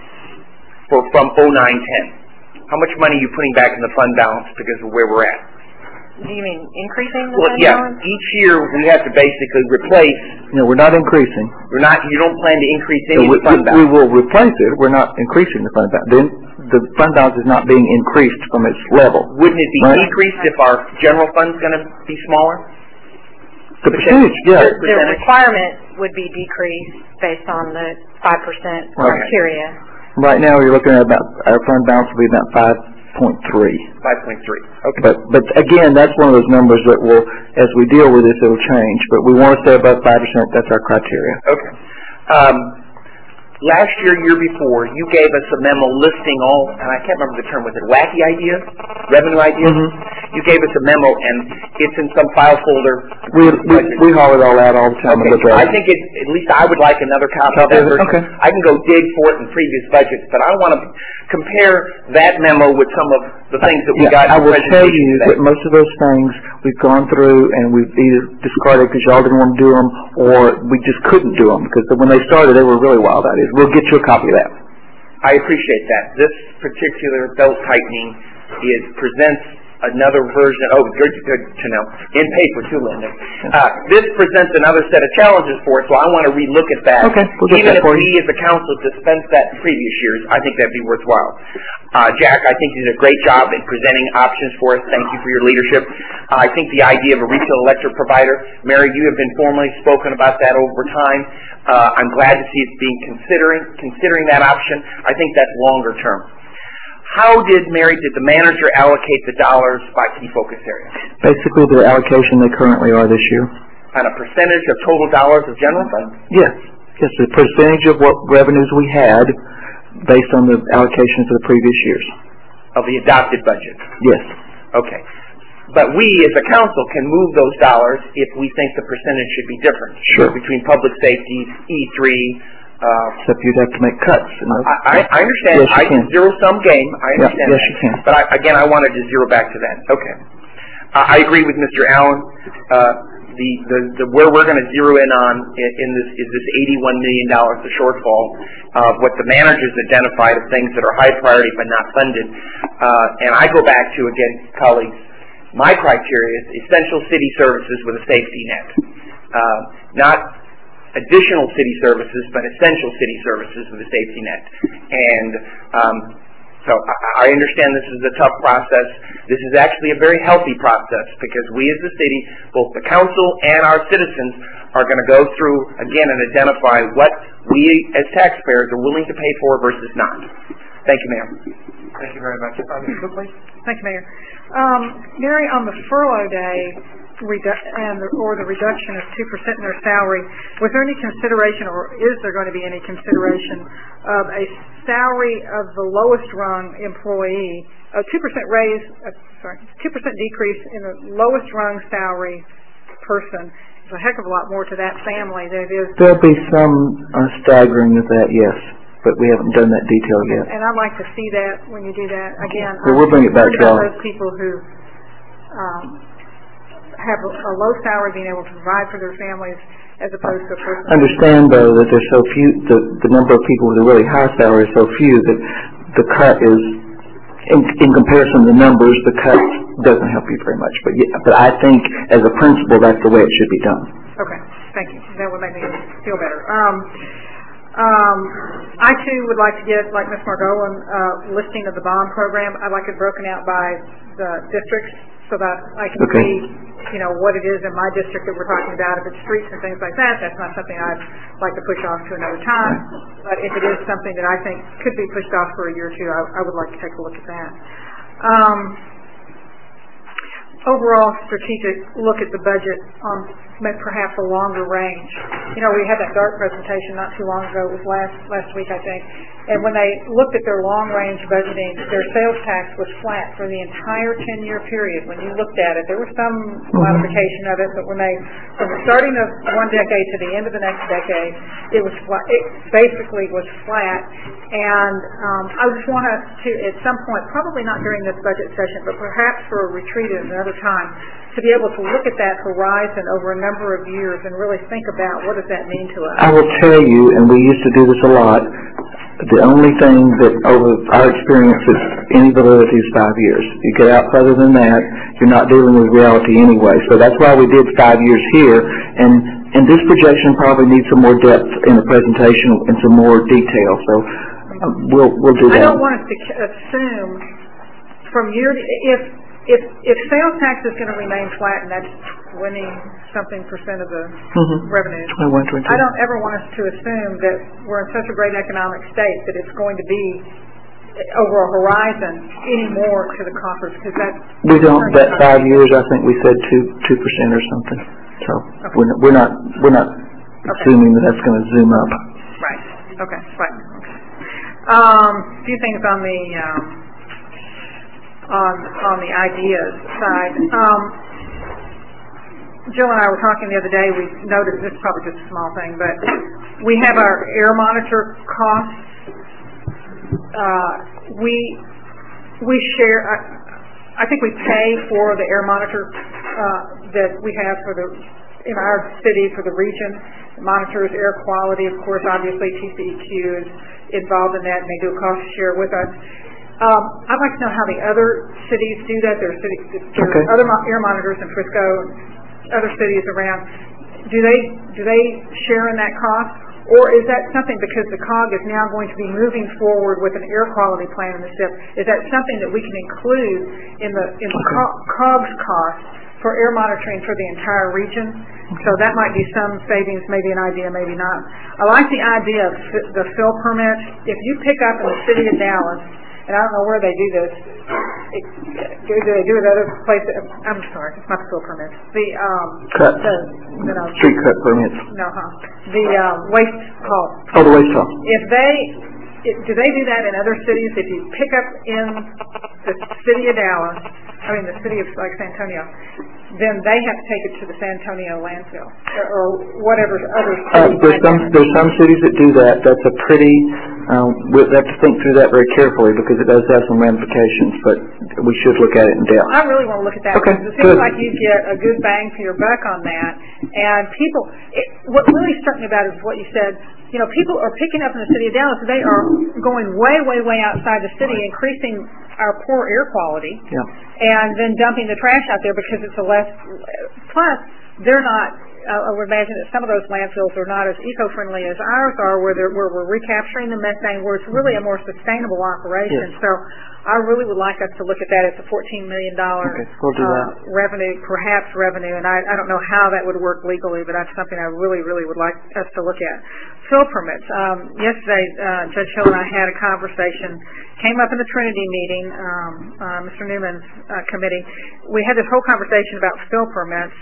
from 09-10? How much money are you putting back in the fund balance because of where we're at? Do you mean increasing the fund Well, yeah. balance? Each year we have to basically replace. No, we're not increasing. You don't plan to increase any of the fund We balance. will replace it. We're not increasing the fund balance. Then the fund balance is not being increased from its level. Wouldn't it be decreased if our general fund's going to be smaller? The percentage, yeah. The requirement would be decreased based on the 5% criteria. Right now, you're looking at about, our fund balance will be about 5.3. 5.3. Okay. But again, that's one of those numbers that will, as we deal with this, it'll change. But we want to stay above 5%. That's our criteria. Okay. Last year before, you gave us a memo listing all, and I can't remember the term, was it wacky ideas? Revenue ideas? You gave us a memo, and it's in some file folder. We haul it all out all the time. Okay. And look at I it. think at least I would like another copy of that version. Okay. I can go dig for it in previous budgets, but I want to compare that memo with some of the things that we got. I will tell you that most of those things we've gone through and we've either discarded because y'all didn't want to do them, or we just couldn't do them because when they started, they were really wild ideas. We'll get you a copy of that. I appreciate that. This particular belt tightening presents another version. Oh, good to know. In paper too, Linda. This presents another set of challenges for us, so I want to relook at that. Okay, we'll get Even that if for we, you. as a council, dispensed that in previous years, I think that'd be worthwhile. Jack, I think you did a great job in presenting options for us. Thank you for your leadership. I think the idea of a retail electric provider, Mary, you have been formally spoken about that over time. I'm glad to see it's being considering that option. I think that's longer term. How did the manager allocate the dollars by key focus areas? Basically, the allocation they currently are this year. On a percentage of total dollars of general fund? Yes. Yes, the percentage of what revenues we had based on the allocation for the previous years. Of the adopted budget? Yes. Okay. But we, as a council, can move those dollars if we think the percentage should be different. Sure. Between public safety, E3, except you'd have to make cuts. I understand. Yes, you can. Zero-sum game. I understand yes, that. you can. But again, I wanted to zero back to that. Okay. I agree with Mr. Allen. Where we're going to zero in on in this is this $81 million, the shortfall of what the managers identified of things that are high priority but not funded. And I go back to, again, colleagues, my criteria is essential city services with a safety net. Not additional city services, but essential city services with a safety net. And so I understand this is a tough process. This is actually a very healthy process because we as the city, both the council and our citizens, are going to go through, again, and identify what we as taxpayers are willing to pay for versus not. Thank you, Mayor. Thank you very much. Ms. Cook, please. Thank you, Mayor. Mary, on the furlough day, or the reduction of 2% in their salary, was there any consideration, or is there going to be any consideration of a salary of the lowest rung employee, a 2% raise, 2% decrease in the lowest rung salary person? It's a heck of a lot more to that family than it is. There'll be some staggering of that, yes, but we haven't done that detail yet. And I'd like to see that when you do that. Again, well, we'll bring it back to y'all. Those people who have a low salary being able to provide for their families as opposed to a person. Understand, though, that there's so few, the number of people with a really high salary is so few that the cut is, in comparison to the numbers, the cut doesn't help you very much. But I think, as a principle, that's the way it should be done. Okay, thank you. That would make me feel better. I, too, would like to get, like Ms. Margolin, listing of the bond program. I'd like it broken out by the districts so that I can see, what it is in my district that we're talking about. If it's streets and things like that, that's not something I'd like to push off to another time. But if it is something that I think could be pushed off for a year or two, I would like to take a look at that. Overall strategic look at the budget on perhaps a longer range. We had that DART presentation not too long ago. It was last week, I think. And when they looked at their long-range budgeting, their sales tax was flat for the entire 10-year period. When you looked at it, there was some modification of it, but from the starting of one decade to the end of the next decade, it was flat. It basically was flat. And I just want us to, at some point, probably not during this budget session, but perhaps for a retreat at another time, to be able to look at that horizon over a number of years and really think about what does that mean to us. I will tell you, and we used to do this a lot, the only thing that over our experience is any validity is 5 years. You get out further than that, you're not dealing with reality anyway. So that's why we did 5 years here, and this projection probably needs some more depth in the presentation and some more detail. So we'll do that. I don't want us to assume from year to, if sales tax is going to remain flat and that's 20-something% of the revenue, I don't ever want us to assume that we're in such a great economic state that it's going to be over a horizon any more to the coffers, because that's... We don't, that 5 years, I think we said 2% or something. So we're not assuming that that's going to zoom up. Right. Okay. Right. A few things on the ideas side. Jill and I were talking the other day. We noticed, this is probably just a small thing, but we have our air monitor costs. We share. I think we pay for the air monitor that we have in our city for the region. It monitors air quality. Of course, obviously TCEQ is involved in that, and they do a cost share with us. I'd like to know how the other cities do that. There are other air monitors in Frisco and other cities around. Do they share in that cost? Or is that something, because the COG is now going to be moving forward with an air quality plan in the SIP, is that something that we can include in the COG's cost for air monitoring for the entire region? So that might be some savings, maybe an idea, maybe not. I like the idea of the fill permits. If you pick up in the city of Dallas, and I don't know where they do this, do they do it at other places? I'm sorry, it's not the fill permits. Street cut permits. No, the waste haul. Oh, the waste haul. Do they do that in other cities? If you pick up in the city of Dallas, the city of like San Antonio, then they have to take it to the San Antonio landfill or whatever other cities. There's some cities that do that. That's a pretty. We have to think through that very carefully because it does have some ramifications. But we should look at it in depth. I really want to look at that. Okay, because it seems like you get a good bang for your buck on that. And people, what really struck me about it is what you said. People are picking up in the city of Dallas. They are going way, way, way outside the city, increasing our poor air quality, and then dumping the trash out there because it's a less. Plus, they're not. I would imagine that some of those landfills are not as eco-friendly as ours are, where we're recapturing the methane, where it's really a more sustainable operation. Yes. So, I really would like us to look at that as a $14 million revenue, and I don't know how that would work legally, but that's something I really, really would like us to look at. Fill permits. Yesterday, Judge Hill and I had a conversation. Came up in the Trinity meeting, Mr. Newman's committee. We had this whole conversation about fill permits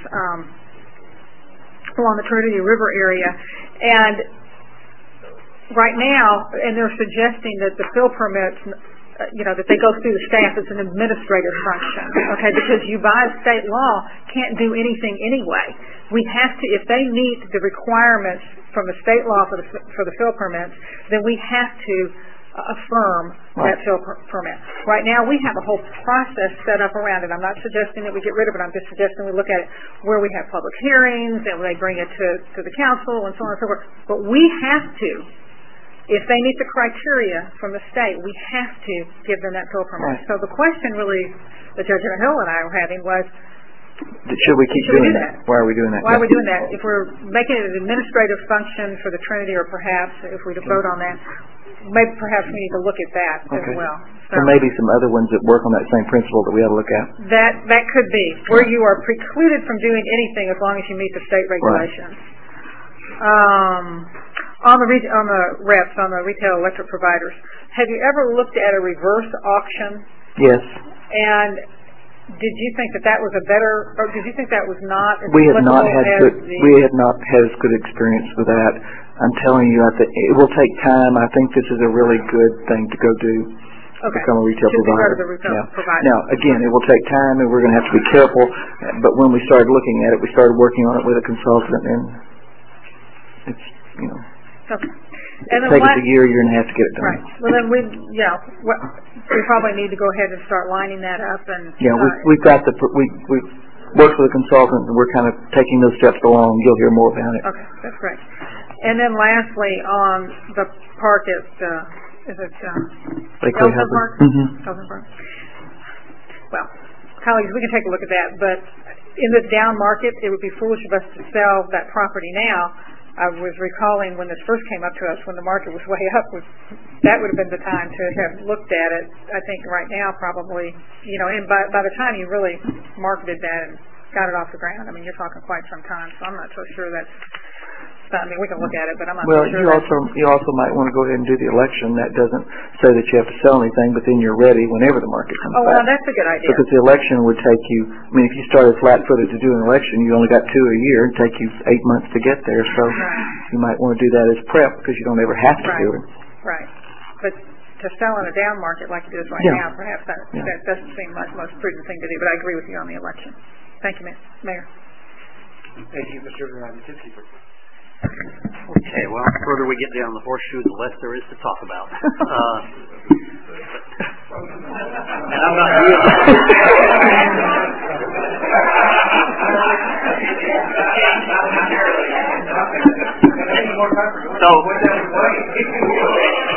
along the Trinity River area, and right now, and they're suggesting that the fill permits, that they go through the staff as an administrative function, okay, because you by state law can't do anything anyway. We have to, if they meet the requirements from the state law for the fill permits, then we have to affirm that fill permit. Right now, we have a whole process set up around it. I'm not suggesting that we get rid of it. I'm just suggesting we look at it where we have public hearings and they bring it to the council and so on and so forth. But we have to, if they meet the criteria from the state, we have to give them that fill permit. So the question really that Judge Hill and I were having was, should we keep doing that? Why are we doing that? Why are we doing that? If we're making it an administrative function for the Trinity, or perhaps if we vote on that, maybe perhaps we need to look at that as well. So maybe some other ones that work on that same principle that we ought to look at. That could be where you are precluded from doing anything as long as you meet the state regulations. On the reps, on the retail electric providers, have you ever looked at a reverse auction? Yes. And did you think that was a better, or did you think that was not as we have not had as good experience with that. I'm telling you, it will take time. I think this is a really good thing to go do. Become a retail provider. Now, again, it will take time, and we're going to have to be careful. But when we started looking at it, we started working on it with a consultant, and it's it takes us a year and a half to get it done. Right. Well, then we probably need to go ahead and start lining that up. And we've got we worked with a consultant, and we're kind of taking those steps along. You'll hear more about it. Okay, that's great. And then lastly, on the park at Elton Park? Elton Park. Well, colleagues, we can take a look at that, but in this down market, it would be foolish of us to sell that property now. I was recalling when this first came up to us, when the market was way up, that would have been the time to have looked at it. I think right now probably, and by the time you really marketed that and got it off the ground, you're talking quite some time, so I'm not so sure that's, we can look at it, but I'm not so sure. You also might want to go ahead and do the election. That doesn't say that you have to sell anything, but then you're ready whenever the market comes back. Well, that's a good idea. Because the election would take you, if you started flat-footed to do an election, you only got 2 a year, it'd take you 8 months to get there, so you might want to do that as prep because you don't ever have to do it. Right. But to sell in a down market like it is right now, perhaps that doesn't seem like the most prudent thing to do, but I agree with you on the election. Thank you, Mayor. Thank you, Mr. Tipsy. Okay, well, the further we get down the horseshoe, the less there is to talk about. And I'm not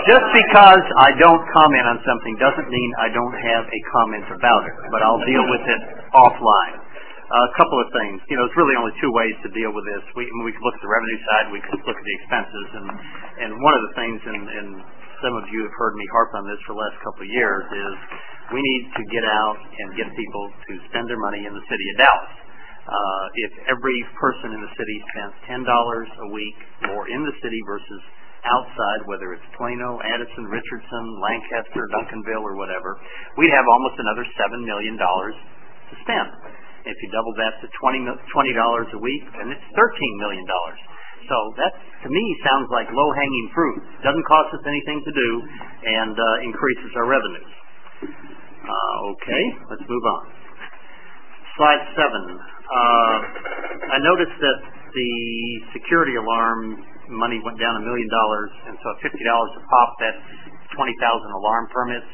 Just because I don't comment on something doesn't mean I don't have a comment about it, but I'll deal with it offline. A couple of things. There's really only two ways to deal with this. We can look at the revenue side, we can look at the expenses, and one of the things, and some of you have heard me harp on this for the last couple of years, is we need to get out and get people to spend their money in the city of Dallas. If every person in the city spent $10 a week more in the city versus outside, whether it's Plano, Addison, Richardson, Lancaster, Duncanville, or whatever, we'd have almost another $7 million to spend. If you double that to $20 a week, then it's $13 million. So that, to me, sounds like low-hanging fruit. Doesn't cost us anything to do and increases our revenues. Okay, let's move on. Slide 7. I noticed that the security alarm money went down $1 million, and so at $50 a pop, that's 20,000 alarm permits.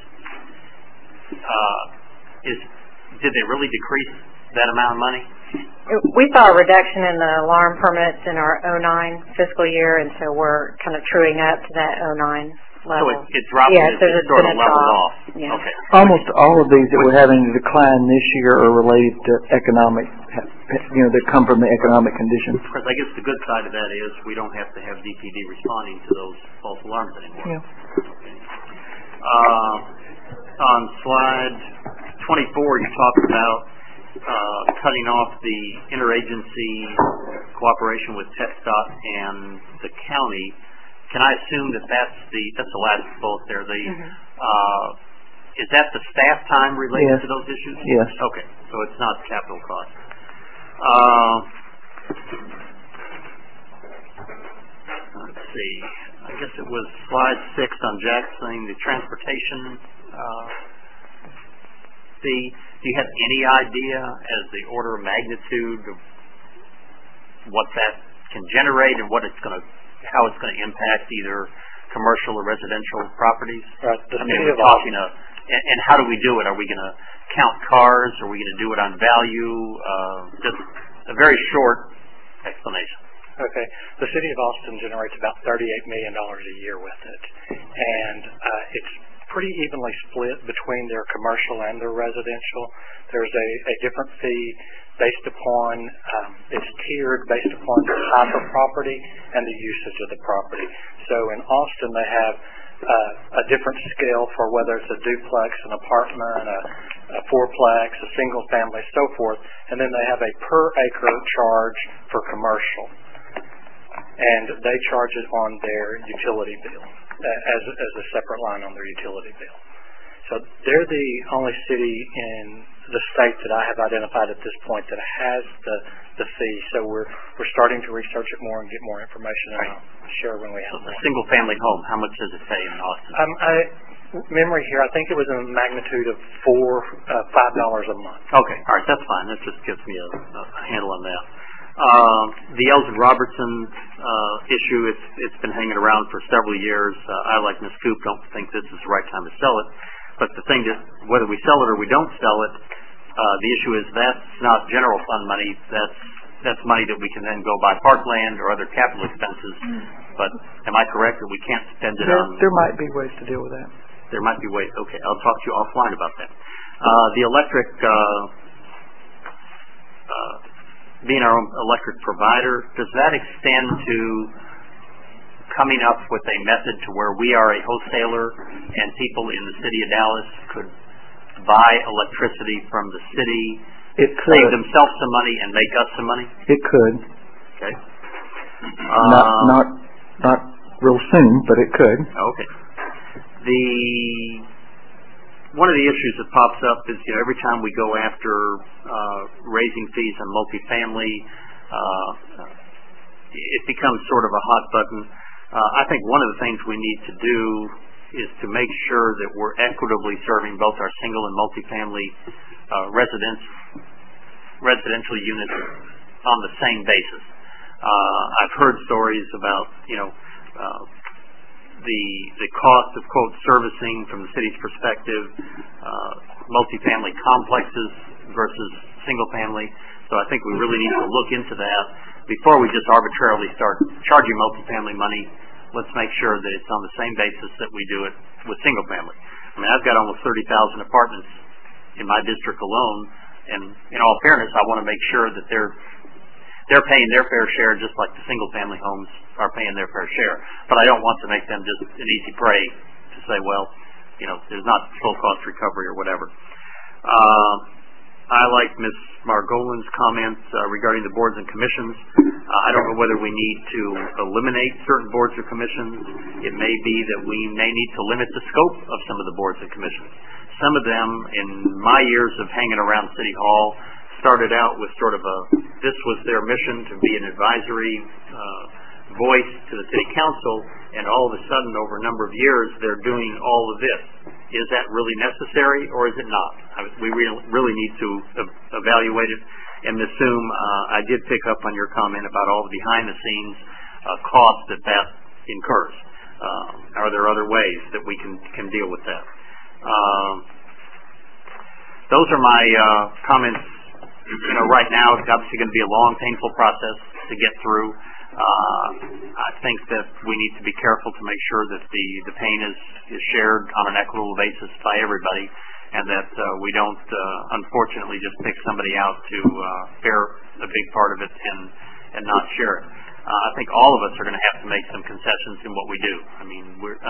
Did they really decrease that amount of money? We saw a reduction in the alarm permits in our 09 fiscal year, and so we're kind of truing up to that 09 level. So it dropped, yeah, so it sort of leveled off. Yeah. Okay. Almost all of these that we're having a decline this year are related to economic, that come from the economic conditions. Because I guess the good side of that is we don't have to have DPD responding to those false alarms anymore. Yeah. On slide 24, you talked about cutting off the interagency cooperation with TxDOT and the county. Can I assume that that's the last bullet there? Is that the staff time related to those issues? Yes. Okay, so it's not capital cost. Let's see. I guess it was slide 6 on Jackson, the transportation fee. Do you have any idea as the order of magnitude of what that can generate and how it's going to impact either commercial or residential properties? Right. And how do we do it? Are we going to count cars? Are we going to do it on value? Just a very short explanation. Okay. The city of Austin generates about $38 million a year with it, and it's pretty evenly split between their commercial and their residential. There's a different fee based upon, it's tiered based upon the type of property and the usage of the property. So in Austin they have a different scale for whether it's a duplex, an apartment, a fourplex, a single family, so forth, and then they have a per acre charge for commercial. And they charge it on their utility bill as a separate line on their utility bill. So they're the only city in the state that I have identified at this point that has the fee. So we're starting to research it more and get more information, and I'll share when we have more. A single family home, how much does it pay in Austin? Memory here, I think it was in a magnitude of $5 a month. Okay, all right, that's fine. That just gives me a handle on that. The Elgin Robertson issue, it's been hanging around for several years. I, like Ms. Coop, don't think this is the right time to sell it. But the thing that, whether we sell it or we don't sell it, the issue is that's not general fund money. That's money that we can then go buy parkland or other capital expenses. But am I correct that we can't spend it on? There might be ways to deal with that. There might be ways. Okay, I'll talk to you offline about that. The electric, being our own electric provider, does that extend to coming up with a method to where we are a wholesaler and people in the city of Dallas could buy electricity from the city, save themselves some money and make us some money? It could. Okay. Not real soon, but it could. Okay. One of the issues that pops up is, every time we go after raising fees on multifamily, it becomes sort of a hot button. I think one of the things we need to do is to make sure that we're equitably serving both our single and multifamily residential units on the same basis. I've heard stories about, the cost of, quote, servicing from the city's perspective, multifamily complexes versus single family. So I think we really need to look into that before we just arbitrarily start charging multifamily money let's make sure that it's on the same basis that we do it with single family. I mean, I've got almost 30,000 apartments in my district alone, and in all fairness, I want to make sure that they're paying their fair share just like the single family homes are paying their fair share. But I don't want to make them just an easy prey to say, well, there's not full cost recovery or whatever. I like Ms. Margolin's comments regarding the boards and commissions. I don't know whether we need to eliminate certain boards or commissions. It may be that we may need to limit the scope of some of the boards and commissions. Some of them, in my years of hanging around City Hall, started out with sort of this was their mission to be an advisory voice to the City Council, and all of a sudden, over a number of years, they're doing all of this. Is that really necessary, or is it not? We really need to evaluate it. And Ms. Soom, I did pick up on your comment about all the behind-the-scenes costs that incurs. Are there other ways that we can deal with that? Those are my comments. Right now, it's obviously going to be a long, painful process to get through. I think that we need to be careful to make sure that the pain is shared on an equitable basis by everybody, and that we don't unfortunately just pick somebody out to bear a big part of it and not share it. I think all of us are going to have to make some concessions in what we do. I mean,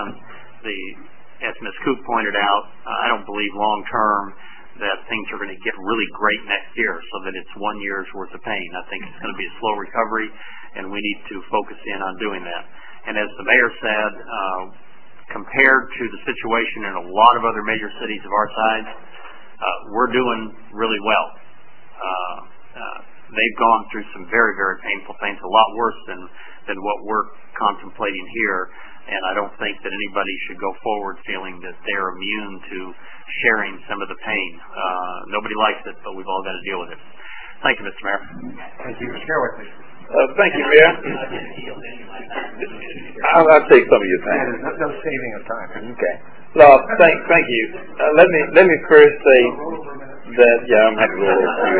as Ms. Coop pointed out, I don't believe long term that things are going to get really great next year so that it's 1 year's worth of pain. I think it's going to be a slow recovery, and we need to focus in on doing that. And as the mayor said, compared to the situation in a lot of other major cities of our size, we're doing really well. They've gone through some very, very painful things, a lot worse than what we're contemplating here, and I don't think that anybody should go forward feeling that they're immune to sharing some of the pain. Nobody likes it, but we've all got to deal with it. Thank you, Mr. Mayor. Thank you. Mr. Sherwood, please. Thank you, Mayor. I'll take some of your time. There's no saving of time. Okay. No, thank you. Let me first say that I'm happy to go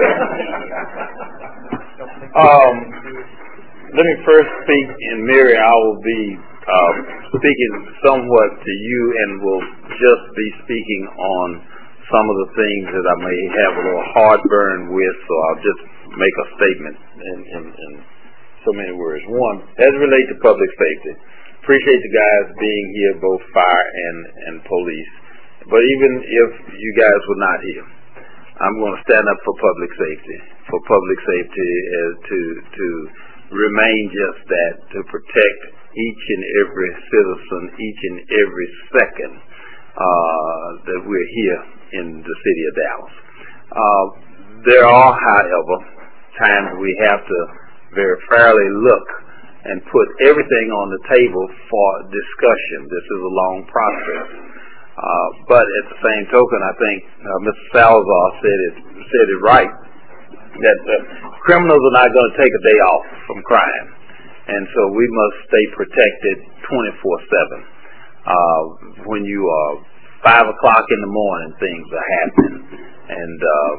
over. Let me first speak, and Mary, I will be speaking somewhat to you, and will just be speaking on some of the things that I may have a little heartburn with, so I'll just make a statement in so many words. One, as it relates to public safety, appreciate the guys being here, both fire and police. But even if you guys were not here, I'm going to stand up for public safety to remain just that, to protect each and every citizen, each and every second that we're here in the city of Dallas. There are, however, times we have to very fairly look and put everything on the table for discussion. This is a long process. But at the same token, I think Mr. Salazar said it right, that criminals are not going to take a day off from crime. And so we must stay protected 24/7. When you are 5 o'clock in the morning, things are happening. And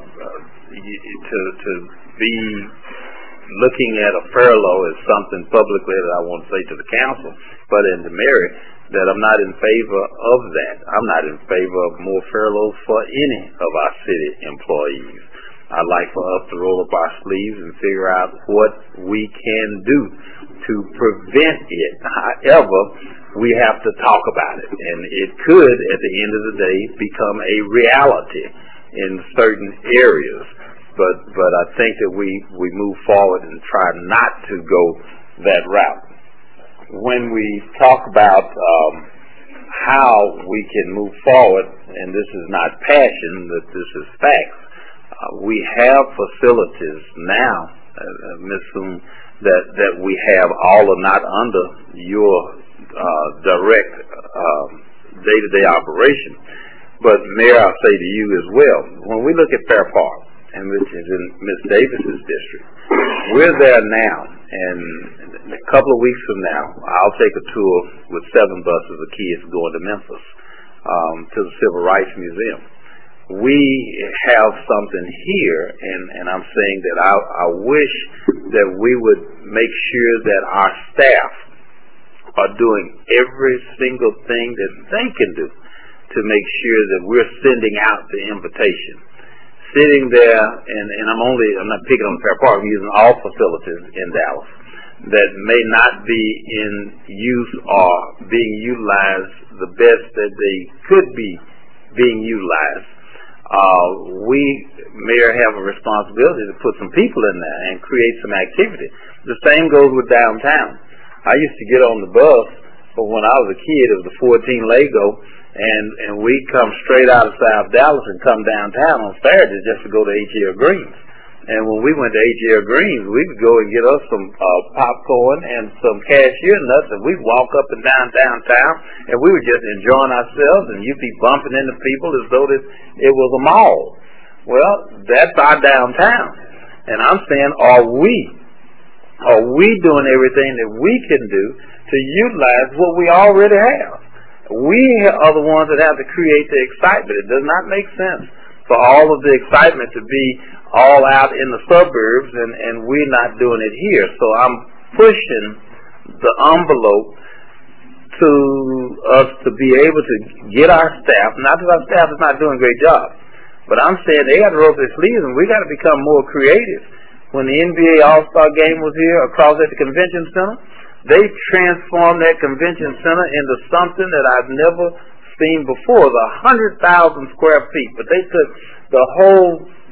to be looking at a furlough is something publicly that I want to say to the council, but in the Mary, that I'm not in favor of that. I'm not in favor of more furloughs for any of our city employees. I'd like for us to roll up our sleeves and figure out what we can do to prevent it. However, we have to talk about it, and it could, at the end of the day, become a reality in certain areas. But I think that we move forward and try not to go that route. When we talk about how we can move forward, and this is not passion, but this is facts, we have facilities now, Ms. Soon, that we have all are not under your direct day-to-day operation. But Mayor, I'll say to you as well, when we look at Fair Park, and which is in Ms. Davis's district, we're there now, and a couple of weeks from now, I'll take a tour with 7 buses of kids going to Memphis, to the Civil Rights Museum. We have something here, and I'm saying that I wish that we would make sure that our staff are doing every single thing that they can do to make sure that we're sending out the invitation. Sitting there, and I'm not picking on Fair Park, I'm using all facilities in Dallas that may not be in use or being utilized the best that they could be being utilized. We, Mayor, have a responsibility to put some people in there and create some activity. The same goes with downtown. I used to get on the bus, but when I was a kid, it was the 14 Lego, and we'd come straight out of South Dallas and come downtown on Saturdays just to go to H.L. Green's. And when we went to H.L. Green's, we would go and get us some popcorn and some cashew nuts, and we'd walk up and down downtown, and we were just enjoying ourselves, and you'd be bumping into people as though it was a mall. Well, that's our downtown. And I'm saying, are we doing everything that we can do to utilize what we already have? We are the ones that have to create the excitement. It does not make sense for all of the excitement to be all out in the suburbs and we're not doing it here. So I'm pushing the envelope to us to be able to get our staff, not that our staff is not doing a great job, but I'm saying they got to roll up their sleeves and we got to become more creative. When the NBA All-Star Game was here across at the Convention Center, they transformed that Convention Center into something that I've never seen before. It was 100,000 square feet, but they took the whole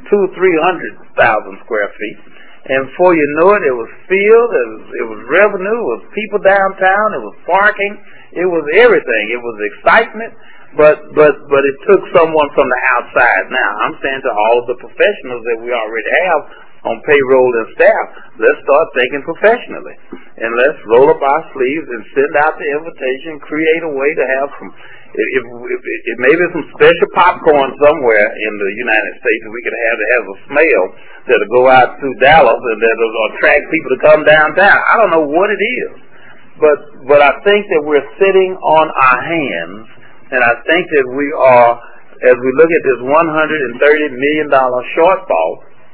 200,000-300,000 square feet, and before you know it, it was field, it was revenue, it was people downtown, it was parking, it was everything. It was excitement, but it took someone from the outside. Now, I'm saying to all of the professionals that we already have on payroll and staff, let's start thinking professionally, and let's roll up our sleeves and send out the invitation, create a way to have some, if maybe some special popcorn somewhere in the United States that we could have that has a smell that'll go out through Dallas and that'll attract people to come downtown. I don't know what it is, but I think that we're sitting on our hands, and I think that we are, as we look at this $130 million shortfall,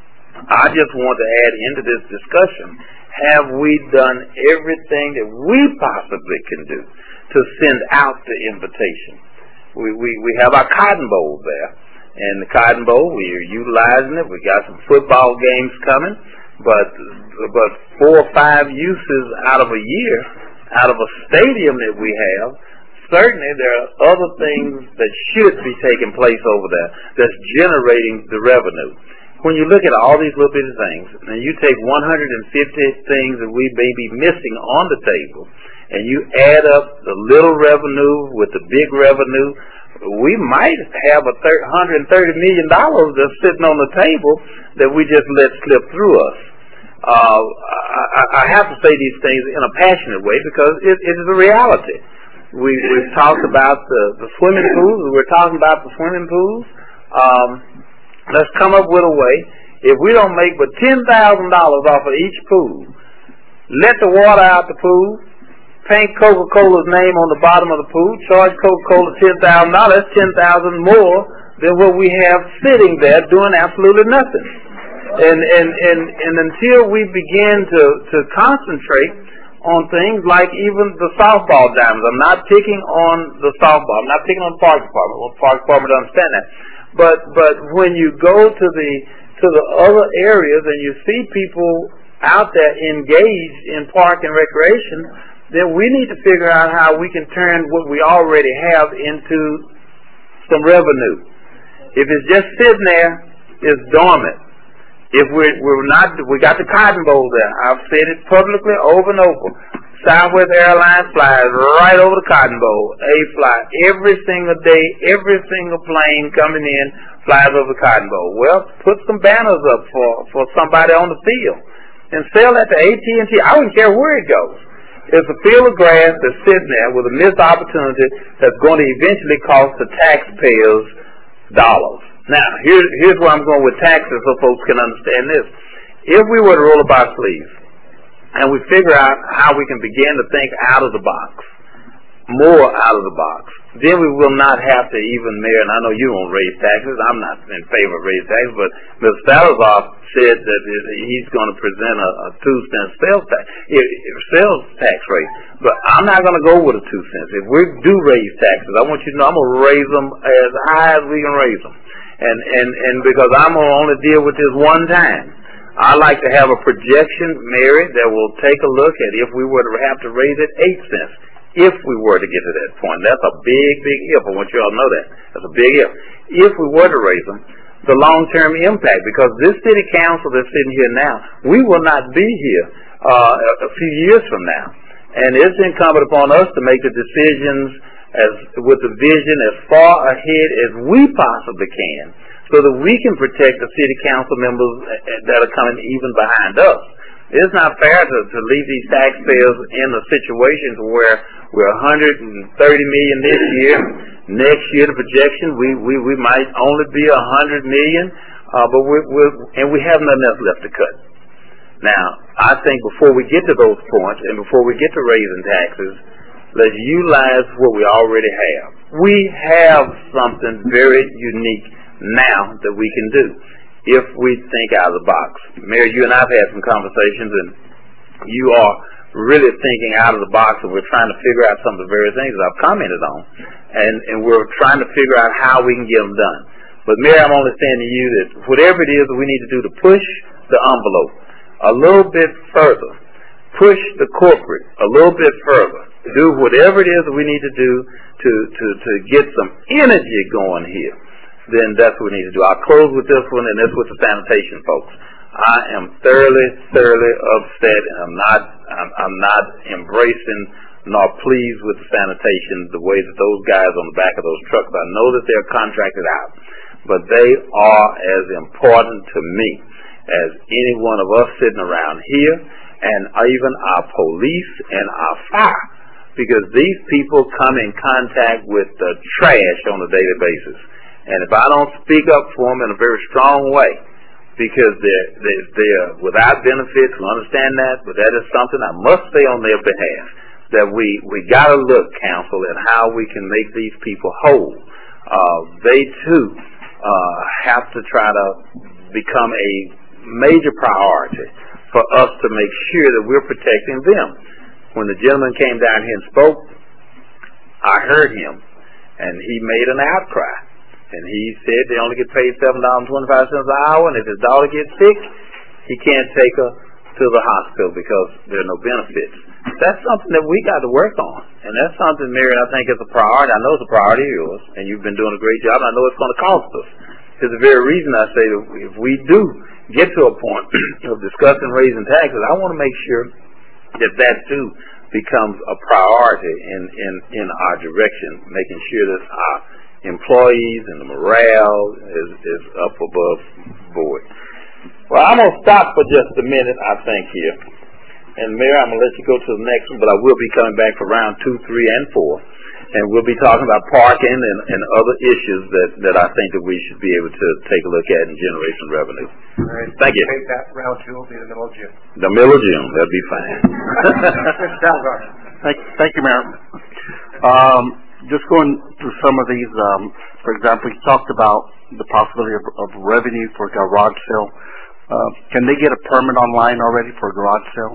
I just want to add into this discussion, have we done everything that we possibly can do to send out the invitation? We have our Cotton Bowl there, and the Cotton Bowl, we are utilizing it. We got some football games coming, but 4 or 5 uses out of a year, out of a stadium that we have, certainly there are other things that should be taking place over there that's generating the revenue. When you look at all these little bitty things, and you take 150 things that we may be missing on the table, and you add up the little revenue with the big revenue, we might have $130 million that's sitting on the table that we just let slip through us. I have to say these things in a passionate way because it is a reality. We've talked about the swimming pools. We're talking about the swimming pools. Let's come up with a way. If we don't make but $10,000 off of each pool, let the water out the pool, paint Coca-Cola's name on the bottom of the pool, charge Coca-Cola $10,000, that's $10,000 more than what we have sitting there doing absolutely nothing. And until we begin to concentrate on things like even the softball diamonds, I'm not picking on the softball, I'm not picking on the park department. Well, the park department doesn't understand that. But when you go to the other areas and you see people out there engaged in park and recreation, then we need to figure out how we can turn what we already have into some revenue. If it's just sitting there, it's dormant. If we got the Cotton Bowl there. I've said it publicly over and over. Southwest Airlines flies right over the Cotton Bowl. A-Fly every single day, every single plane coming in flies over the Cotton Bowl. Well, put some banners up for somebody on the field and sell that to AT&T. I wouldn't care where it goes. It's a field of grass that's sitting there with a missed opportunity that's going to eventually cost the taxpayers dollars. Now, here's where I'm going with taxes so folks can understand this. If we were to roll up our sleeves and we figure out how we can begin to think out of the box, more out of the box, then we will not have to even, Mayor, and I know you don't raise taxes. I'm not in favor of raising taxes, but Mr. Salazar said that he's going to present a 2-cent sales tax rate. But I'm not going to go with a 2 cents. If we do raise taxes, I want you to know I'm going to raise them as high as we can raise them. And because I'm going to only deal with this one time. I like to have a projection, Mary, that will take a look at if we were to have to raise it 8 cents. If we were to get to that point. That's a big, big if. I want you all to know that. That's a big if. If we were to raise them, the long-term impact, because this city council that's sitting here now, we will not be here a few years from now. And it's incumbent upon us to make the decisions with the vision as far ahead as we possibly can, so that we can protect the city council members that are coming even behind us. It's not fair to leave these taxpayers in a situation where we're $130 million this year. Next year, the projection we might only be $100 million, but we have nothing else left to cut. Now, I think before we get to those points and before we get to raising taxes, let's utilize what we already have. We have something very unique now that we can do if we think out of the box. Mayor, you and I have had some conversations, and you are really thinking out of the box, and we're trying to figure out some of the various things that I've commented on, and we're trying to figure out how we can get them done. But Mayor, I'm only saying to you that whatever it is that we need to do to push the envelope a little bit further, push the corporate a little bit further, do whatever it is that we need to do to get some energy going here, then that's what we need to do. I'll close with this one, and that's with the sanitation folks. I am thoroughly upset, and I'm not embracing nor pleased with the sanitation, the way that those guys on the back of those trucks, I know that they're contracted out, but they are as important to me as any one of us sitting around here, and even our police and our fire, because these people come in contact with the trash on a daily basis. And if I don't speak up for them in a very strong way, because they're without benefits, we understand that, but that is something I must say on their behalf, that we got to look, council, at how we can make these people whole. They too have to try to become a major priority for us to make sure that we're protecting them. When the gentleman came down here and spoke, I heard him, and he made an outcry. And he said they only get paid $7.25 an hour, and if his daughter gets sick, he can't take her to the hospital because there are no benefits. That's something that we got to work on. And that's something, Mary, I think is a priority. I know it's a priority of yours, and you've been doing a great job, and I know it's going to cost us. It's the very reason I say that if we do get to a point of discussing raising taxes, I want to make sure that too becomes a priority in our direction, making sure that our employees and the morale is up above board. Well, I'm going to stop for just a minute, I think, here. And Mayor, I'm going to let you go to the next one, but I will be coming back for round 2, 3, and 4. And we'll be talking about parking and other issues that I think that we should be able to take a look at and generate some revenue. All right. Thank you. That round 2 will be in the middle of June. The middle of June, that'll be fine. Thank you, Mayor. Just going through some of these, for example, you talked about the possibility of revenue for a garage sale. Can they get a permit online already for a garage sale?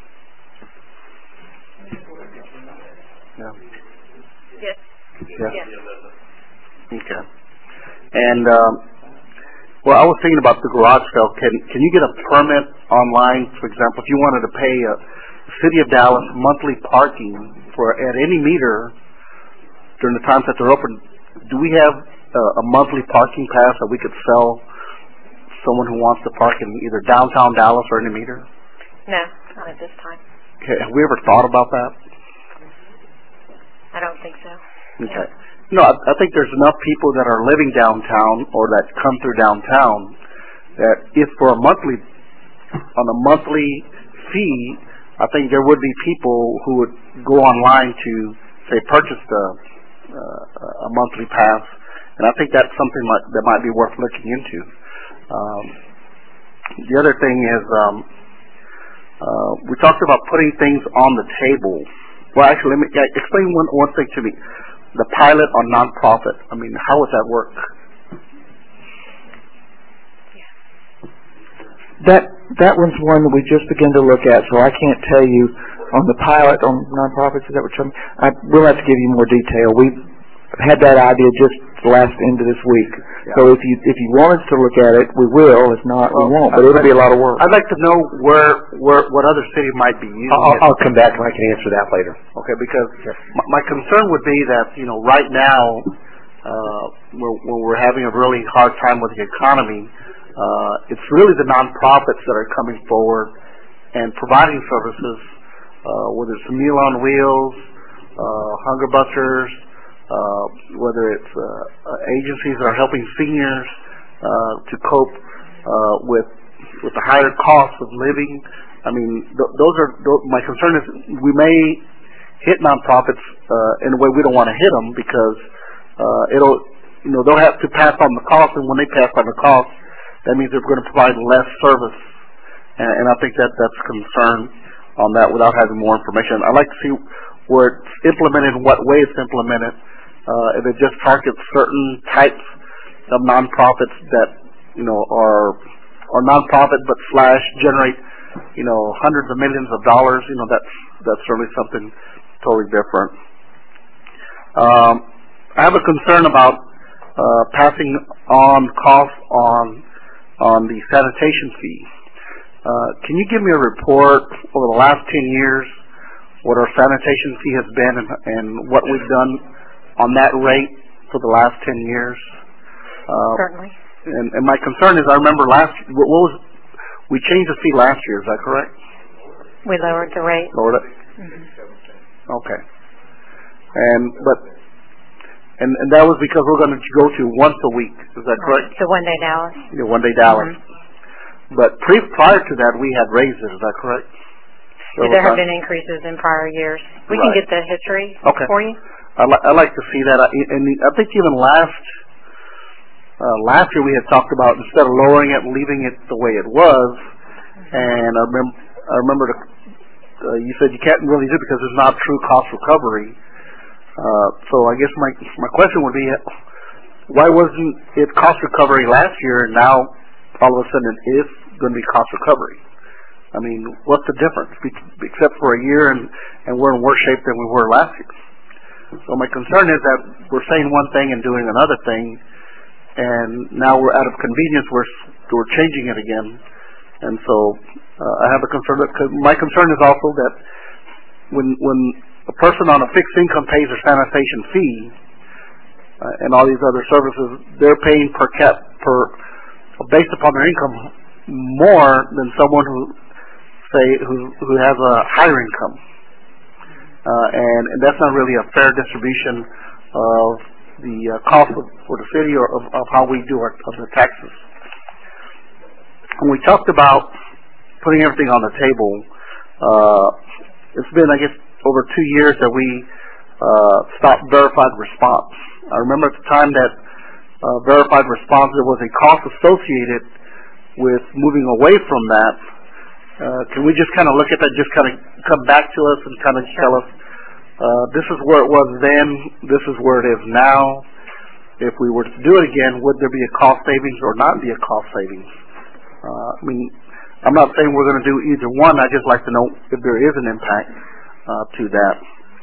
Yeah. Yes. Yes. Okay. And well, I was thinking about the garage sale. Can you get a permit online? For example, if you wanted to pay a City of Dallas monthly parking at any meter during the times that they're open, do we have a monthly parking pass that we could sell someone who wants to park in either downtown Dallas or any meter? No, not at this time. Okay. Have we ever thought about that? I don't think so. Okay. No, I think there's enough people that are living downtown or that come through downtown that if on a monthly fee, I think there would be people who would go online to, say, purchase a monthly pass, and I think that's something that might be worth looking into. The other thing is we talked about putting things on the table, Well, actually, let me explain one thing to me. The pilot on nonprofit. I mean, how would that work? That one's one that we just began to look at, so I can't tell you on the pilot on nonprofits. Is that what you're talking? We'll have to give you more detail. We've had that idea just last end of this week. Yeah. So if you want us to look at it, we will. If not, we won't. But it'll be a lot of work. I'd like to know what other city might be using it. I'll come back and I can answer that later. Okay, because my concern would be that right now when we're having a really hard time with the economy, it's really the nonprofits that are coming forward and providing services, whether it's Meal on Wheels, Hunger Busters, whether it's agencies that are helping seniors to cope with the higher costs of living. I mean, my concern is we may hit nonprofits in a way we don't want to hit them because they'll have to pass on the cost, and when they pass on the cost, that means they're going to provide less service, and I think that's a concern on that without having more information. I'd like to see where it's implemented and what way it's implemented. If it just targets certain types of nonprofits that are nonprofit but generate hundreds of millions of dollars, that's certainly something totally different. I have a concern about passing on costs on the sanitation fee. Can you give me a report over the last 10 years what our sanitation fee has been and what we've done on that rate for the last 10 years? Certainly. And my concern is, I remember we changed the fee last year, is that correct? We lowered the rate. Lowered it? Mm-hmm. Okay. And that was because we're going to go to once a week, is that correct? The one-day Dallas. Yeah, one-day Dallas. Mm-hmm. But prior to that, we had raises, is that correct? There have been increases in prior years. We can get the history for you. I'd like to see that. And I think even last year we had talked about instead of lowering it and leaving it the way it was. And I remember you said you can't really do it because there's not true cost recovery. So I guess my question would be, why wasn't it cost recovery last year and now all of a sudden it is going to be cost recovery? I mean, what's the difference except for a year and we're in worse shape than we were last year? So my concern is that we're saying one thing and doing another thing, and now we're out of convenience, we're changing it again. And so I have a concern. My concern is also that when a person on a fixed income pays their sanitation fee and all these other services, they're paying based upon their income more than someone who has a higher income. And that's not really a fair distribution of the cost for the city or of how we do the taxes. When we talked about putting everything on the table, it's been, I guess, over 2 years that we stopped verified response. I remember at the time that verified response, there was a cost associated with moving away from that. Can we just kind of look at that, just kind of come back to us and kind of tell us, this is where it was then, this is where it is now. If we were to do it again, would there be a cost savings or not be a cost savings? I mean, I'm not saying we're going to do either one. I'd just like to know if there is an impact to that.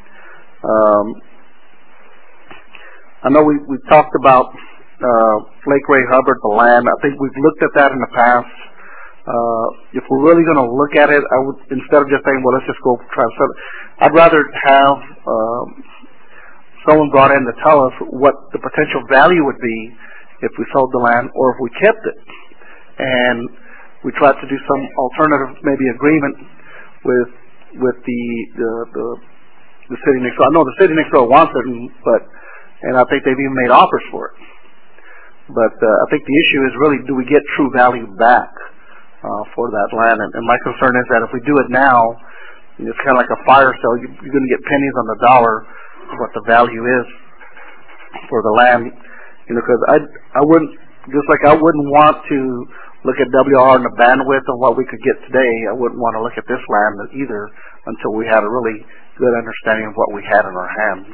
I know we talked about Lake Ray Hubbard, the land. I think we've looked at that in the past. If we're really going to look at it, I would, instead of just saying, well, let's just go try to sell it, I'd rather have someone brought in to tell us what the potential value would be if we sold the land or if we kept it. And we tried to do some alternative, maybe agreement with the city next door. I know the city next door wants it, and I think they've even made offers for it. But I think the issue is really, do we get true value back for that land? And my concern is that if we do it now, it's kind of like a fire sale. You're going to get pennies on the dollar of what the value is for the land. Because I wouldn't, just like I wouldn't want to look at WR and the bandwidth and what we could get today, I wouldn't want to look at this land either until we had a really good understanding of what we had in our hands.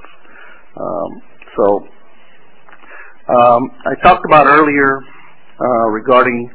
I talked about earlier regarding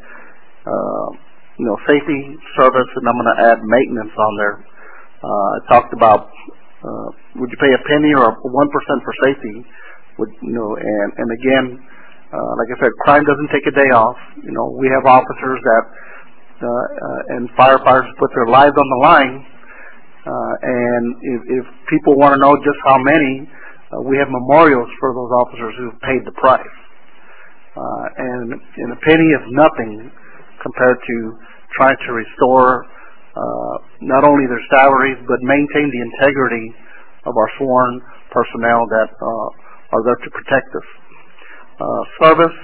safety, service, and I'm going to add maintenance on there. I talked about would you pay a penny or 1% for safety? And again, like I said, crime doesn't take a day off. We have officers that and firefighters put their lives on the line. And if people want to know just how many, we have memorials for those officers who paid the price. And a penny is nothing compared to trying to restore not only their salaries but maintain the integrity of our sworn personnel that are there to protect us. Service,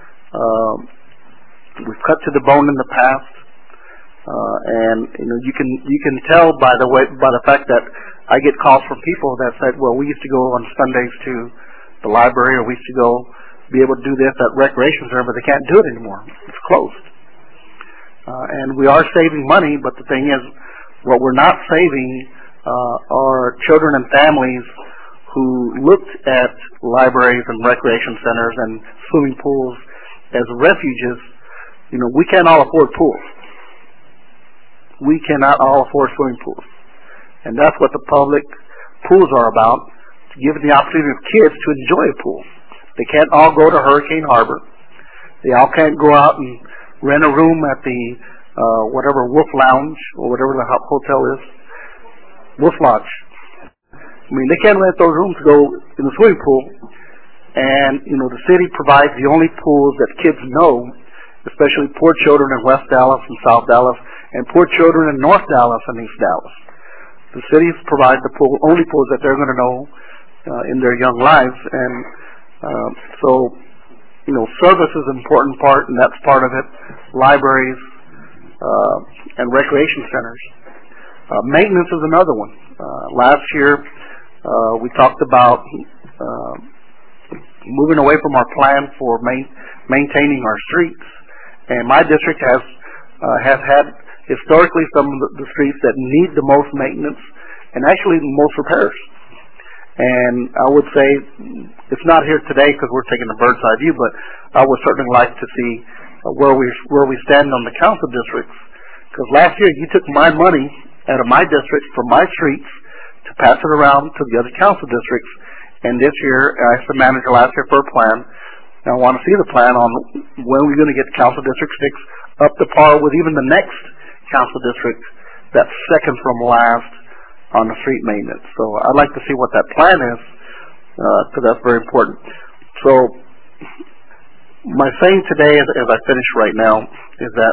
we've cut to the bone in the past, and you can tell by the fact that I get calls from people that said, well, we used to go on Sundays to the library, or we used to go be able to do this at recreation center, but they can't do it anymore. It's closed. And we are saving money, but the thing is, what we're not saving are children and families who looked at libraries and recreation centers and swimming pools as refuges. We can't all afford pools. We cannot all afford swimming pools. And that's what the public pools are about, to give the opportunity of kids to enjoy a pool. They can't all go to Hurricane Harbor. They all can't go out and rent a room at the whatever Wolf Lounge or whatever the hotel is, Wolf Lodge. I mean, they can't rent those rooms to go in the swimming pool. And the city provides the only pools that kids know, especially poor children in West Dallas and South Dallas, and poor children in North Dallas and East Dallas. The cities provide the only pools that they're going to know in their young lives, and service is an important part, and that's part of it. Libraries and recreation centers. Maintenance is another one. Last year, we talked about moving away from our plan for maintaining our streets, and my district has had historically some of the streets that need the most maintenance and actually the most repairs. And I would say, it's not here today because we're taking a bird's eye view, but I would certainly like to see where we stand on the council districts. Because last year you took my money out of my district for my streets to pass it around to the other council districts. And this year, I asked the manager last year for a plan. And I want to see the plan on when we're going to get council district 6 up to par with even the next council district that's second from last on the street maintenance. So I'd like to see what that plan is, because that's very important. So my saying today, as I finish right now, is that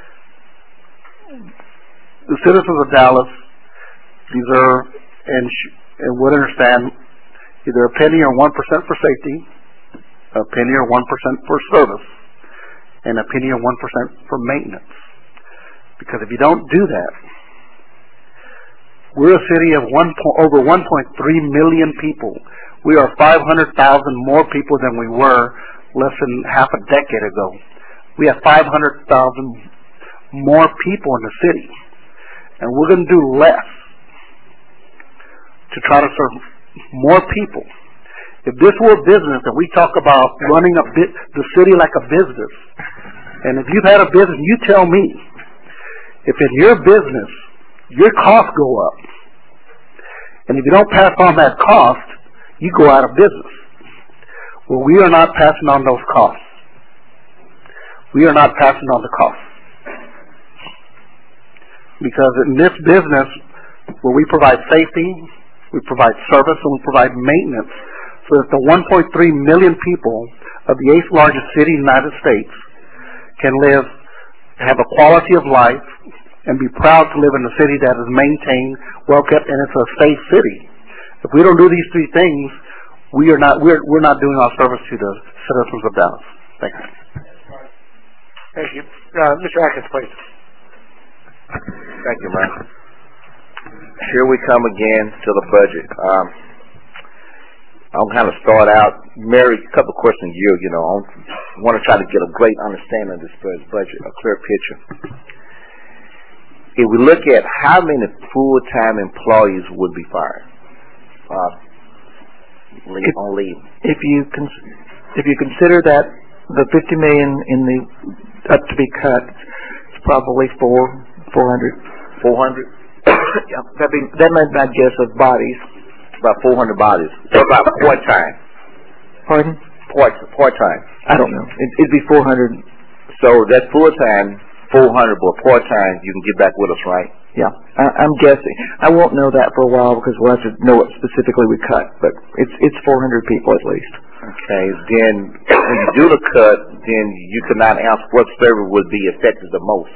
the citizens of Dallas deserve and would understand either a penny or 1% for safety, a penny or 1% for service, and a penny or 1% for maintenance. Because if you don't do that, we're a city of over 1.3 million people. We are 500,000 more people than we were less than half a decade ago. We have 500,000 more people in the city. And we're going to do less to try to serve more people. If this were a business, and we talk about running the city like a business, and if you've had a business, you tell me, if in your business, your costs go up, and if you don't pass on that cost, you go out of business. Well, we are not passing on those costs. We are not passing on the costs. Because in this business, where we provide safety, we provide service, and we provide maintenance, so that the 1.3 million people of the 8th largest city in the United States can live, have a quality of life, and be proud to live in a city that is maintained, well kept, and it's a safe city. If we don't do these three things, we're not doing our service to the citizens of Dallas. Thank you. Thank you. Mr. Atkins, please. Thank you, man. Here we come again to the budget. I'll kind of start out, Mary, a couple of questions to you. want to try to get a great understanding of this budget, a clear picture. If we look at how many full-time employees would be fired on leave. If you consider that the $50 million in the up to be cut, it's probably 400. 400? Yeah, that might be my guess of bodies. About 400 bodies. What about part-time? Pardon? Part-time. I don't know. It'd be 400. So that's full-time, 400, but part-time, you can get back with us, right? Yeah, I'm guessing. I won't know that for a while because we'll have to know what specifically we cut, but it's 400 people at least. Okay, then when you do the cut, then you cannot ask what service would be affected the most.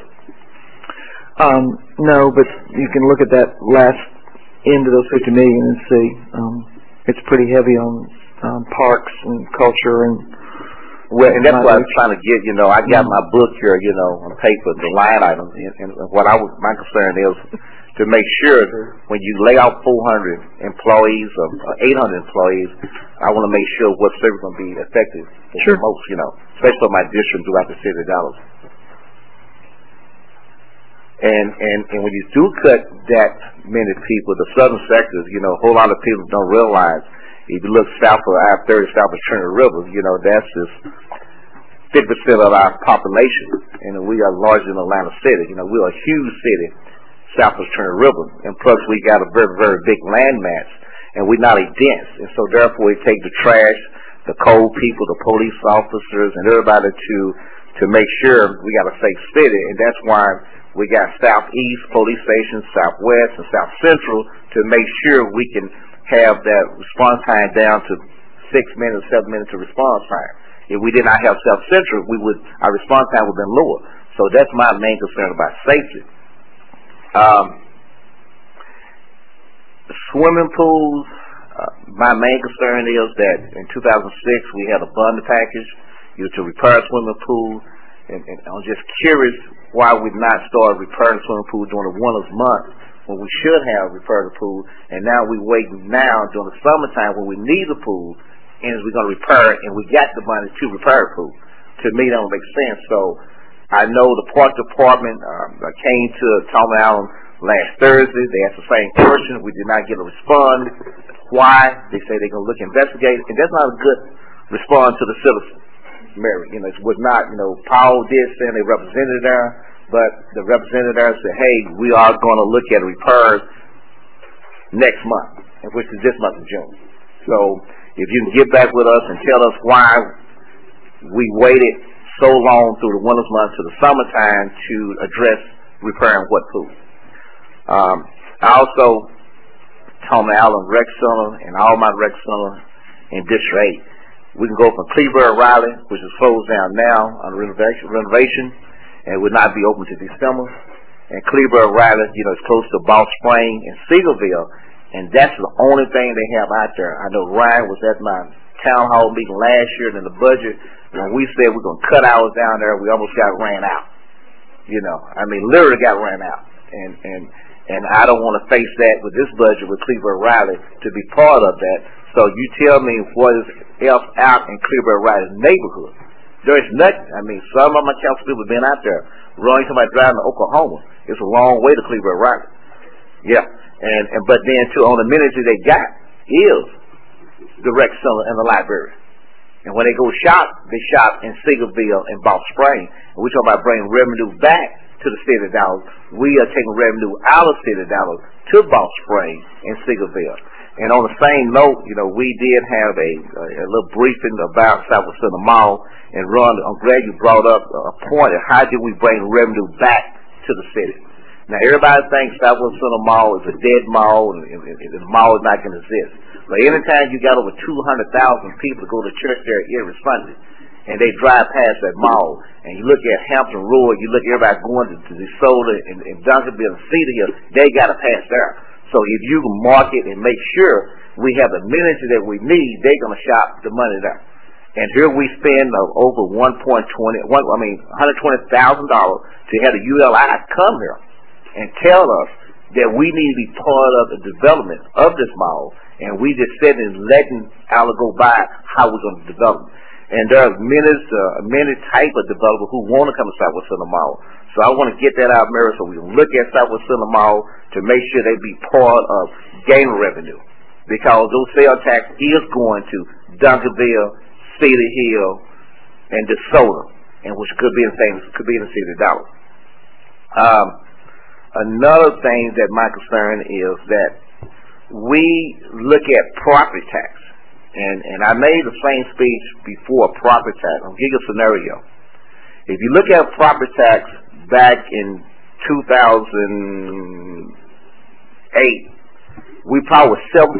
No, but you can look at that last end of those 50 million and see it's pretty heavy on parks and culture and. Well, and that's what I was trying to get. I got my book here, on paper, the line items, and my concern is to make sure when you lay out 400 employees or 800 employees, I want to make sure what service going to be effective the most, especially my district throughout the city of Dallas. And when you do cut that many people, the southern sectors, a whole lot of people don't realize. If you look south of I-30, south of Trinity River, that's just 50% of our population, and we are larger than Atlanta City. We're a huge city south of Trinity River, and plus we got a very, very big land mass, and we're not a dense, and so therefore we take the trash, the cold people, the police officers, and everybody to make sure we got a safe city, and that's why we got southeast police stations, southwest, and south central to make sure we can have that response time down to 6 minutes, 7 minutes of response time. If we did not have South Central, our response time would have been lower. So that's my main concern about safety. Swimming pools, my main concern is that in 2006 we had a bond package to repair a swimming pool, and I'm just curious why we've not started repairing a swimming pool during the winter's month, when we should have repaired the pool, and now we waiting now during the summertime when we need the pool, and we're going to repair it, and we got the money to repair the pool. To me, that don't make sense. So I know the park department came to Tom Allen last Thursday. They asked the same question. We did not get a response. Why? They say they're going to look and investigate, and that's not a good response to the citizens. Mary, it was not. Powell did send a representative there. But the representative said, hey, we are going to look at repairs next month, which is this month of June. So if you can get back with us and tell us why we waited so long through the winter's month to the summertime to address repairing what pool. I also Tom Allen Rec Center and all my rec centers in District 8. We can go from Cleveland Riley, which is closed down now on renovation, and would not be open to December. And Cleveland Riley, is close to Ball Spring and Seagoville, and that's the only thing they have out there. I know Ryan was at my town hall meeting last year, and in the budget, when we said we're going to cut hours down there, we almost got ran out. Literally got ran out. And I don't want to face that with this budget with Cleveland Riley to be part of that. So you tell me what is else out in Cleveland Riley's neighborhood. There is nothing. Some of my council people have been out there. Running somebody driving to Oklahoma. It's a long way to Cleveland Riley. Yeah. But then too, on the amenities they got is the rec center and the library. And when they go shop, they shop in Seagoville and Ball Spring. And we're talking about bringing revenue back to the city of Dallas. We are taking revenue out of the city of Dallas to Ball Spring and Seagoville. And on the same note, we did have a little briefing about Southwest Center Mall. And Ron, I'm glad you brought up a point of how did we bring revenue back to the city. Now, everybody thinks Southwest Center Mall is a dead mall and the mall is not going to exist. But anytime you got over 200,000 people to go to church there every Sunday, and they drive past that mall, and you look at Hampton Road, you look at everybody going to DeSoto and Duncanville and Cedar Hill, they got to pass there. So if you can market and make sure we have the amenities that we need, they're going to shop the money there. And here we spend over $120,000 to have the ULI come here and tell us that we need to be part of the development of this mall, and we just sitting and letting Allen go by how we're going to develop. And there are many type of developers who want to come to Southwest Center Mall. So I want to get that out, Mary, so we can look at Southwest Center Mall to make sure they be part of gain revenue. Because those sales tax is going to Duncanville, Cedar Hill, and DeSoto, and which could be in the city of Dallas. Another thing that my concern is that we look at property tax. And I made the same speech before property tax. I'll give you a scenario. If you look at property tax back in 2008, we probably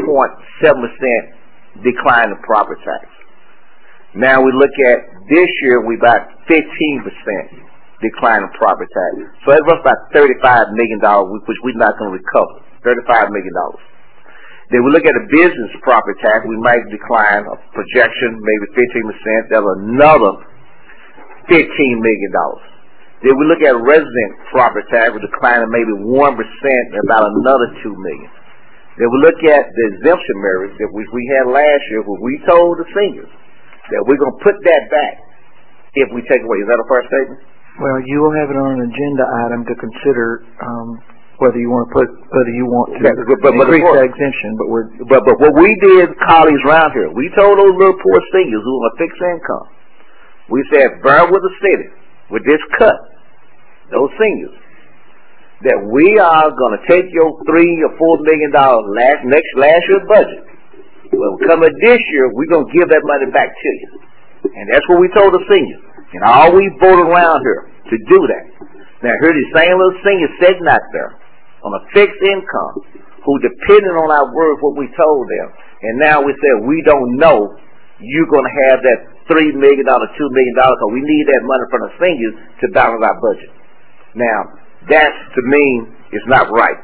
7.7% decline in property tax. Now we look at this year, we about 15% decline in property tax. So that's roughly about $35 million, which we're not going to recover. $35 million. Then we look at the business property tax, we might decline a projection, maybe 15%. That's another $15 million. Then we look at resident property tax, we decline maybe 1%, about another $2 million. Then we look at the exemption merit that we had last year, where we told the seniors that we're going to put that back if we take away. Is that a fair statement? Well, you will have it on an agenda item to consider whether you want to increase that exemption. But what we did, colleagues around here, we told those little poor seniors who were on a fixed income, we said, bear with the city with this cut, those seniors, that we are going to take your $3 or $4 million last year's budget. Well, coming this year, we're going to give that money back to you. And that's what we told the seniors. And all we voted around here to do that. Now, here these same little seniors sitting out there on a fixed income who depended on our word, what we told them. And now we said, we don't know you're going to have that $3 million, $2 million, because we need that money from the seniors to balance our budget. Now, that, to me, is not right.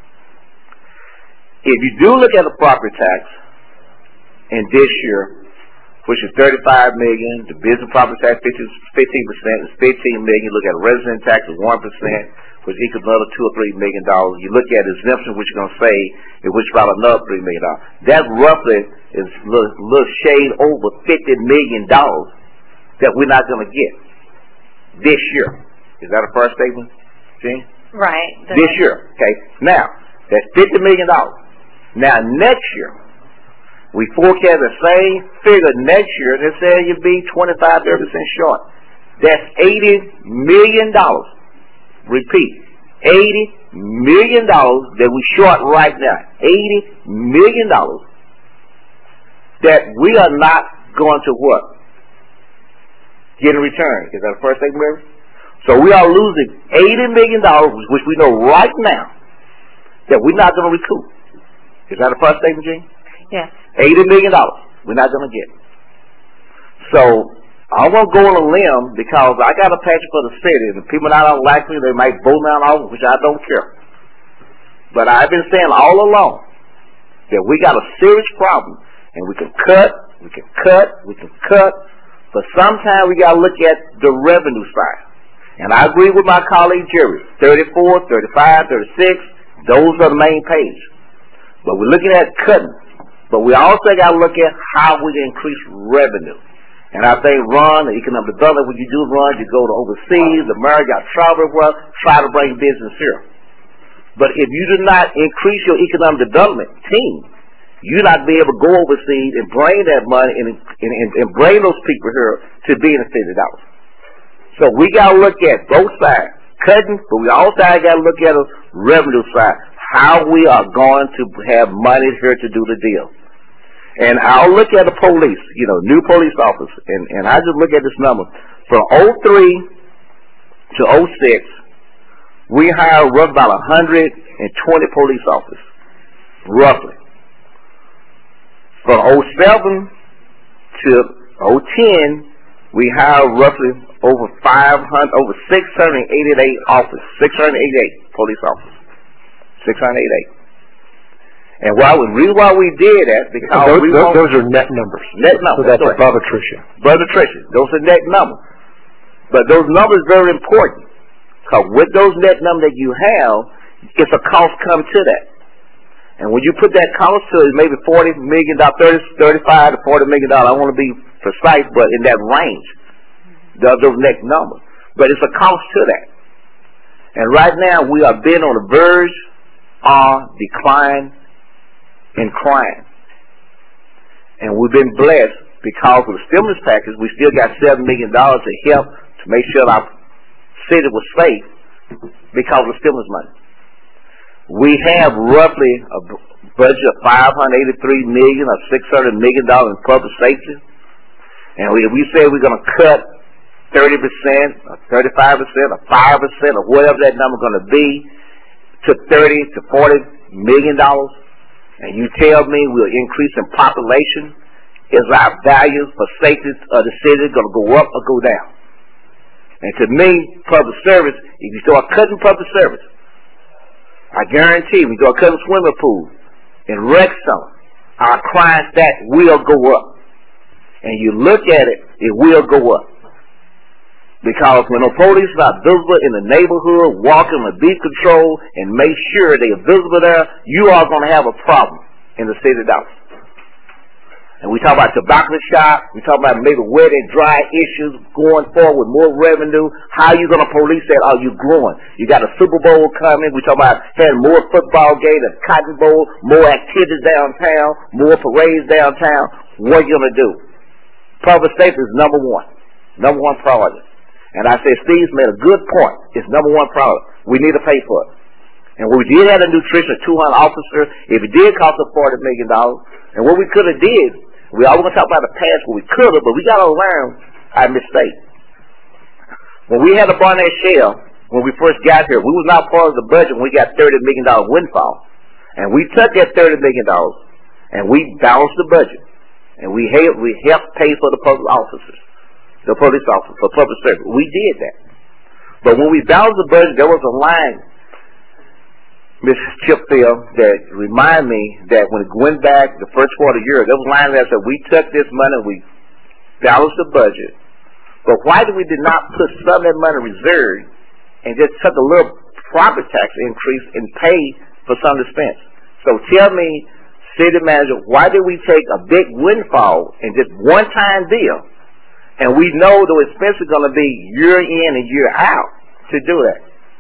If you do look at the property tax in this year, which is $35 million, the business property tax 15% is $15 million. You look at resident tax is 1%, which equals another $2 or $3 million. You look at exemption, which you're going to save, which is about another $3 million. That roughly is a little shade over $50 million that we're not going to get this year. Is that a fair statement, Jean? Right. This year, okay. Now, that's $50 million. Now, next year, we forecast the same figure next year. They say you'll be 25-30% short. That's $80 million. Repeat, $80 million that we short right now. $80 million that we are not going to what? Get in return. Is that the first thing, Mary? So we are losing $80 million, which we know right now that we're not going to recoup. Is that the first statement, Jean? Yes. $80 million we're not going to get. So I won't go on a limb because I got a passion for the city. And the people that don't like me, they might vote me out, which I don't care. But I've been saying all along that we got a serious problem, and we can cut, but sometimes we got to look at the revenue side. And I agree with my colleague Jerry, 34, 35, 36, those are the main page. But we're looking at cutting. But we also got to look at how we can increase revenue. And I think Ron, the economic development, when you do run, you go to overseas, America, travel well, try to bring business here. But if you do not increase your economic development team, you're not be able to go overseas and bring that money and bring those people here to be in the city of Dallas. So we got to look at both sides, cutting, but we also got to look at the revenue side, how we are going to have money here to do the deal. And I'll look at the police, new police officers, and I just look at this number. From 03 to 06, we hired roughly about 120 police officers, roughly. From 07 to 010, we hired roughly over 688 officers, 688 police officers, 688. And the reason why we did that, because those are net numbers. Net numbers. So that's above attrition. Above attrition. Those are net numbers. But those numbers are very important, because with those net numbers that you have, it's a cost come to that. And when you put that cost to it, maybe $40 million, $35 to $40 million. I want to be precise, but in that range, those next numbers. But it's a cost to that. And right now, we are being on the verge of decline in crime. And we've been blessed because of the stimulus package. We still got $7 million to help to make sure our city was safe because of the stimulus money. We have roughly a budget of $583 million or $600 million in public safety. And we say we're going to cut 30% or 35% or 5% or whatever that number is going to be to $30 to $40 million. And you tell me we're increasing population. Is our values for safety of the city going to go up or go down? And to me, public service, if you start cutting public service, I guarantee we start cutting swimming pools and rec centers, our crime stat will go up. And you look at it, it will go up. Because when the police are not visible in the neighborhood, walking with beat control and make sure they are visible there, you are going to have a problem in the city of Dallas. And we talk about tobacco shop, we talk about maybe wet and dry issues going forward with more revenue. How are you going to police that? Are you growing? You got a Super Bowl coming. We talk about having more football games, a Cotton Bowl, more activities downtown, more parades downtown. What are you going to do? Public safety is number one priority. And I said, Steve's made a good point. It's number one priority. We need to pay for it. And we did have a nutrition 200 officer. If it did cost us $40 million, and what we could have did, we always going to talk about the past, what we could have, but we got to learn our mistake. When we had a Barnett Shell, when we first got here, we was not part of the budget when we got $30 million windfall. And we took that $30 million and we balanced the budget. And we helped pay for the public officers, the police officers, for public service. We did that. But when we balanced the budget, there was a line, Mrs. Chipfield, that reminded me that when it went back the first quarter year, there was a line that said we took this money, we balanced the budget, but why did we not put some of that money reserved and just took a little property tax increase and pay for some expense? So tell me, city manager, why did we take a big windfall and just one-time deal, and we know the expense is going to be year in and year out to do that?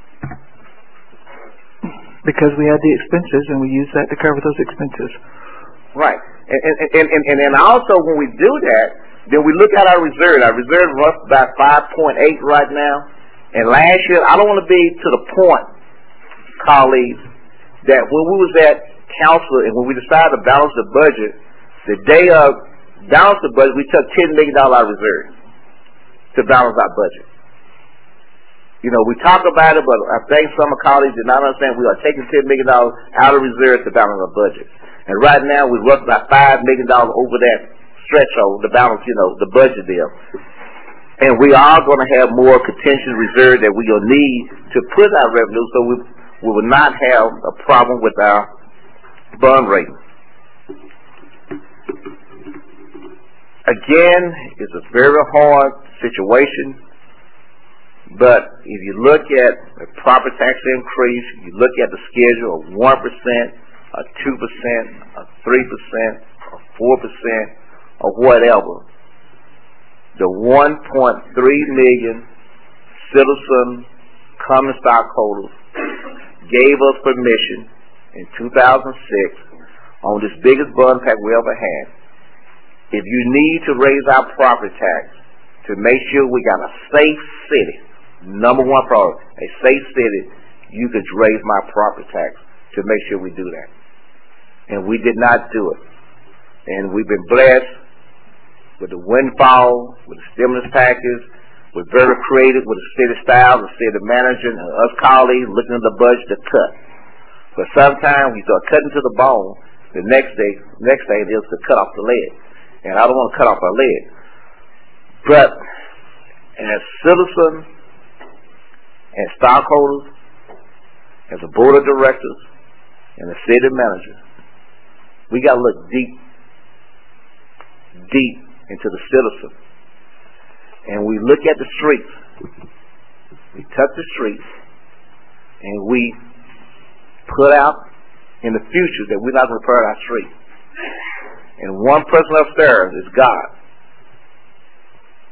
Because we had the expenses and we used that to cover those expenses. Right. And then also when we do that, then we look at our reserve. Our reserve runs about 5.8 right now. And last year, I don't want to be to the point, colleagues, that when we was at council and when we decided to balance the budget, the day of balance the budget, we took $10 million out of reserve to balance our budget. You know, we talk about it, but I think some of colleagues did not understand we are taking $10 million out of reserve to balance our budget. And right now, we're roughly about $5 million over that threshold to balance, the budget deal. And we are going to have more contingency reserve that we will need to put our revenue so we will not have a problem with our bond rating. Again, it's a very hard situation. But if you look at the property tax increase, you look at the schedule of 1%, or 2%, or 3%, or 4%, or whatever, the 1.3 million citizen common stockholders gave us permission in 2006 on this biggest bond pack we ever had. If you need to raise our property tax to make sure we got a safe city, number one priority, a safe city, you could raise my property tax to make sure we do that. And we did not do it. And we've been blessed with the windfall, with the stimulus package. We're very creative with the city style, the city manager, and us colleagues looking at the budget to cut. But sometimes we start cutting to the bone. The next day it is to cut off the leg. And I don't want to cut off our leg. But as citizens, as stockholders, as a board of directors, and a city manager, we got to look deep into the citizen. And we look at the streets. We touch the streets, and we put out in the future that we're not going to repair our street. And one person upstairs is God.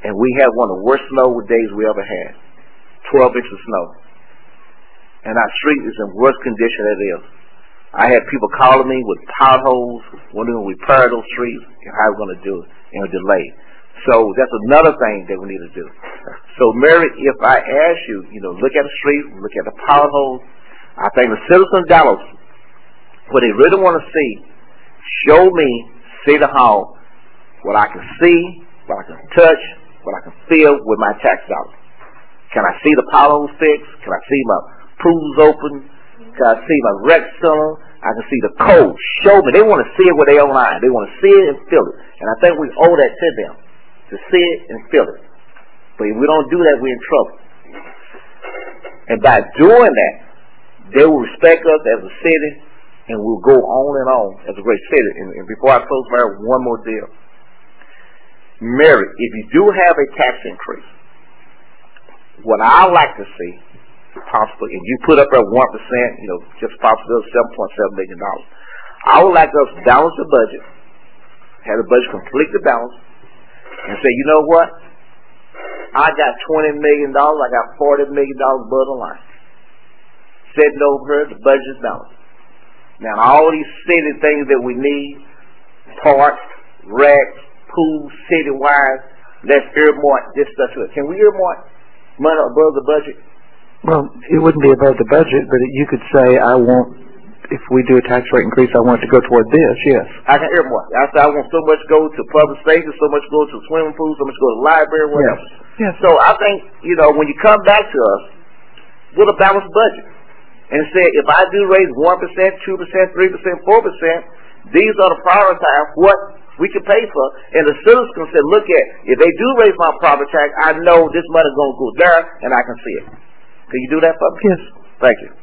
and we had one of the worst snow days we ever had, 12 inches of snow. And our street is in worse condition as it is. I had people calling me with potholes, wondering we repair those streets and how we're going to do it in a delay. So that's another thing that we need to do. So, Mary, if I ask you, look at the street, look at the potholes, I think the citizen dollars, what they really want to see, show me, City Hall, what I can see, what I can touch, what I can feel with my tax dollars. Can I see the potholes fixed? Can I see my pools open? Can I see my rec center? I can see the code. Show me. They want to see it with their own eyes. They want to see it and feel it. And I think we owe that to them, to see it and feel it. But if we don't do that, we're in trouble. And by doing that, they will respect us as a city, and we'll go on and on as a great city. And before I close, Mary, one more deal. Mary, if you do have a tax increase, what I like to see, possibly, and you put up at 1%, just possibly $7.7 million. I would like us to balance the budget, have the budget completely balanced, and say, you know what? I got $20 million, I got $40 million above the line. Sitting over here, the budget is balanced. Now, all these city things that we need, parks, recs, pools, citywide, let's earmark this stuff to it. Can we earmark money above the budget? Well, it wouldn't be above the budget, but you could say, if we do a tax rate increase, I want it to go toward this, yes. I can earmark. I say I want so much go to public spaces, so much go to swimming pools, so much go to the library, whatever. Yes. So I think, when you come back to us with a balanced budget, and say, if I do raise 1%, 2%, 3%, 4%, these are the prioritize what we can pay for. And the citizens can say, look at, if they do raise my property tax, I know this money is going to go there, and I can see it. Can you do that for me? Yes. Thank you.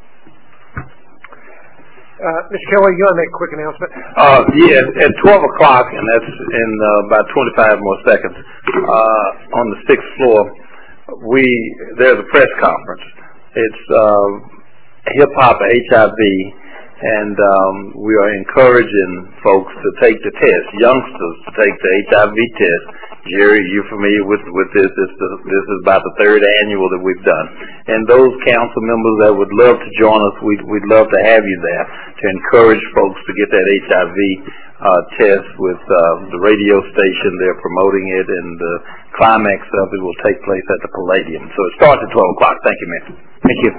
Mr. Kelly, you want to make a quick announcement? Yes, at 12 o'clock, and that's in about 25 more seconds, on the 6th floor, there's a press conference. It's hip-hop HIV, and we are encouraging folks to take the test, youngsters to take the HIV test. Jerry, you're familiar with this. This is about the third annual that we've done. And those council members that would love to join us, we'd love to have you there to encourage folks to get that HIV test with the radio station. They're promoting it, and the climax of it will take place at the Palladium. So it starts at 12 o'clock. Thank you, Mayor. Thank you.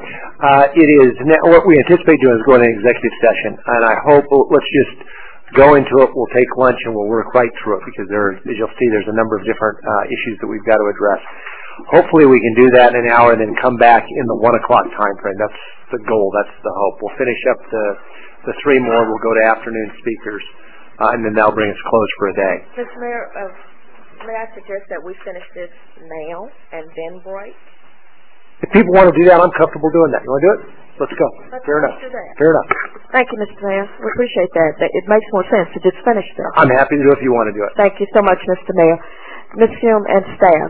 What we anticipate doing is going to executive session, and I hope, let's just go into it, we'll take lunch, and we'll work right through it, because as you'll see, there's a number of different issues that we've got to address. Hopefully we can do that in an hour and then come back in the 1 o'clock time frame. That's the goal. That's the hope. We'll finish up the three more. We'll go to afternoon speakers, and then that'll bring us close for a day. Mr. Mayor, may I suggest that we finish this now and then break? If people want to do that, I'm comfortable doing that. You want to do it? Let's go. Fair enough. Fair enough. Thank you, Mr. Mayor. We appreciate that. It makes more sense to just finish this. I'm happy to do it if you want to do it. Thank you so much, Mr. Mayor. Ms. Hume and staff,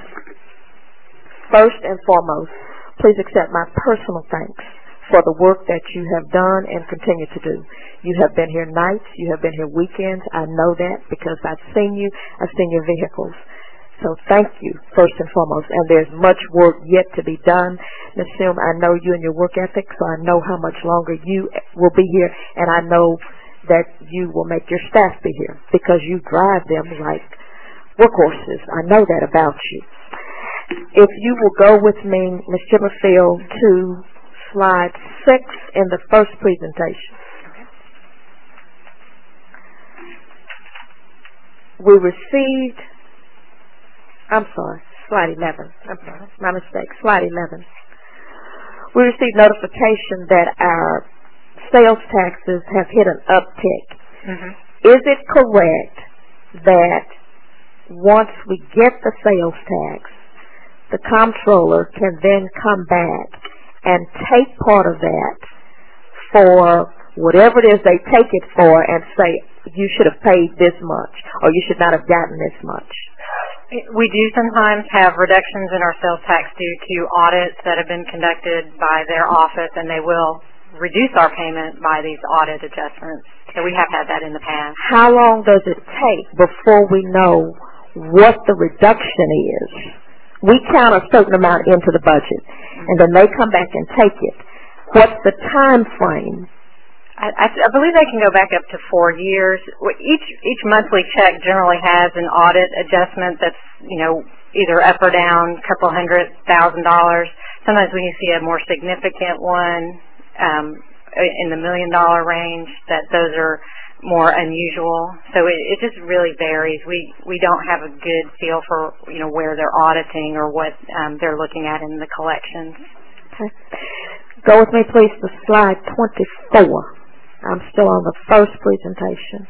first and foremost, please accept my personal thanks for the work that you have done and continue to do. You have been here nights. You have been here weekends. I know that because I've seen you. I've seen your vehicles. So thank you, first and foremost. And there's much work yet to be done. Ms. Hume, I know you and your work ethic, so I know how much longer you will be here, and I know that you will make your staff be here because you drive them like workhorses. I know that about you. If you will go with me, Ms. Chipperfield, to slide 6 in the first presentation. We received, slide 11. My mistake, slide 11. We received notification that our sales taxes have hit an uptick. Mm-hmm. Is it correct that once we get the sales tax, the comptroller can then come back and take part of that for whatever it is they take it for and say, you should have paid this much or you should not have gotten this much? We do sometimes have reductions in our sales tax due to audits that have been conducted by their office, and they will reduce our payment by these audit adjustments. So we have had that in the past. How long does it take before we know what the reduction is. We count a certain amount into the budget, and then they come back and take it. What's the time frame? I believe they can go back up to 4 years. Each monthly check generally has an audit adjustment that's, either up or down a couple $100,000. Sometimes when you see a more significant one in the $1 million range, that those are more unusual. So it just really varies. We don't have a good feel for where they're auditing or what they're looking at in the collections. Okay. Go with me, please, to slide 24. I'm still on the first presentation.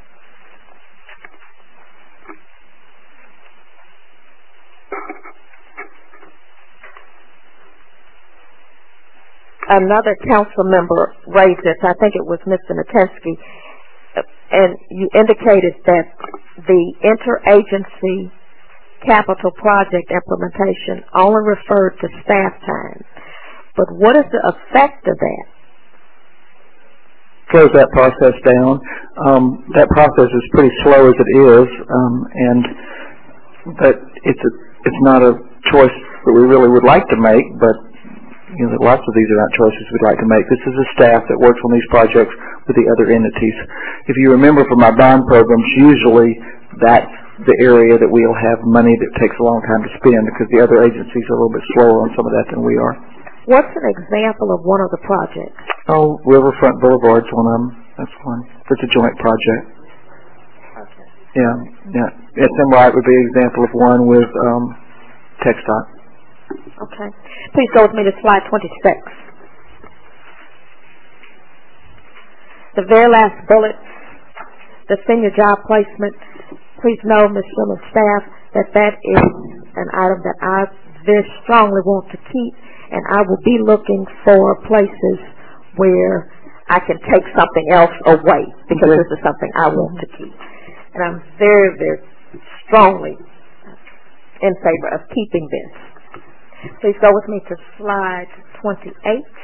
Another council member raised this. I think it was Mr. Natensky, and you indicated that the interagency capital project implementation only referred to staff time. But what is the effect of that? Slows that process down. That process is pretty slow as it is, but it's not a choice that we really would like to make, but lots of these are not choices we'd like to make. This is a staff that works on these projects with the other entities. If you remember from our bond programs, usually that's the area that we'll have money that takes a long time to spend because the other agencies are a little bit slower on some of that than we are. What's an example of one of the projects? Oh, Riverfront Boulevard's one of them. That's one. It's a joint project. Okay. Yeah. SMY would be an example of one with TxDOT. Okay. Please go with me to slide 26. The very last bullet, the senior job placement. Please know, Ms. Simmons' staff, that is an item that I very strongly want to keep, and I will be looking for places where I can take something else away because this is something I want to keep. And I'm very, very strongly in favor of keeping this. Please go with me to slide 28.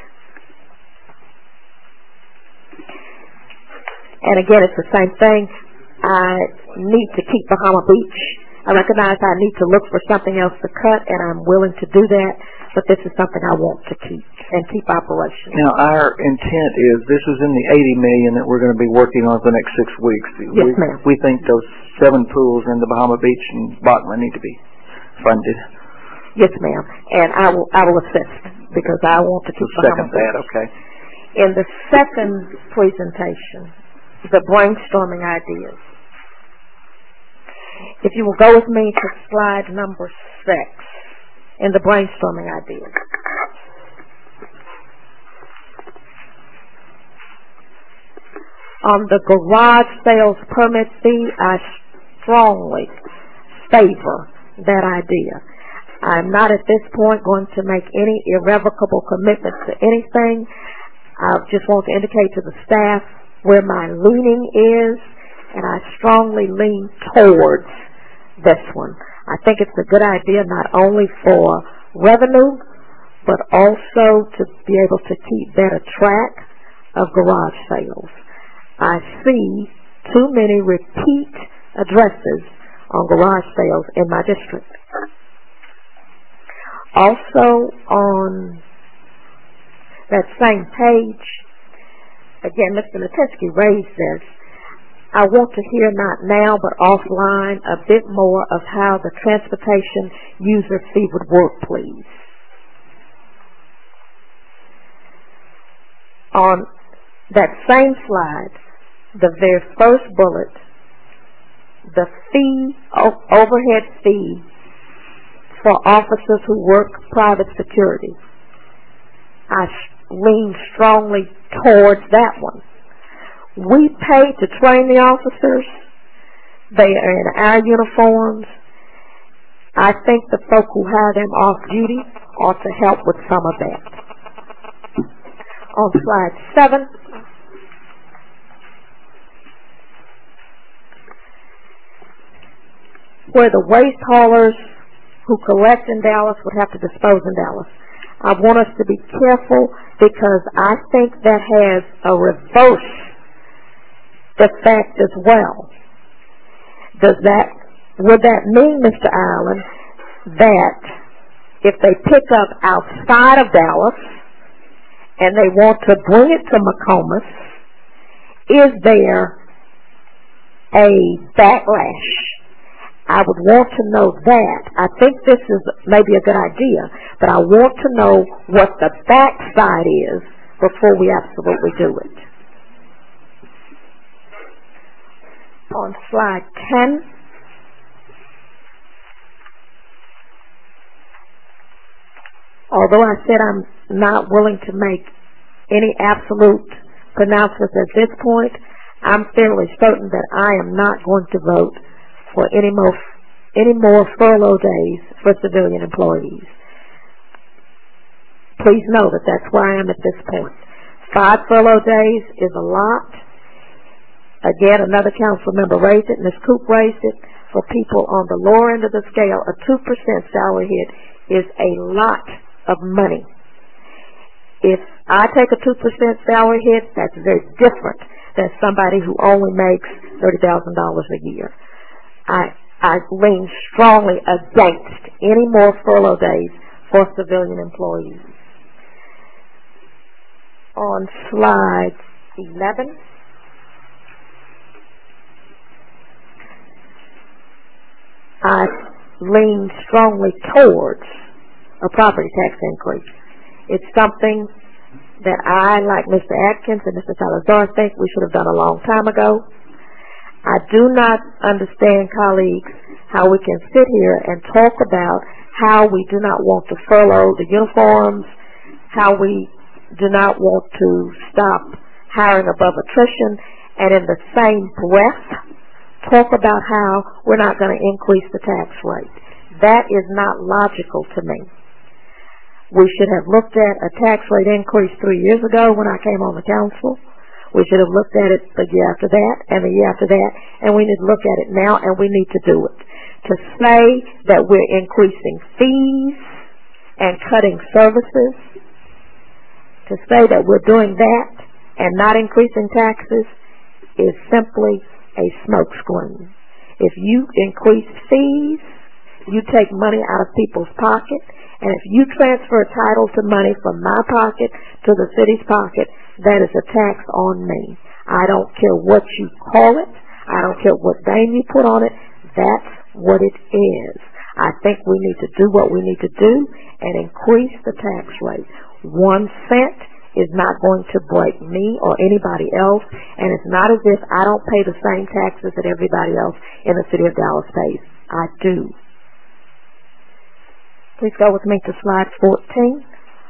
And again, it's the same thing. I need to keep Bahama Beach. I recognize I need to look for something else to cut, and I'm willing to do that, but this is something I want to keep and keep operational. Now, our intent is this is in the $80 million that we're going to be working on for the next 6 weeks. Yes, ma'am. We think those 7 pools in the Bahama Beach and Bachman need to be funded. Yes, ma'am. And I will assist because I want to keep Bahama Beach. Okay. In the second presentation, the brainstorming ideas. If you will go with me to slide number 6 in the brainstorming ideas. On the garage sales permit fee, I strongly favor that idea. I'm not at this point going to make any irrevocable commitments to anything. I just want to indicate to the staff where my leaning is, and I strongly lean towards this one. I think it's a good idea not only for revenue, but also to be able to keep better track of garage sales. I see too many repeat addresses on garage sales in my district. Also on that same page, again, Mr. Natensky raised this. I want to hear not now but offline a bit more of how the transportation user fee would work, please. On that same slide, the very first bullet, the fee, overhead fee for officers who work private security. I lean strongly towards that one. We pay to train the officers. They are in our uniforms. I think the folk who hire them off duty ought to help with some of that. On slide 7, where the waste haulers who collect in Dallas would have to dispose in Dallas. I want us to be careful because I think that has a reverse effect as well. Does that would that mean, Mr. Allen, that if they pick up outside of Dallas and they want to bring it to McComas, is there a backlash? I would want to know that. I think this is maybe a good idea, but I want to know what the backside is before we absolutely do it. On slide 10, although I said I'm not willing to make any absolute pronouncements at this point, I'm fairly certain that I am not going to vote for any more furlough days for civilian employees. Please know that that's where I am at this point. 5 furlough days is a lot. Again, another council member raised it, Ms. Coop raised it. For people on the lower end of the scale, a 2% salary hit is a lot of money. If I take a 2% salary hit, that's very different than somebody who only makes $30,000 a year. I lean strongly against any more furlough days for civilian employees. On slide 11, I lean strongly towards a property tax increase. It's something that I, like Mr. Atkins and Mr. Salazar, think we should have done a long time ago. I do not understand, colleagues, how we can sit here and talk about how we do not want to furlough the uniforms, how we do not want to stop hiring above attrition, and in the same breath talk about how we're not going to increase the tax rate. That is not logical to me. We should have looked at a tax rate increase 3 years ago when I came on the council. We should have looked at it the year after that and the year after that, and we need to look at it now, and we need to do it. To say that we're increasing fees and cutting services, to say that we're doing that and not increasing taxes is simply a smokescreen. If you increase fees, you take money out of people's pocket, and if you transfer title to money from my pocket to the city's pocket, that is a tax on me. I don't care what you call it. I don't care what name you put on it. That's what it is. I think we need to do what we need to do and increase the tax rate. 1 cent is not going to break me or anybody else, and it's not as if I don't pay the same taxes that everybody else in the city of Dallas pays. I do. Please go with me to slide 14.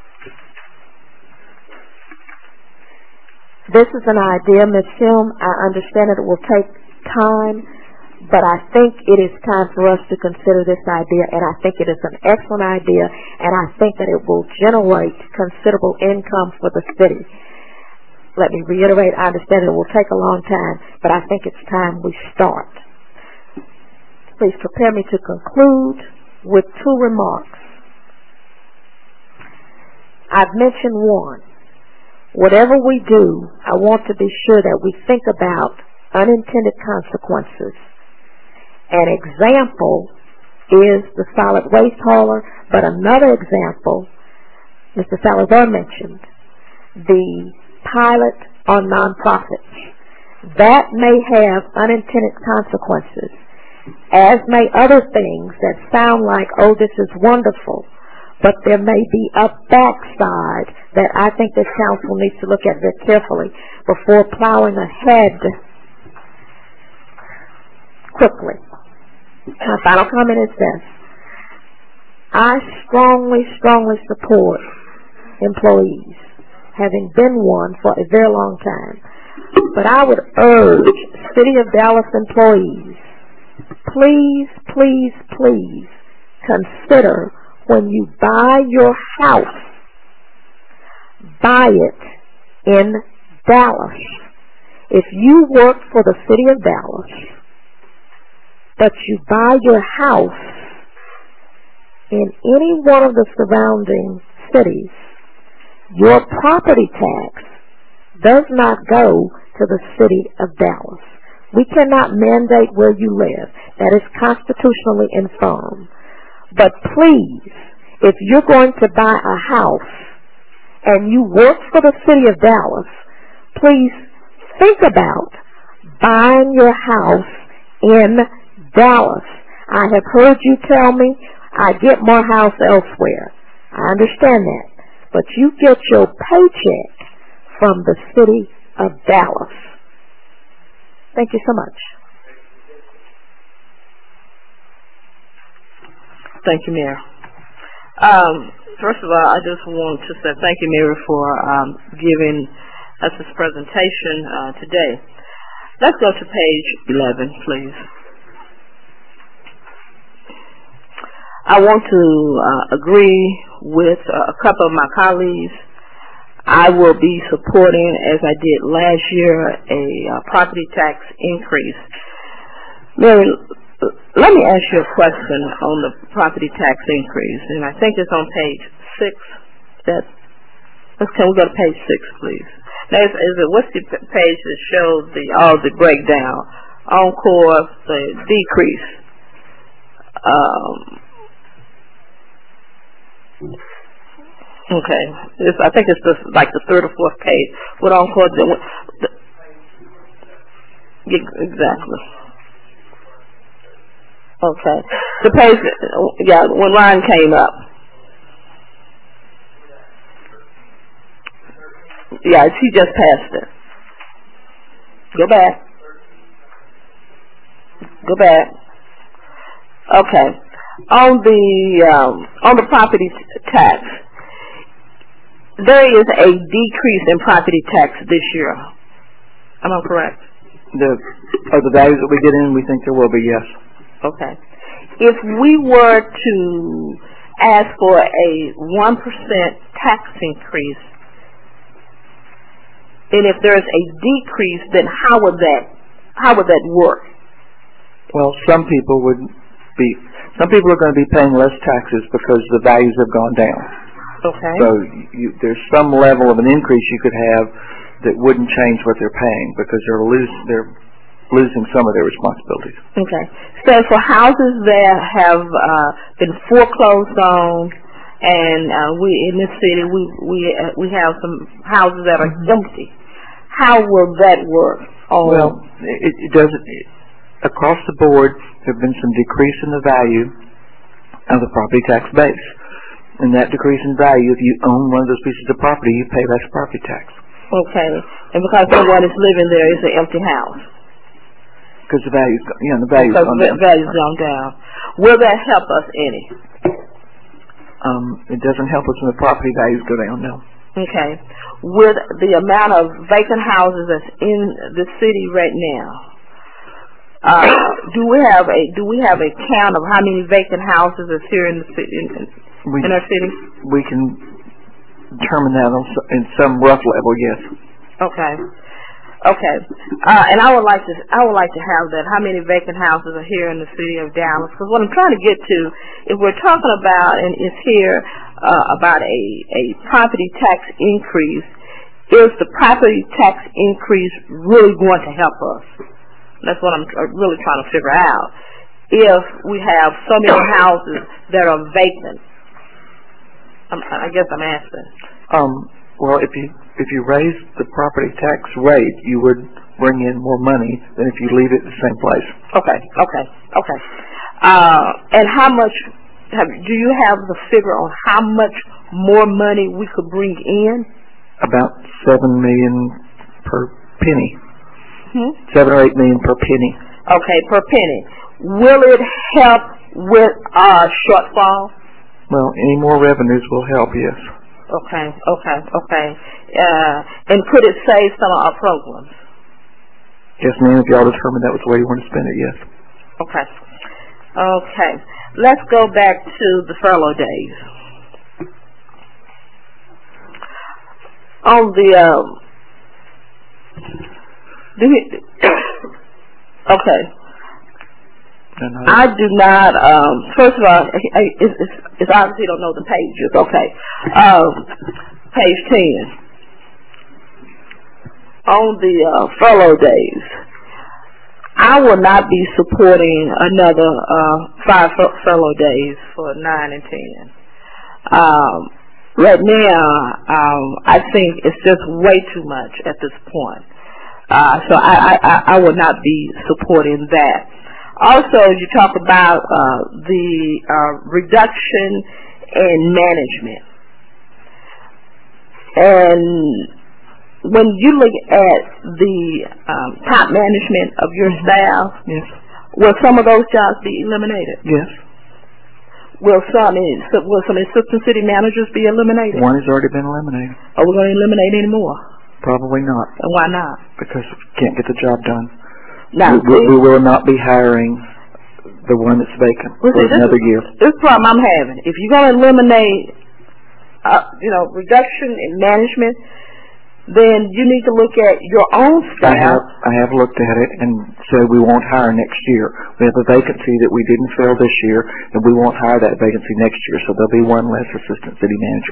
This is an idea, Ms. Hume. I understand that it will take time, but I think it is time for us to consider this idea, and I think it is an excellent idea, and I think that it will generate considerable income for the city. Let me reiterate, I understand it will take a long time, but I think it's time we start. Please prepare me to conclude with 2 remarks. I've mentioned one. Whatever we do, I want to be sure that we think about unintended consequences. An example is the solid waste hauler, but another example, Mr. Salazar mentioned, the pilot on nonprofits. That may have unintended consequences, as may other things that sound like, oh, this is wonderful, but there may be a backside that I think this council needs to look at very carefully before plowing ahead quickly. My final comment is this. I strongly support employees, having been one for a very long time. But I would urge City of Dallas employees, please consider when you buy your house, buy it in Dallas. If you work for the City of Dallas, but you buy your house in any one of the surrounding cities, your property tax does not go to the City of Dallas. We cannot mandate where you live. That is constitutionally infirm. But please, if you're going to buy a house and you work for the city of Dallas, please think about buying your house in Dallas. I have heard you tell me I get more house elsewhere. I understand that. But you get your paycheck from the city of Dallas. Thank you so much. Thank you, Mayor. First of all, I just want to say thank you, Mayor, for giving us this presentation today. Let's go to page 11, please. I want to agree with a couple of my colleagues. I will be supporting, as I did last year, a property tax increase. Mary, let me ask you a question on the property tax increase, and I think it's on page 6. Can we go to page 6, please? Now, what's the page that shows all the breakdown? Encore, the decrease. Okay, I think it's like the third or fourth page. What Encore? Exactly. Okay. The page, when Ryan came up. Yeah, he just passed it. Go back. Okay. On the property tax, there is a decrease in property tax this year. Am I correct? The values that we get in, we think there will be, yes. Okay. If we were to ask for a 1% tax increase, and if there's a decrease, then how would that work? Well, some people are going to be paying less taxes because the values have gone down. Okay. So there's some level of an increase you could have that wouldn't change what they're paying because they're losing some of their responsibilities. Okay. So for houses that have been foreclosed on, and we in this city we have some houses that are empty. How will that work? Well, it doesn't. Across the board, there have been some decrease in the value of the property tax base. And that decrease in value, if you own one of those pieces of property, you pay less property tax. Okay. And because someone is living there, it's an empty house. Because the value's gone down. Will that help us any? It doesn't help us when the property values go down, no. Okay. With the amount of vacant houses that's in the city right now, do we have a count of how many vacant houses is here in the city, in our city? We can determine that in some rough level, yes. Okay. And I would like to have that. How many vacant houses are here in the city of Dallas? Because what I'm trying to get to, if we're talking about, and it's here about a property tax increase, is the property tax increase really going to help us? That's what I'm really trying to figure out. If we have so many houses that are vacant, I guess I'm asking. Well, if you raise the property tax rate, you would bring in more money than if you leave it the same place. Okay. And how much? Do you have the figure on how much more money we could bring in? About $7 million per penny. 7 or 8 million per penny. Okay, per penny. Will it help with our shortfall? Well, any more revenues will help, yes. Okay. And could it save some of our programs? Yes, ma'am, if y'all determine that was the way you want to spend it, yes. Okay. Let's go back to the furlough days. On the okay. I do not. First of all, it's obviously don't know the pages. Okay. Page 10. On the furlough days, I will not be supporting another 5 furlough days for 9 and 10. Right now, I think it's just way too much at this point. So I will not be supporting that. Also, you talk about the reduction in management. And when you look at the top management of your staff, yes, will some of those jobs be eliminated? Yes. Will some assistant city managers be eliminated? One has already been eliminated. Are we going to eliminate any more? Probably not. And why not? Because we can't get the job done. Now, we will not be hiring the one that's vacant for another year. This problem I'm having. If you're going to eliminate, reduction in management, then you need to look at your own staff. I have looked at it and said we won't hire next year. We have a vacancy that we didn't fill this year, and we won't hire that vacancy next year, so there'll be one less assistant city manager.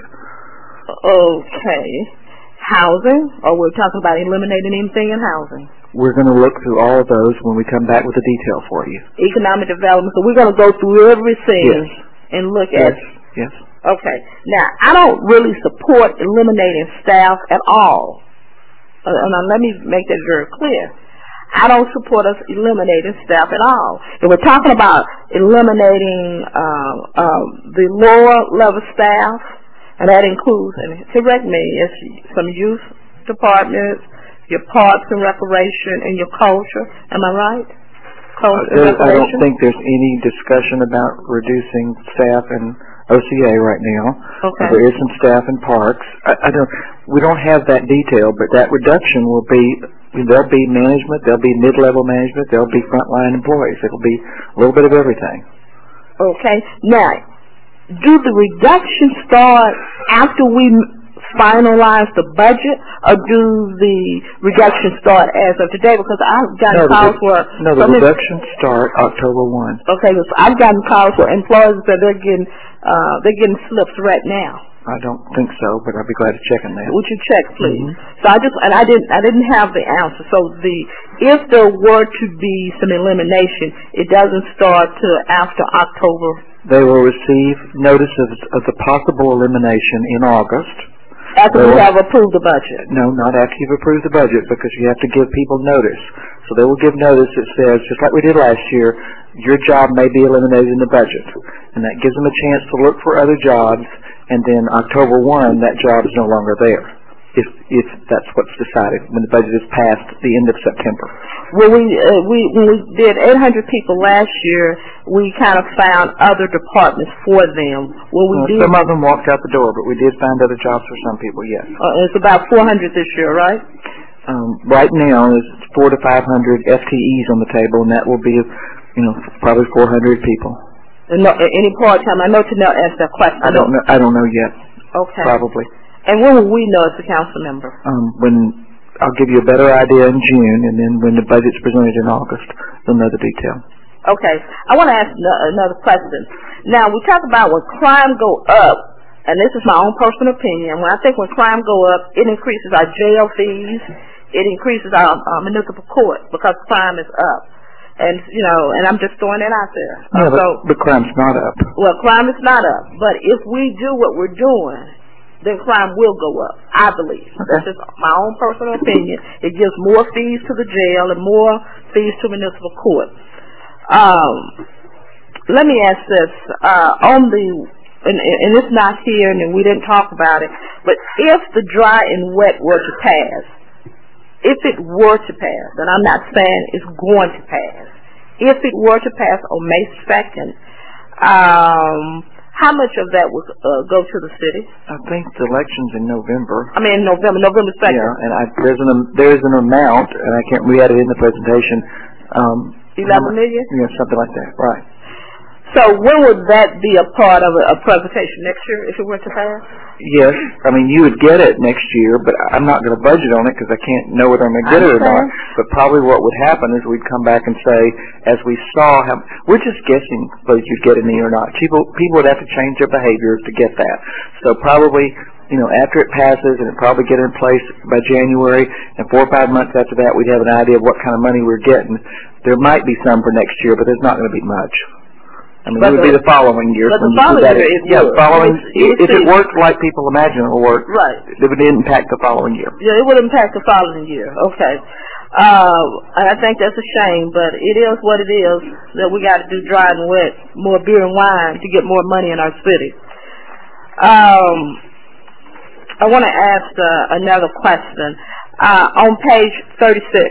Okay. Housing? Or we're talking about eliminating anything in housing? We're going to look through all of those when we come back with the detail for you. Economic development. So we're going to go through everything and look at... Yes. Okay. Now, I don't really support eliminating staff at all. And let me make that very clear. I don't support us eliminating staff at all. If we're talking about eliminating the lower level staff, and that includes, and correct me, some youth departments, your parks and recreation, and your culture. Am I right? I don't think there's any discussion about reducing staff in OCA right now. Okay. There is some staff in parks. We don't have that detail, but that reduction will be, there'll be management, there'll be mid-level management, there'll be frontline employees. It'll be a little bit of everything. Okay. Now, do the reduction start after we finalize the budget, or do the reduction start as of today? Because I've gotten calls where... No, the reductions start October 1. Okay, so I've gotten calls where employers that they're getting slips right now. I don't think so, but I'd be glad to check on that. Would you check, please? So I didn't have the answer. So if there were to be some elimination, it doesn't start till after October. They will receive notice of the possible elimination in August. After we have approved the budget? No, not after you've approved the budget, because you have to give people notice. So they will give notice that says, just like we did last year, your job may be eliminated in the budget. And that gives them a chance to look for other jobs, and then October 1, that job is no longer there, if that's what's decided, when the budget is passed the end of September. When we did 800 people last year, we kind of found other departments for them. Some of them walked out the door, but we did find other jobs for some people, yes. It's about 400 this year, right? Right now, there's 400 to 500 FTEs on the table, and that will be, probably 400 people. Any part-time? I know Tanel asked that question. I don't know yet. Okay. Probably. And when will we know as a council member? When I'll give you a better idea in June, and then when the budget's presented in August, you'll know the detail. Okay. I want to ask another question. Now, we talk about when crime go up, and this is my own personal opinion. When I think when crime go up, it increases our jail fees, it increases our municipal court because crime is up. And, and I'm just throwing that out there. Yeah, but crime's not up. Well, crime is not up. But if we do what we're doing, then crime will go up, I believe. Okay. That's just my own personal opinion. It gives more fees to the jail and more fees to municipal court. Let me ask this. And it's not here, and we didn't talk about it, but if the dry and wet were to pass, if it were to pass, and I'm not saying it's going to pass, if it were to pass on May 2nd, how much of that would go to the city? I think the election's in November. I mean, November 2nd. Yeah, and there's an amount, and we had it in the presentation. 11 million? Yeah, something like that, right. So when would that be a part of a presentation next year if it were to pass? Yes, I mean you would get it next year, but I'm not going to budget on it because I can't know whether I'm going to get it or not. But probably what would happen is we'd come back and say, as we saw, we're just guessing whether you'd get any or not. People would have to change their behavior to get that. So probably after it passes, and it probably get in place by January, and 4 or 5 months after that, we'd have an idea of what kind of money we're getting. There might be some for next year, but there's not going to be much. I mean, it would be the following year. But the following year it would. If it worked like people imagine it will work, right, it would impact the following year. Yeah, it would impact the following year. Okay. And I think that's a shame, but it is what it is, that we got to do dry and wet, more beer and wine to get more money in our city. I want to ask another question. On page 36,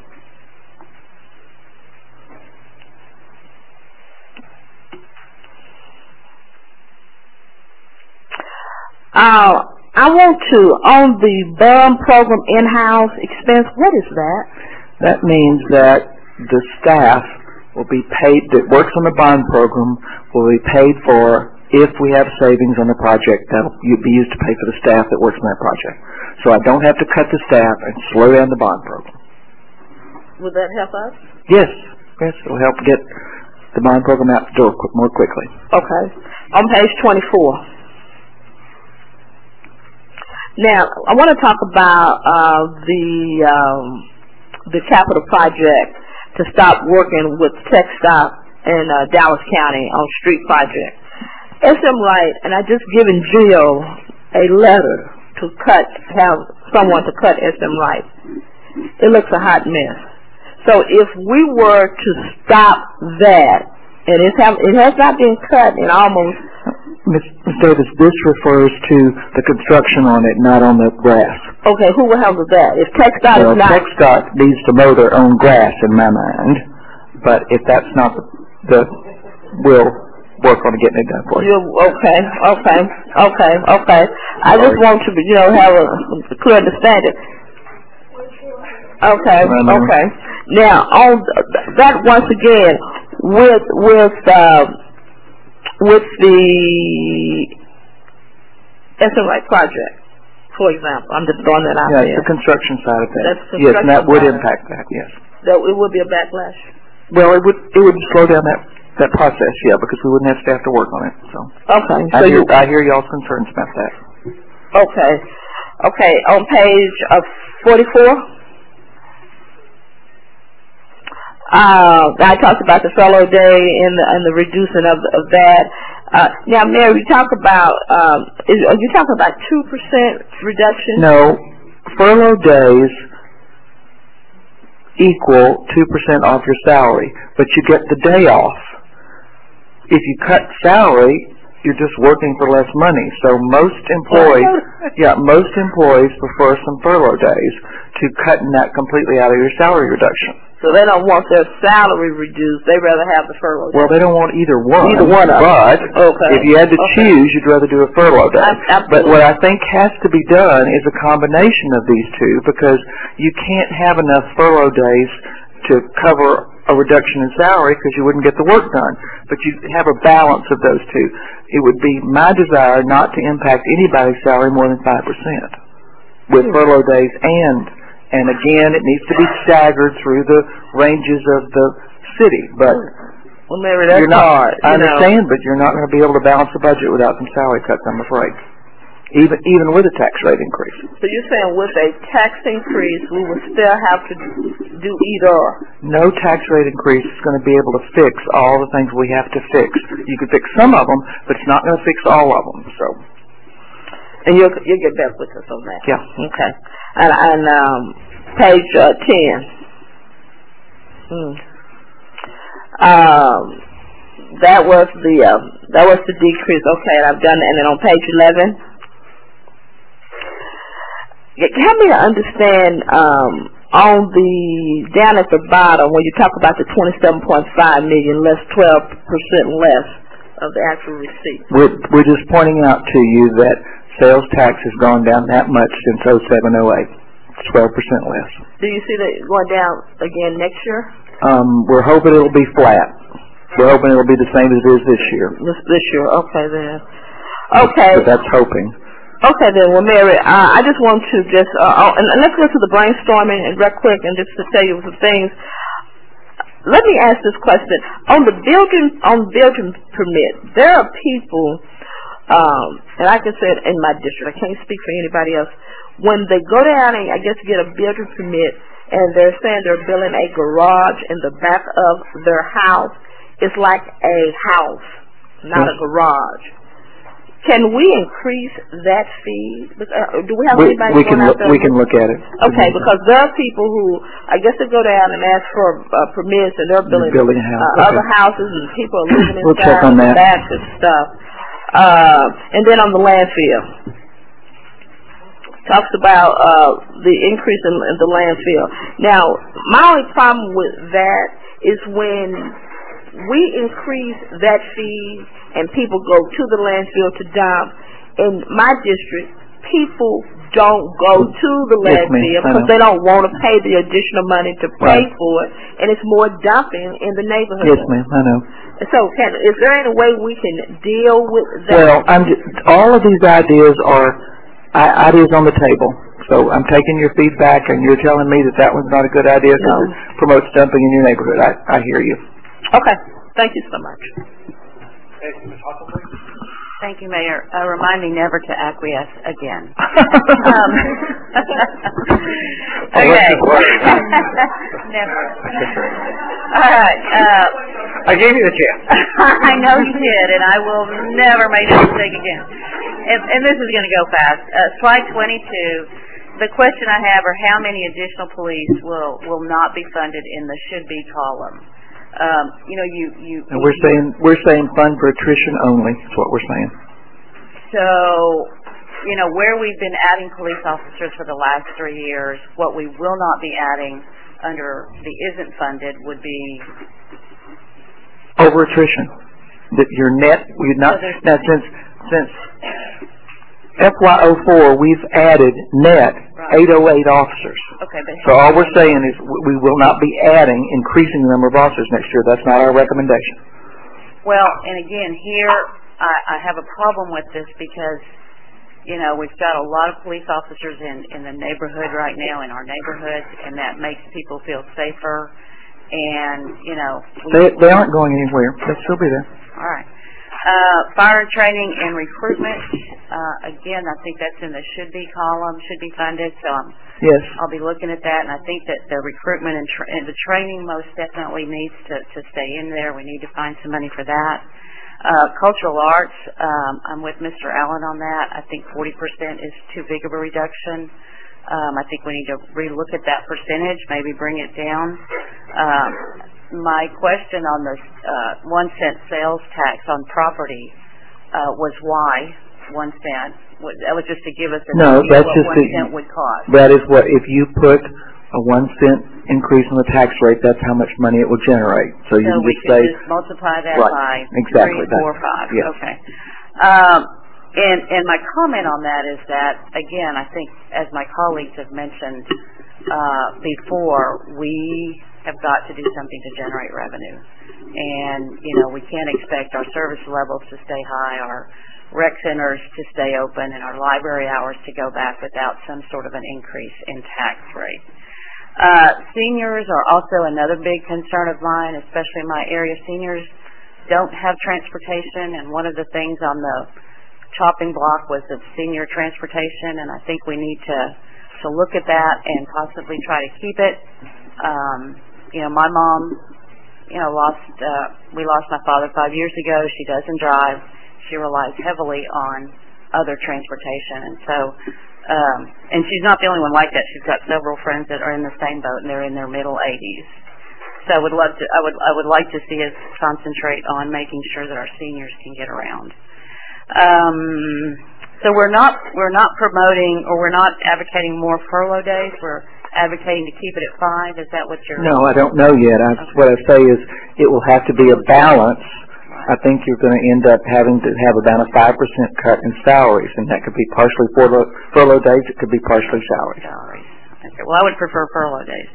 I want to, on the BUM program in-house expense, what is that? That means that the staff will be paid, that works on the bond program, will be paid for if we have savings on the project that will be used to pay for the staff that works on that project. So I don't have to cut the staff and slow down the bond program. Would that help us? Yes, it will help get the bond program out the door more quickly. Okay. On page 24. Now, I want to talk about the capital project to stop working with TxDOT in Dallas County on street project. SM Wright, and I just given Gio a letter to have someone to cut SM Wright. It looks a hot mess. So if we were to stop that, and it has not been cut in almost... Ms. Davis, this refers to the construction on it, not on the grass. Okay, who will handle that? If TxDOT is not... TxDOT needs to mow their own grass, in my mind. But if that's not we'll work on getting it done for you. Okay. I just want to, have a clear understanding. Okay. Now, on that once again, with the SM Wright project, for example, I'm just throwing that out there. Yeah, the construction side of that. That's the yes, and that would side. Impact that. Yes. That it would be a backlash. Well, it would slow down that process, yeah, because we wouldn't have staff to work on it. So. Okay. I hear y'all's concerns about that. Okay. On page 44. I talked about the furlough day and the reducing of that. Now, Mary, you talk about are you talking about 2% reduction? No, furlough days equal 2% off your salary, but you get the day off. If you cut salary, you're just working for less money. So most employees prefer some furlough days to cutting that completely out of your salary reduction. So they don't want their salary reduced. They rather have the furlough day. Well, they don't want either one. Either one of them. But if you had to choose, you'd rather do a furlough day. Absolutely. But what I think has to be done is a combination of these two, because you can't have enough furlough days to cover a reduction in salary because you wouldn't get the work done. But you have a balance of those two. It would be my desire not to impact anybody's salary more than 5% with furlough days, and again, it needs to be staggered through the ranges of the city. But well, maybe that's hard. I understand, but you're not going to be able to balance the budget without some salary cuts, I'm afraid. Even with a tax rate increase. So you're saying with a tax increase, we will still have to do either? No tax rate increase is going to be able to fix all the things we have to fix. You can fix some of them, but it's not going to fix all of them. So. And you'll get back with us on that. Yeah. Okay. And page 10. That was the decrease. Okay, and I've done it. And then on page 11. Help me to understand on the down at the bottom when you talk about the 27.5 million less 12% less of the actual receipt. We're just pointing out to you that sales tax has gone down that much since 07-08. It's 12% less. Do you see that going down again next year? We're hoping it'll be flat. We're hoping it'll be the same as it is this year. This year, okay then. Okay. But that's hoping. Okay then, well Mary, I just want to and let's go to the brainstorming and real quick and just to tell you some things. Let me ask this question. On the building permit, there are people and like I said, in my district, I can't speak for anybody else. When they go down and I guess get a building permit, and they're saying they're building a garage in the back of their house, it's like a house, not a garage. Can we increase that fee? Do we have anybody we can going out there? we can look at it. Okay, because there are people who, I guess they go down and ask for permits, and they're building a house. other houses, and people are living We'll check inside on the that. back and stuff. And then on the landfill, talks about the increase in the landfill. Now, my only problem with that is when we increase that fee and people go to the landfill to dump. In my district, people don't go to the Yes, ma'am. landfill I because know. they don't want to pay the additional money to pay for it, and it's more dumping in the neighborhood. Yes, ma'am. I know. So, is there any way we can deal with that? Well, all of these ideas are ideas on the table. So I'm taking your feedback, and you're telling me that one's not a good idea because it promotes dumping in your neighborhood. I hear you. Okay. Thank you so much. Thank you, Mayor. Remind me never to acquiesce again. Okay. Never. All right. I gave you the chance. I know you did, and I will never make that mistake again. And this is going to go fast. Slide 22. The question I have are how many additional police will not be funded in the should be column. And we're saying fund for attrition only. That's what we're saying. So, where we've been adding police officers for the last 3 years, what we will not be adding under the isn't funded would be over attrition. That your net now since FY04 we've added net 808 officers. Okay, but so all we're saying is we will not be increasing the number of officers next year. That's not our recommendation. Well, and again, here I have a problem with this because, we've got a lot of police officers in the neighborhood right now, in our neighborhoods, and that makes people feel safer. And, they aren't going anywhere. They'll still be there. All right. Fire training and recruitment, again, I think that's in the should be column, should be funded, so yes. I'll be looking at that, and I think that the recruitment and the training most definitely needs to stay in there. We need to find some money for that. Cultural arts, I'm with Mr. Allen on that. I think 40% is too big of a reduction. I think we need to relook at that percentage, maybe bring it down. My question on the 1 cent sales tax on property was why 1 cent. That was just to give us an idea what 1 cent would cost. That is what, if you put a 1 cent increase in the tax rate, that's how much money it will generate. So you we just say, just multiply that by exactly 3, 4, 5. Yes. Okay. And my comment on that is that, again, I think as my colleagues have mentioned before, we have got to do something to generate revenue. And, we can't expect our service levels to stay high, our rec centers to stay open, and our library hours to go back without some sort of an increase in tax rate. Seniors are also another big concern of mine, especially in my area. Seniors don't have transportation, and one of the things on the chopping block was the senior transportation, and I think we need to look at that and possibly try to keep it. My mom, we lost my father 5 years ago. She doesn't drive. She relies heavily on other transportation, and so, and she's not the only one like that. She's got several friends that are in the same boat, and they're in their middle 80s. So I would like to see us concentrate on making sure that our seniors can get around. So we're not promoting, or we're not advocating more furlough days. We're advocating to keep it at 5. Is that what you're? No, I don't know yet. What I say is it will have to be a balance. I think you're going to end up having to have about a 5% cut in salaries, and that could be partially furlough days. It could be partially salaries. Okay. Well, I would prefer furlough days.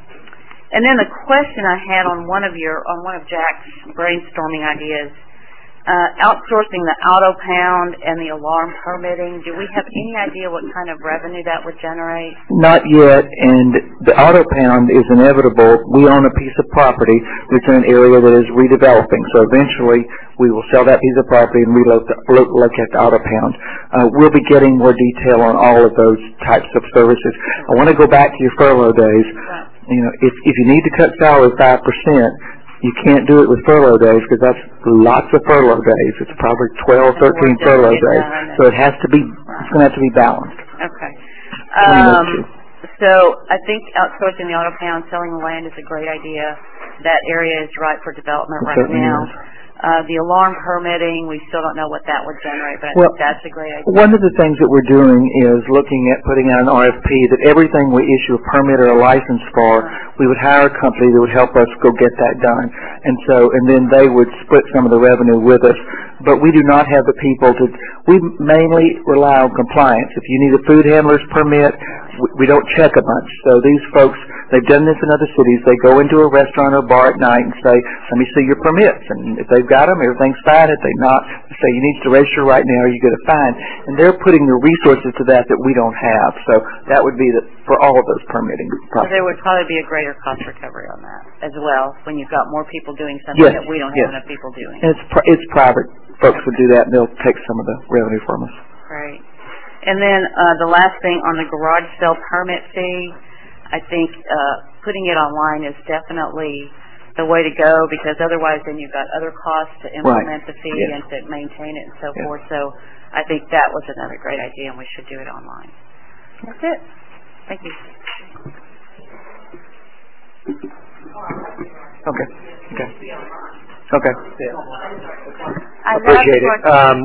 And then the question I had on one of Jack's brainstorming ideas outsourcing the auto pound and the alarm permitting, do we have any idea what kind of revenue that would generate? Not yet, and the auto pound is inevitable. We own a piece of property that's in an area that is redeveloping, so eventually we will sell that piece of property and relocate the auto pound. We'll be getting more detail on all of those types of services. I want to go back to your furlough days. You know, if you need to cut salary 5%, you can't do it with furlough days because that's lots of furlough days. It's probably 12, 13 furlough days. So it has to be, it's going to have to be balanced. Okay. So I think outsourcing the auto pound, selling the land is a great idea. That area is ripe for development right now. The alarm permitting, we still don't know what that would generate, but I think that's a great idea. One of the things that we're doing is looking at putting out an RFP that everything we issue a permit or a license for, we would hire a company that would help us go get that done. And then they would split some of the revenue with us. But we do not have the people to, we mainly rely on compliance. If you need a food handler's permit, we don't check a bunch. So these folks, they've done this in other cities. They go into a restaurant or bar at night and say, let me see your permits. And if they've got them, everything's fine. If they're not, they say, you need to register right now or you get a fine. And they're putting the resources to that we don't have. So that would be for all of those permitting processes. So there would probably be a greater cost recovery on that as well when you've got more people doing something that we don't have enough people doing. And it's private. Folks would do that and they'll take some of the revenue from us. Right. And then the last thing on the garage sale permit fee, I think putting it online is definitely the way to go because otherwise then you've got other costs to implement the fee and to maintain it and so forth. So I think that was another great idea and we should do it online. That's it. Thank you. Okay. Okay. Appreciate it.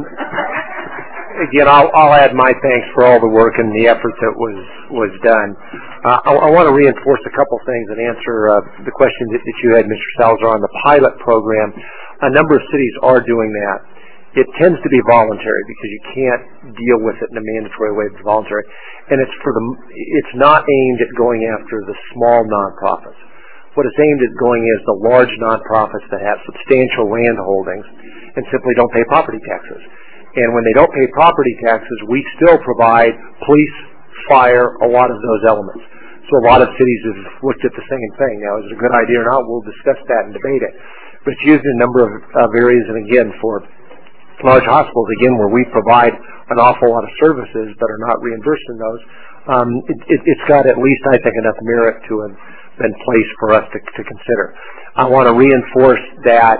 Again, I'll add my thanks for all the work and the effort that was done. I want to reinforce a couple things and answer the question that you had, Mr. Salazar, on the pilot program. A number of cities are doing that. It tends to be voluntary because you can't deal with it in a mandatory way. It's voluntary, and it's not aimed at going after the small nonprofits. What it's aimed at going is the large nonprofits that have substantial land holdings and simply don't pay property taxes. And when they don't pay property taxes, we still provide police, fire, a lot of those elements. So a lot of cities have looked at the same thing. Now, is it a good idea or not? We'll discuss that and debate it. But it's used in a number of areas, and again, for large hospitals, again, where we provide an awful lot of services but are not reimbursed in those, it's got at least, I think, enough merit to have been placed for us to consider. I want to reinforce that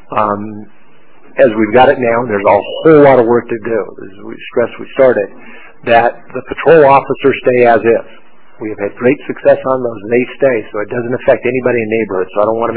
as we've got it now, there's a whole lot of work to do, as we started, that the patrol officers stay as is. We have had great success on those, and they stay, so it doesn't affect anybody in the neighborhood. So I don't want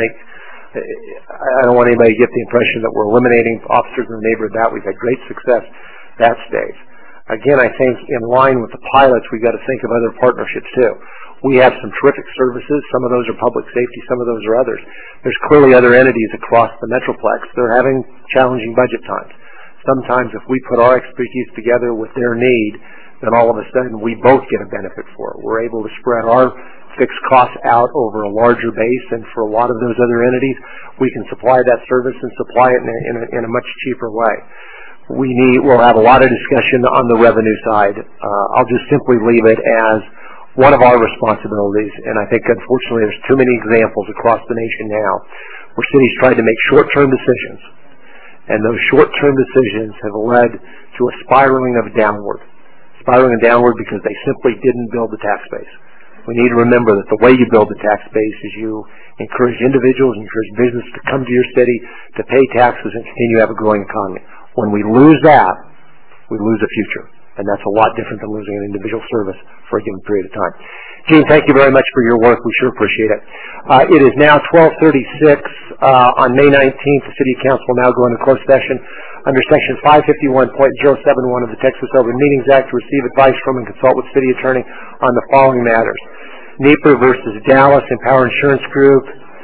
anybody to get the impression that we're eliminating officers in the neighborhood. That we've had great success. That stays. Again, I think in line with the pilots, we've got to think of other partnerships too. We have some terrific services. Some of those are public safety. Some of those are others. There's clearly other entities across the Metroplex. They're having challenging budget times. Sometimes if we put our expertise together with their need, then all of a sudden we both get a benefit for it. We're able to spread our fixed costs out over a larger base, and for a lot of those other entities, we can supply that service and supply it in a much cheaper way. We'll have a lot of discussion on the revenue side. I'll just simply leave it as one of our responsibilities, and I think unfortunately there's too many examples across the nation now where cities tried to make short-term decisions, and those short-term decisions have led to a spiraling downward because they simply didn't build the tax base. We need to remember that the way you build the tax base is you encourage individuals, encourage business to come to your city, to pay taxes, and continue to have a growing economy. When we lose that, we lose a future. And that's a lot different than losing an individual service for a given period of time. Gene, thank you very much for your work. We sure appreciate it. It is now 12:36. On May 19th, the City Council will now go into closed session under Section 551.071 of the Texas Open Meetings Act to receive advice from and consult with City Attorney on the following matters: Nieper versus Dallas Empower Insurance Group,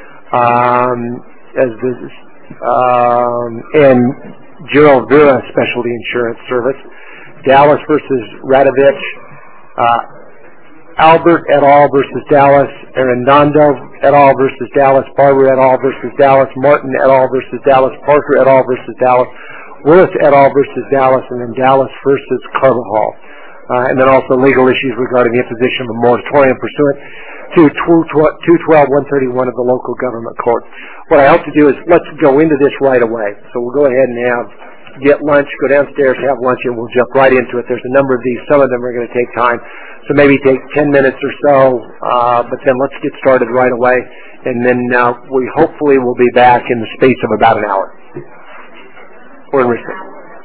and Gerald Vera Specialty Insurance Service, Dallas versus Radovich, Albert et al. Versus Dallas, Arredondo et al. Versus Dallas, Barber et al. Versus Dallas, Martin et al. Versus Dallas, Parker et al. Versus Dallas, Willis et al. Versus Dallas, and then Dallas versus Carvajal. And then also legal issues regarding the imposition of a moratorium pursuant to 212-131 of the local government code. What I hope to do is let's go into this right away. So we'll go ahead and get lunch, go downstairs, have lunch, and we'll jump right into it. There's a number of these. Some of them are going to take time. So maybe take 10 minutes or so, but then let's get started right away. And then we hopefully will be back in the space of about an hour. We're in recess.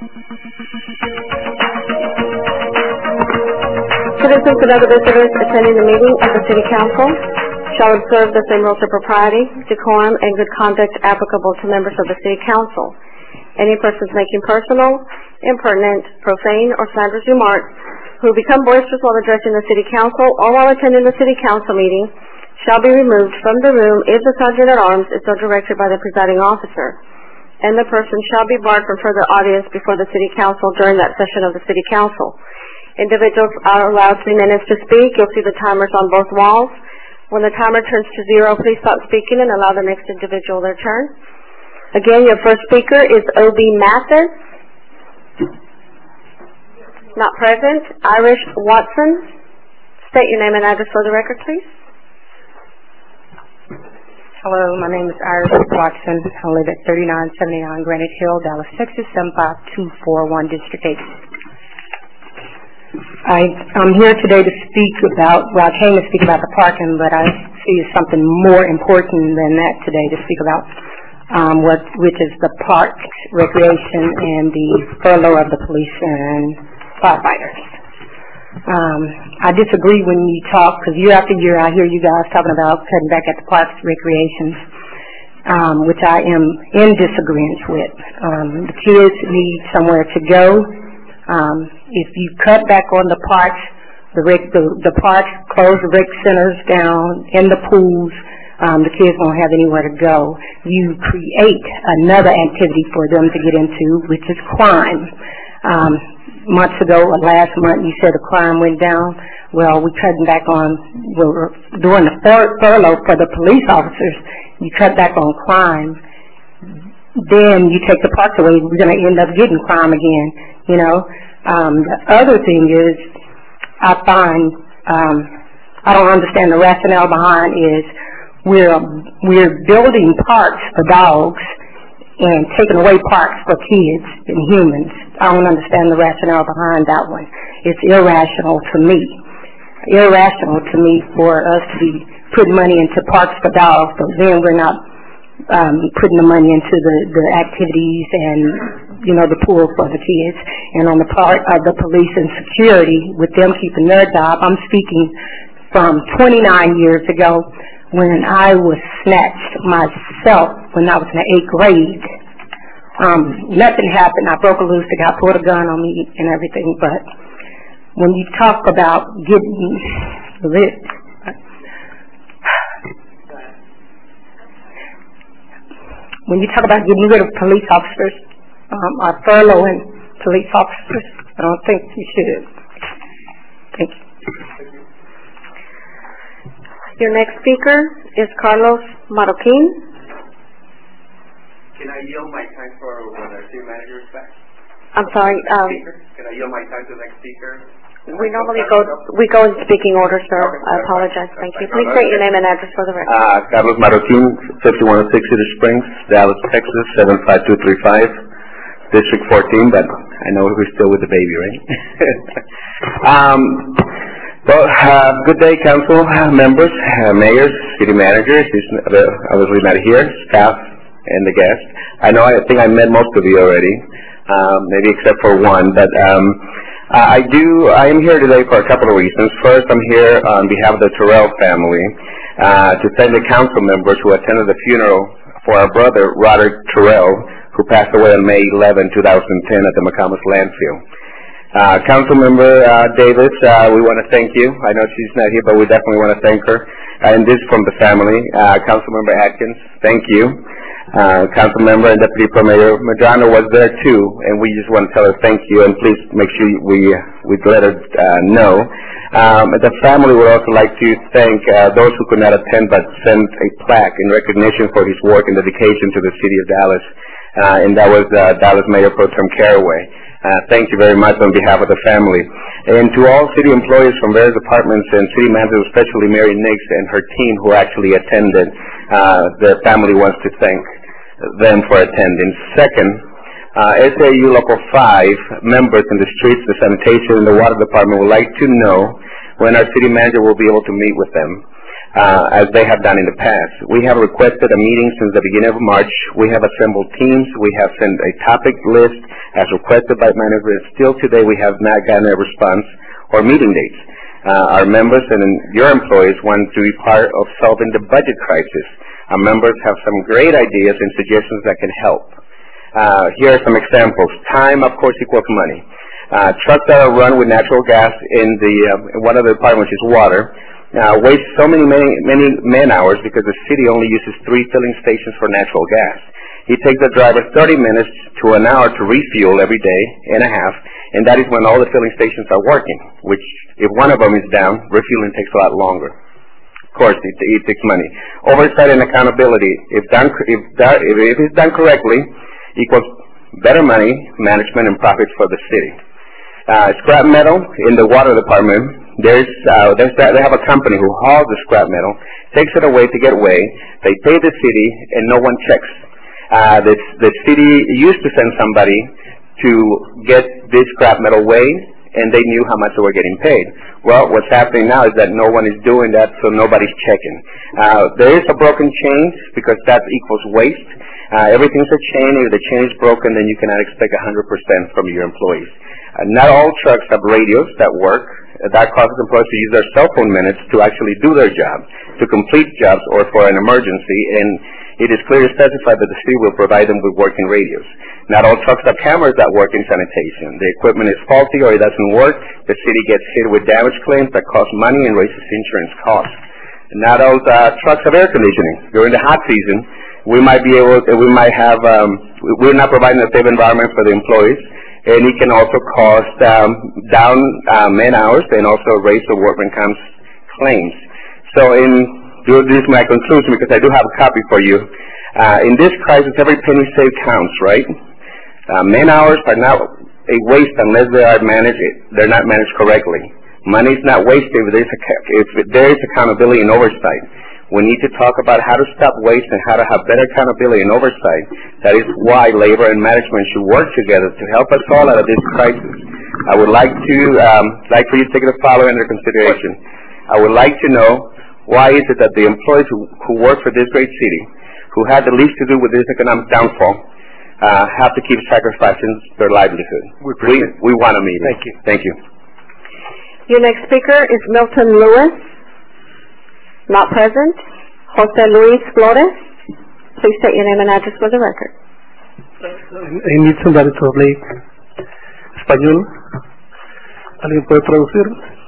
Citizens and other visitors attending the meeting of the City Council shall observe the same rules of propriety, decorum, and good conduct applicable to members of the City Council. Any persons making personal, impertinent, profane, or slanderous remarks who become boisterous while addressing the City Council or while attending the City Council meeting shall be removed from the room if the Sergeant at Arms is so directed by the presiding officer, and the person shall be barred from further audience before the City Council during that session of the City Council. Individuals are allowed 3 minutes to speak. You'll see the timers on both walls. When the timer turns to 0, please stop speaking and allow the next individual their turn. Again, your first speaker is O.B. Mathis. Not present. Irish Watson. State your name and address for the record, please. Hello, my name is Iris Watson. I live at 3979 Granite Hill, Dallas, Texas, 75241, District 8. I'm here today to speak about, well, I came to speak about the parking, but I see something more important than that today to speak about, which is the parks, recreation, and the furlough of the police and firefighters. I disagree when you talk, because year after year I hear you guys talking about cutting back at the parks, recreations, which I am in disagreement with. The kids need somewhere to go. If you cut back on the parks, the parks, close the rec centers down, and the pools, the kids won't have anywhere to go. You create another activity for them to get into, which is crime. Months ago, or last month, you said the crime went down. Well, we're cutting back on, during the furlough for the police officers, you cut back on crime. Then you take the parks away, we're going to end up getting crime again, you know. The other thing is, I find, I don't understand the rationale behind is we're building parks for dogs and taking away parks for kids and humans. I don't understand the rationale behind that one. It's irrational to me. Irrational to me for us to be putting money into parks for dogs, but then we're not putting the money into the activities and, you know, the pool for the kids. And on the part of the police and security, with them keeping their job, I'm speaking from 29 years ago when I was snatched myself when I was in the 8th grade. Nothing happened. I broke a loose. The guy pulled a gun on me and everything. But when you talk about getting rid, when you talk about getting rid of police officers, or furloughing police officers, I don't think you should. Thank you. Your next speaker is Carlos Marroquin. Can I yield my time for when our city manager is back? I'm sorry. Can I yield my time to the next speaker? We normally go in speaking order, sir. I apologize. Thank you. Please state your name and address for the record. Carlos Marroquin, 5106 Cedar Springs, Dallas, Texas, 75235, District 14, but I know who's still with the baby, right? Well, good day, council members, mayors, city managers, obviously not here, staff, and the guests. I think I met most of you already, maybe except for one, but I am here today for a couple of reasons. First, I'm here on behalf of the Terrell family to thank the council members who attended the funeral for our brother, Roderick Terrell, who passed away on May 11, 2010 at the McComas landfill. Councilmember Davis, we want to thank you. I know she's not here, but we definitely want to thank her. And this from the family. Councilmember Atkins, thank you. Council member and Deputy Mayor Medrano was there too, and we just want to tell her thank you, and please make sure we let her know. The family would also like to thank those who could not attend but sent a plaque in recognition for his work and dedication to the city of Dallas, and that was Dallas Mayor Pro Tem Caraway. Thank you very much on behalf of the family. And to all city employees from various departments and city managers, especially Mary Nix and her team who actually attended, their family wants to thank them for attending. Second, SAU Local 5 members in the streets, the sanitation, and the water department would like to know when our city manager will be able to meet with them, as they have done in the past. We have requested a meeting since the beginning of March. We have assembled teams. We have sent a topic list as requested by managers. Still today we have not gotten a response or meeting dates. Our members and your employees want to be part of solving the budget crisis. Our members have some great ideas and suggestions that can help. Here are some examples. Time, of course, equals money. Trucks that are run with natural gas in one of the departments is water. Waste so many man hours because the city only uses 3 filling stations for natural gas. It takes the driver 30 minutes to an hour to refuel every day and a half, and that is when all the filling stations are working, which if one of them is down, refueling takes a lot longer. Of course, it takes money. Oversight and accountability, if it's done correctly, equals better money, management, and profits for the city. Scrap metal in the water department, they have a company who hauls the scrap metal, takes it away to get weighed. They pay the city, and no one checks. The city used to send somebody to get this scrap metal weighed, and they knew how much they were getting paid. Well, what's happening now is that no one is doing that, so nobody's checking. There is a broken chain because that equals waste. Everything's a chain. If the chain is broken, then you cannot expect 100% from your employees. Not all trucks have radios that work. That causes employees to use their cell phone minutes to actually do their job, to complete jobs or for an emergency, and it is clearly specified that the city will provide them with working radios. Not all trucks have cameras that work in sanitation. The equipment is faulty or it doesn't work. The city gets hit with damage claims that cost money and raises insurance costs. Not all trucks have air conditioning. During the hot season, we're not providing a safe environment for the employees, and it can also cost down man hours and also raise the workman comp claims. So this is my conclusion because I do have a copy for you. In this crisis, every penny saved counts, right? Man hours are not a waste unless they're not managed correctly. Money is not wasted if there is accountability and oversight. We need to talk about how to stop waste and how to have better accountability and oversight. That is why labor and management should work together to help us all out of this crisis. I would like for you to take the following under consideration. I would like to know why is it that the employees who work for this great city, who had the least to do with this economic downfall, have to keep sacrificing their livelihood. We want a meeting. Thank you. Thank you. Your next speaker is Milton Lewis. Not present. Jose Luis Flores. Please state your name and address for the record. I need somebody to translate español. ¿Alguien puede traducir?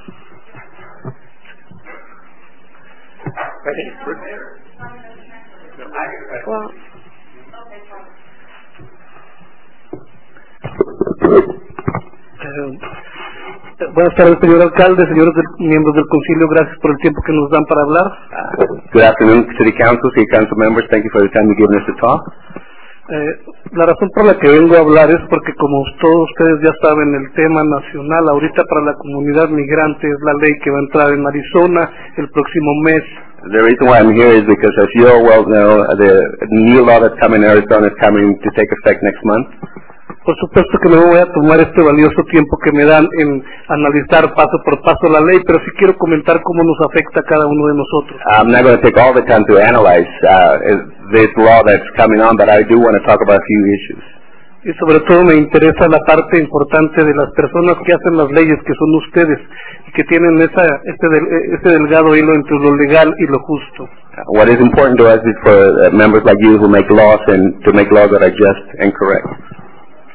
Buenas tardes, señor alcalde, señores miembros del concilio, gracias por el tiempo que nos dan para hablar. Good afternoon, City Council, City Council members. Thank you for the time you've given us to talk. La razón por la que vengo a hablar es porque, como todos ustedes ya saben, el tema nacional ahorita para la comunidad migrante es la ley que va a entrar en Arizona el próximo mes. The reason why I'm here is because, as you all well know, the new law that's coming in Arizona is coming to take effect next month. Por supuesto que no voy a tomar este valioso tiempo que me dan en analizar paso por paso la ley, pero sí quiero comentar cómo nos afecta a cada uno de nosotros. I'm not going to take all the time to analyze this law that's coming on, but I do want to talk about a few issues. Y sobre todo me interesa la parte importante de las personas que hacen las leyes, que son ustedes, y que tienen este delgado hilo entre lo legal y lo justo. What is important to us is for members like you who make laws and to make laws that are just and correct.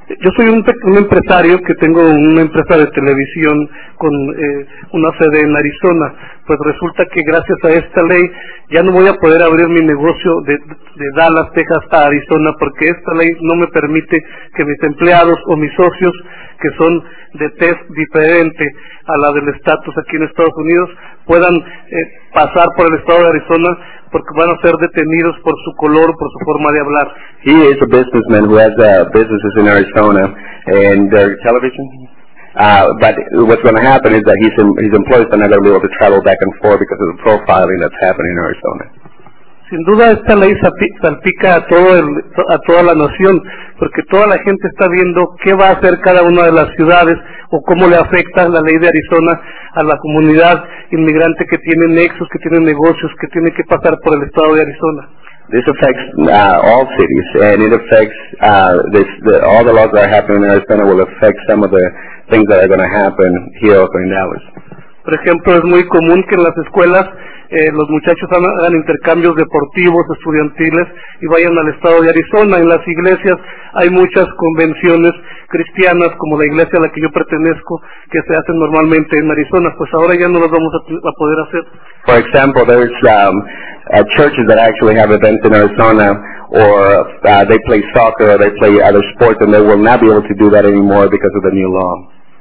Yo soy un empresario que tengo una empresa de televisión con una sede en Arizona. Pues resulta que gracias a esta ley ya no voy a poder abrir mi negocio de Dallas, Texas a Arizona, porque esta ley no me permite que mis empleados o mis socios, que son de tez diferente a la del estatus aquí en Estados Unidos, puedan pasar por el estado de Arizona, porque van a ser detenidos por su color, por su forma de hablar. He is a businessman who has businesses in Arizona and their television. But what's going to happen is that his employees are not going to be able to travel back and forth because of the profiling that's happening in Arizona. Sin duda esta ley salpica a toda la nación, porque toda la gente está viendo qué va a hacer cada una de las ciudades o cómo le afecta la ley de Arizona a la comunidad inmigrante que tiene nexos, que tiene negocios, que tiene que pasar por el estado de Arizona. This affects all cities, and it affects all the laws that are happening in Arizona will affect some of the things that are going to happen here also in Dallas. Por ejemplo, es muy común que en las escuelas los muchachos hagan intercambios deportivos, estudiantiles y vayan al estado de Arizona. En las iglesias hay muchas convenciones cristianas, como la iglesia a la que yo pertenezco, que se hacen normalmente en Arizona. Pues ahora ya no las vamos a poder hacer. For example, there's churches that actually have events in Arizona, or they play soccer, or they play other sports, and they will not be able to do that anymore because of the new law.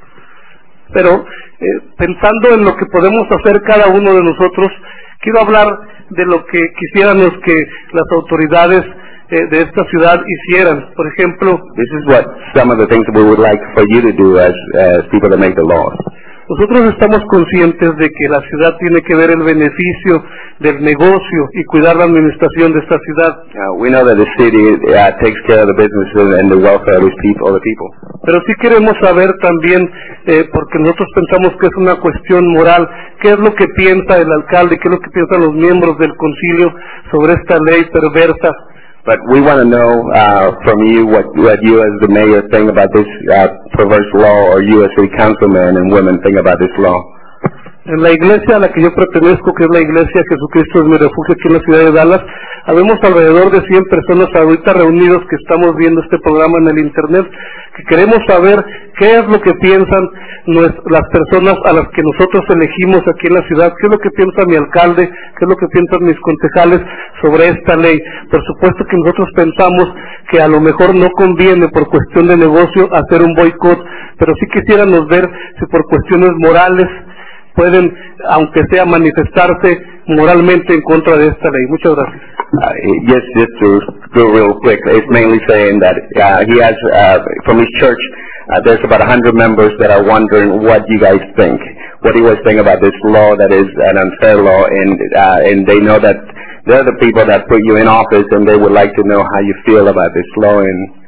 Pero pensando en lo que podemos hacer cada uno de nosotros, quiero hablar de lo que quisiéramos que las autoridades de esta ciudad hicieran. Por ejemplo, this is what some of the things we would like for you to do as people that make the laws. Nosotros estamos conscientes de que la ciudad tiene que ver el beneficio del negocio y cuidar la administración de esta ciudad. We know that the city takes care of the businesses and the welfare of the people. Pero sí queremos saber también, porque nosotros pensamos que es una cuestión moral, qué es lo que piensa el alcalde, qué es lo que piensan los miembros del concilio sobre esta ley perversa. But we want to know from you what you as the mayor think about this perverse law, or you as city councilmen and women think about this law. En la iglesia a la que yo pertenezco, que es la iglesia Jesucristo es mi refugio aquí en la ciudad de Dallas, habemos alrededor de 100 personas ahorita reunidos que estamos viendo este programa en el internet, que queremos saber qué es lo que piensan las personas a las que nosotros elegimos aquí en la ciudad, qué es lo que piensa mi alcalde, qué es lo que piensan mis concejales sobre esta ley. Por supuesto que nosotros pensamos que a lo mejor no conviene por cuestión de negocio hacer un boicot, pero sí quisiéramos ver si por cuestiones morales pueden, aunque sea, manifestarse moralmente en contra de esta ley. Muchas gracias. Yes, just to go real quick, it's mainly saying that he has, from his church, there's about 100 members that are wondering what you guys think. What do you guys think about this law that is an unfair law, and they know that they're the people that put you in office, and they would like to know how you feel about this law.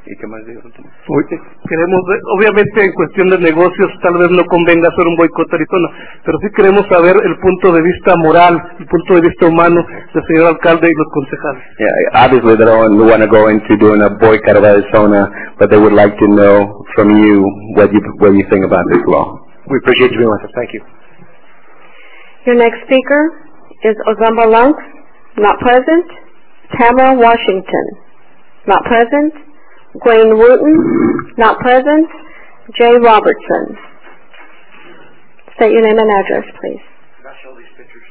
Queremos, obviamente en cuestión de negocios tal vez no convenga hacer un boicot a Arizona, pero sí queremos saber el punto de vista moral, el punto de vista humano del señor alcalde y los concejales. Yeah, obviously they don't want to go into doing a boycott of Arizona, but they would like to know from you what you think about this law. We appreciate you being with us. Thank you. Your next speaker is Ozamba Lunk, not present. Tamara Washington, not present. Gwen Wooten, not present. Jay Robertson. State your name and address, please. Can I show these pictures?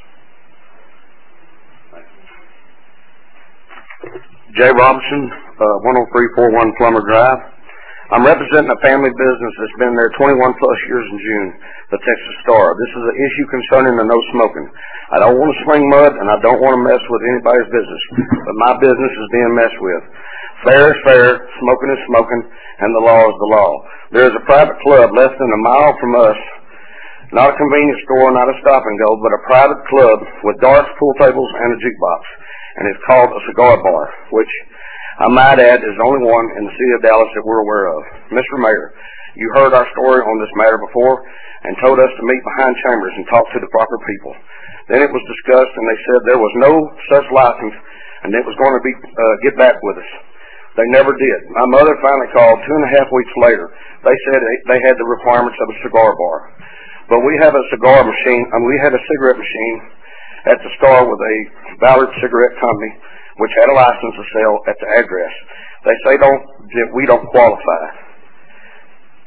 Jay Robertson, 10341 Plummer Drive. I'm representing a family business that's been there 21 plus years in June, the Texas Star. This is an issue concerning the no smoking. I don't want to sling mud, and I don't want to mess with anybody's business, but my business is being messed with. Fair is fair, smoking is smoking, and the law is the law. There is a private club less than a mile from us, not a convenience store, not a stop and go, but a private club with darts, pool tables, and a jukebox, and it's called a cigar bar, which I might add is the only one in the city of Dallas that we're aware of. Mr. Mayor, you heard our story on this matter before and told us to meet behind chambers and talk to the proper people. Then it was discussed, and they said there was no such license, and it was going to be get back with us. They never did. My mother finally called 2.5 weeks later. They said they had the requirements of a cigar bar. But we have a cigar machine, we had a cigarette machine at the Star with a Ballard Cigarette Company, which had a license to sell at the address. They say we don't qualify.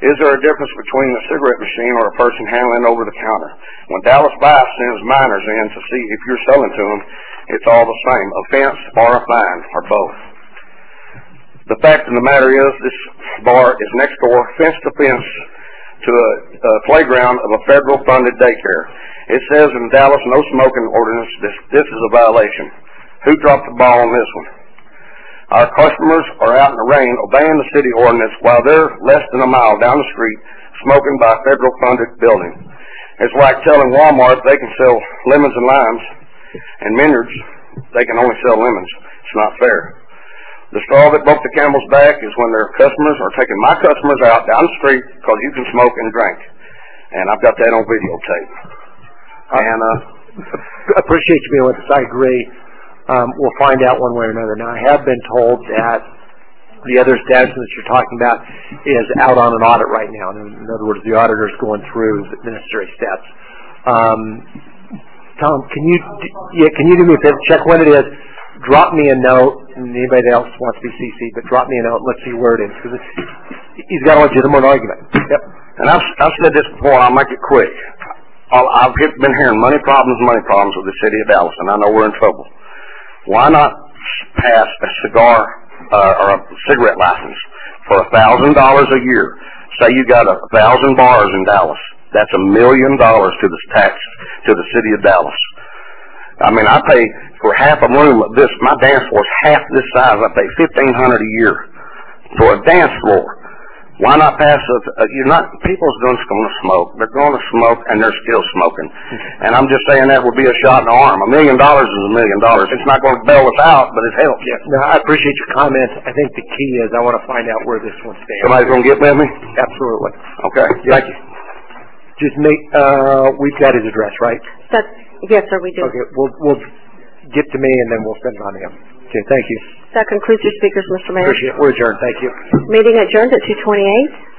Is there a difference between a cigarette machine or a person handling over the counter? When Dallas Vice sends minors in to see if you're selling to them, it's all the same, offense or a fine, or both. The fact of the matter is, this bar is next door, fence to fence, to a playground of a federal-funded daycare. It says in Dallas no smoking ordinance, this is a violation. Who dropped the ball on this one? Our customers are out in the rain obeying the city ordinance while they're less than a mile down the street smoking by a federal-funded building. It's like telling Walmart they can sell lemons and limes, and Menards they can only sell lemons. It's not fair. The straw that broke the camel's back is when their customers are taking my customers out down the street because you can smoke and drink. And I've got that on videotape. And appreciate you being with us. I agree. We'll find out one way or another. Now, I have been told that the other establishment that you're talking about is out on an audit right now. In other words, the auditor's going through the necessary steps. Tom, can you do me a favor? Check when it is. Drop me a note, and anybody else wants to be CC'd, but drop me a note and let's see where it is, because he's got a legitimate argument. Yep. And I've said this before, and I'll make it quick. I've been hearing money problems with the city of Dallas, and I know we're in trouble. Why not pass a cigar or a cigarette license for $1,000 a year? Say you got 1,000 bars in Dallas. That's $1 million to the tax to the city of Dallas. I mean, I pay for half a room of this. My dance floor is half this size. I pay $1,500 a year for a dance floor. Why not pass people's going to smoke. They're going to smoke, and they're still smoking. And I'm just saying that would be a shot in the arm. $1 million is $1 million. It's not going to bail us out, but it helps. Yes. No, I appreciate your comments. I think the key is I want to find out where this one stands. Somebody's going to get with me? Absolutely. Okay. Thank you. Just we've got his address, right? Yes, sir, we do. Okay, we'll get to me, and then we'll send it on to him. Okay, thank you. That concludes your speakers, Mr. Mayor. Appreciate it. We're adjourned. Thank you. Meeting adjourned at 2:28.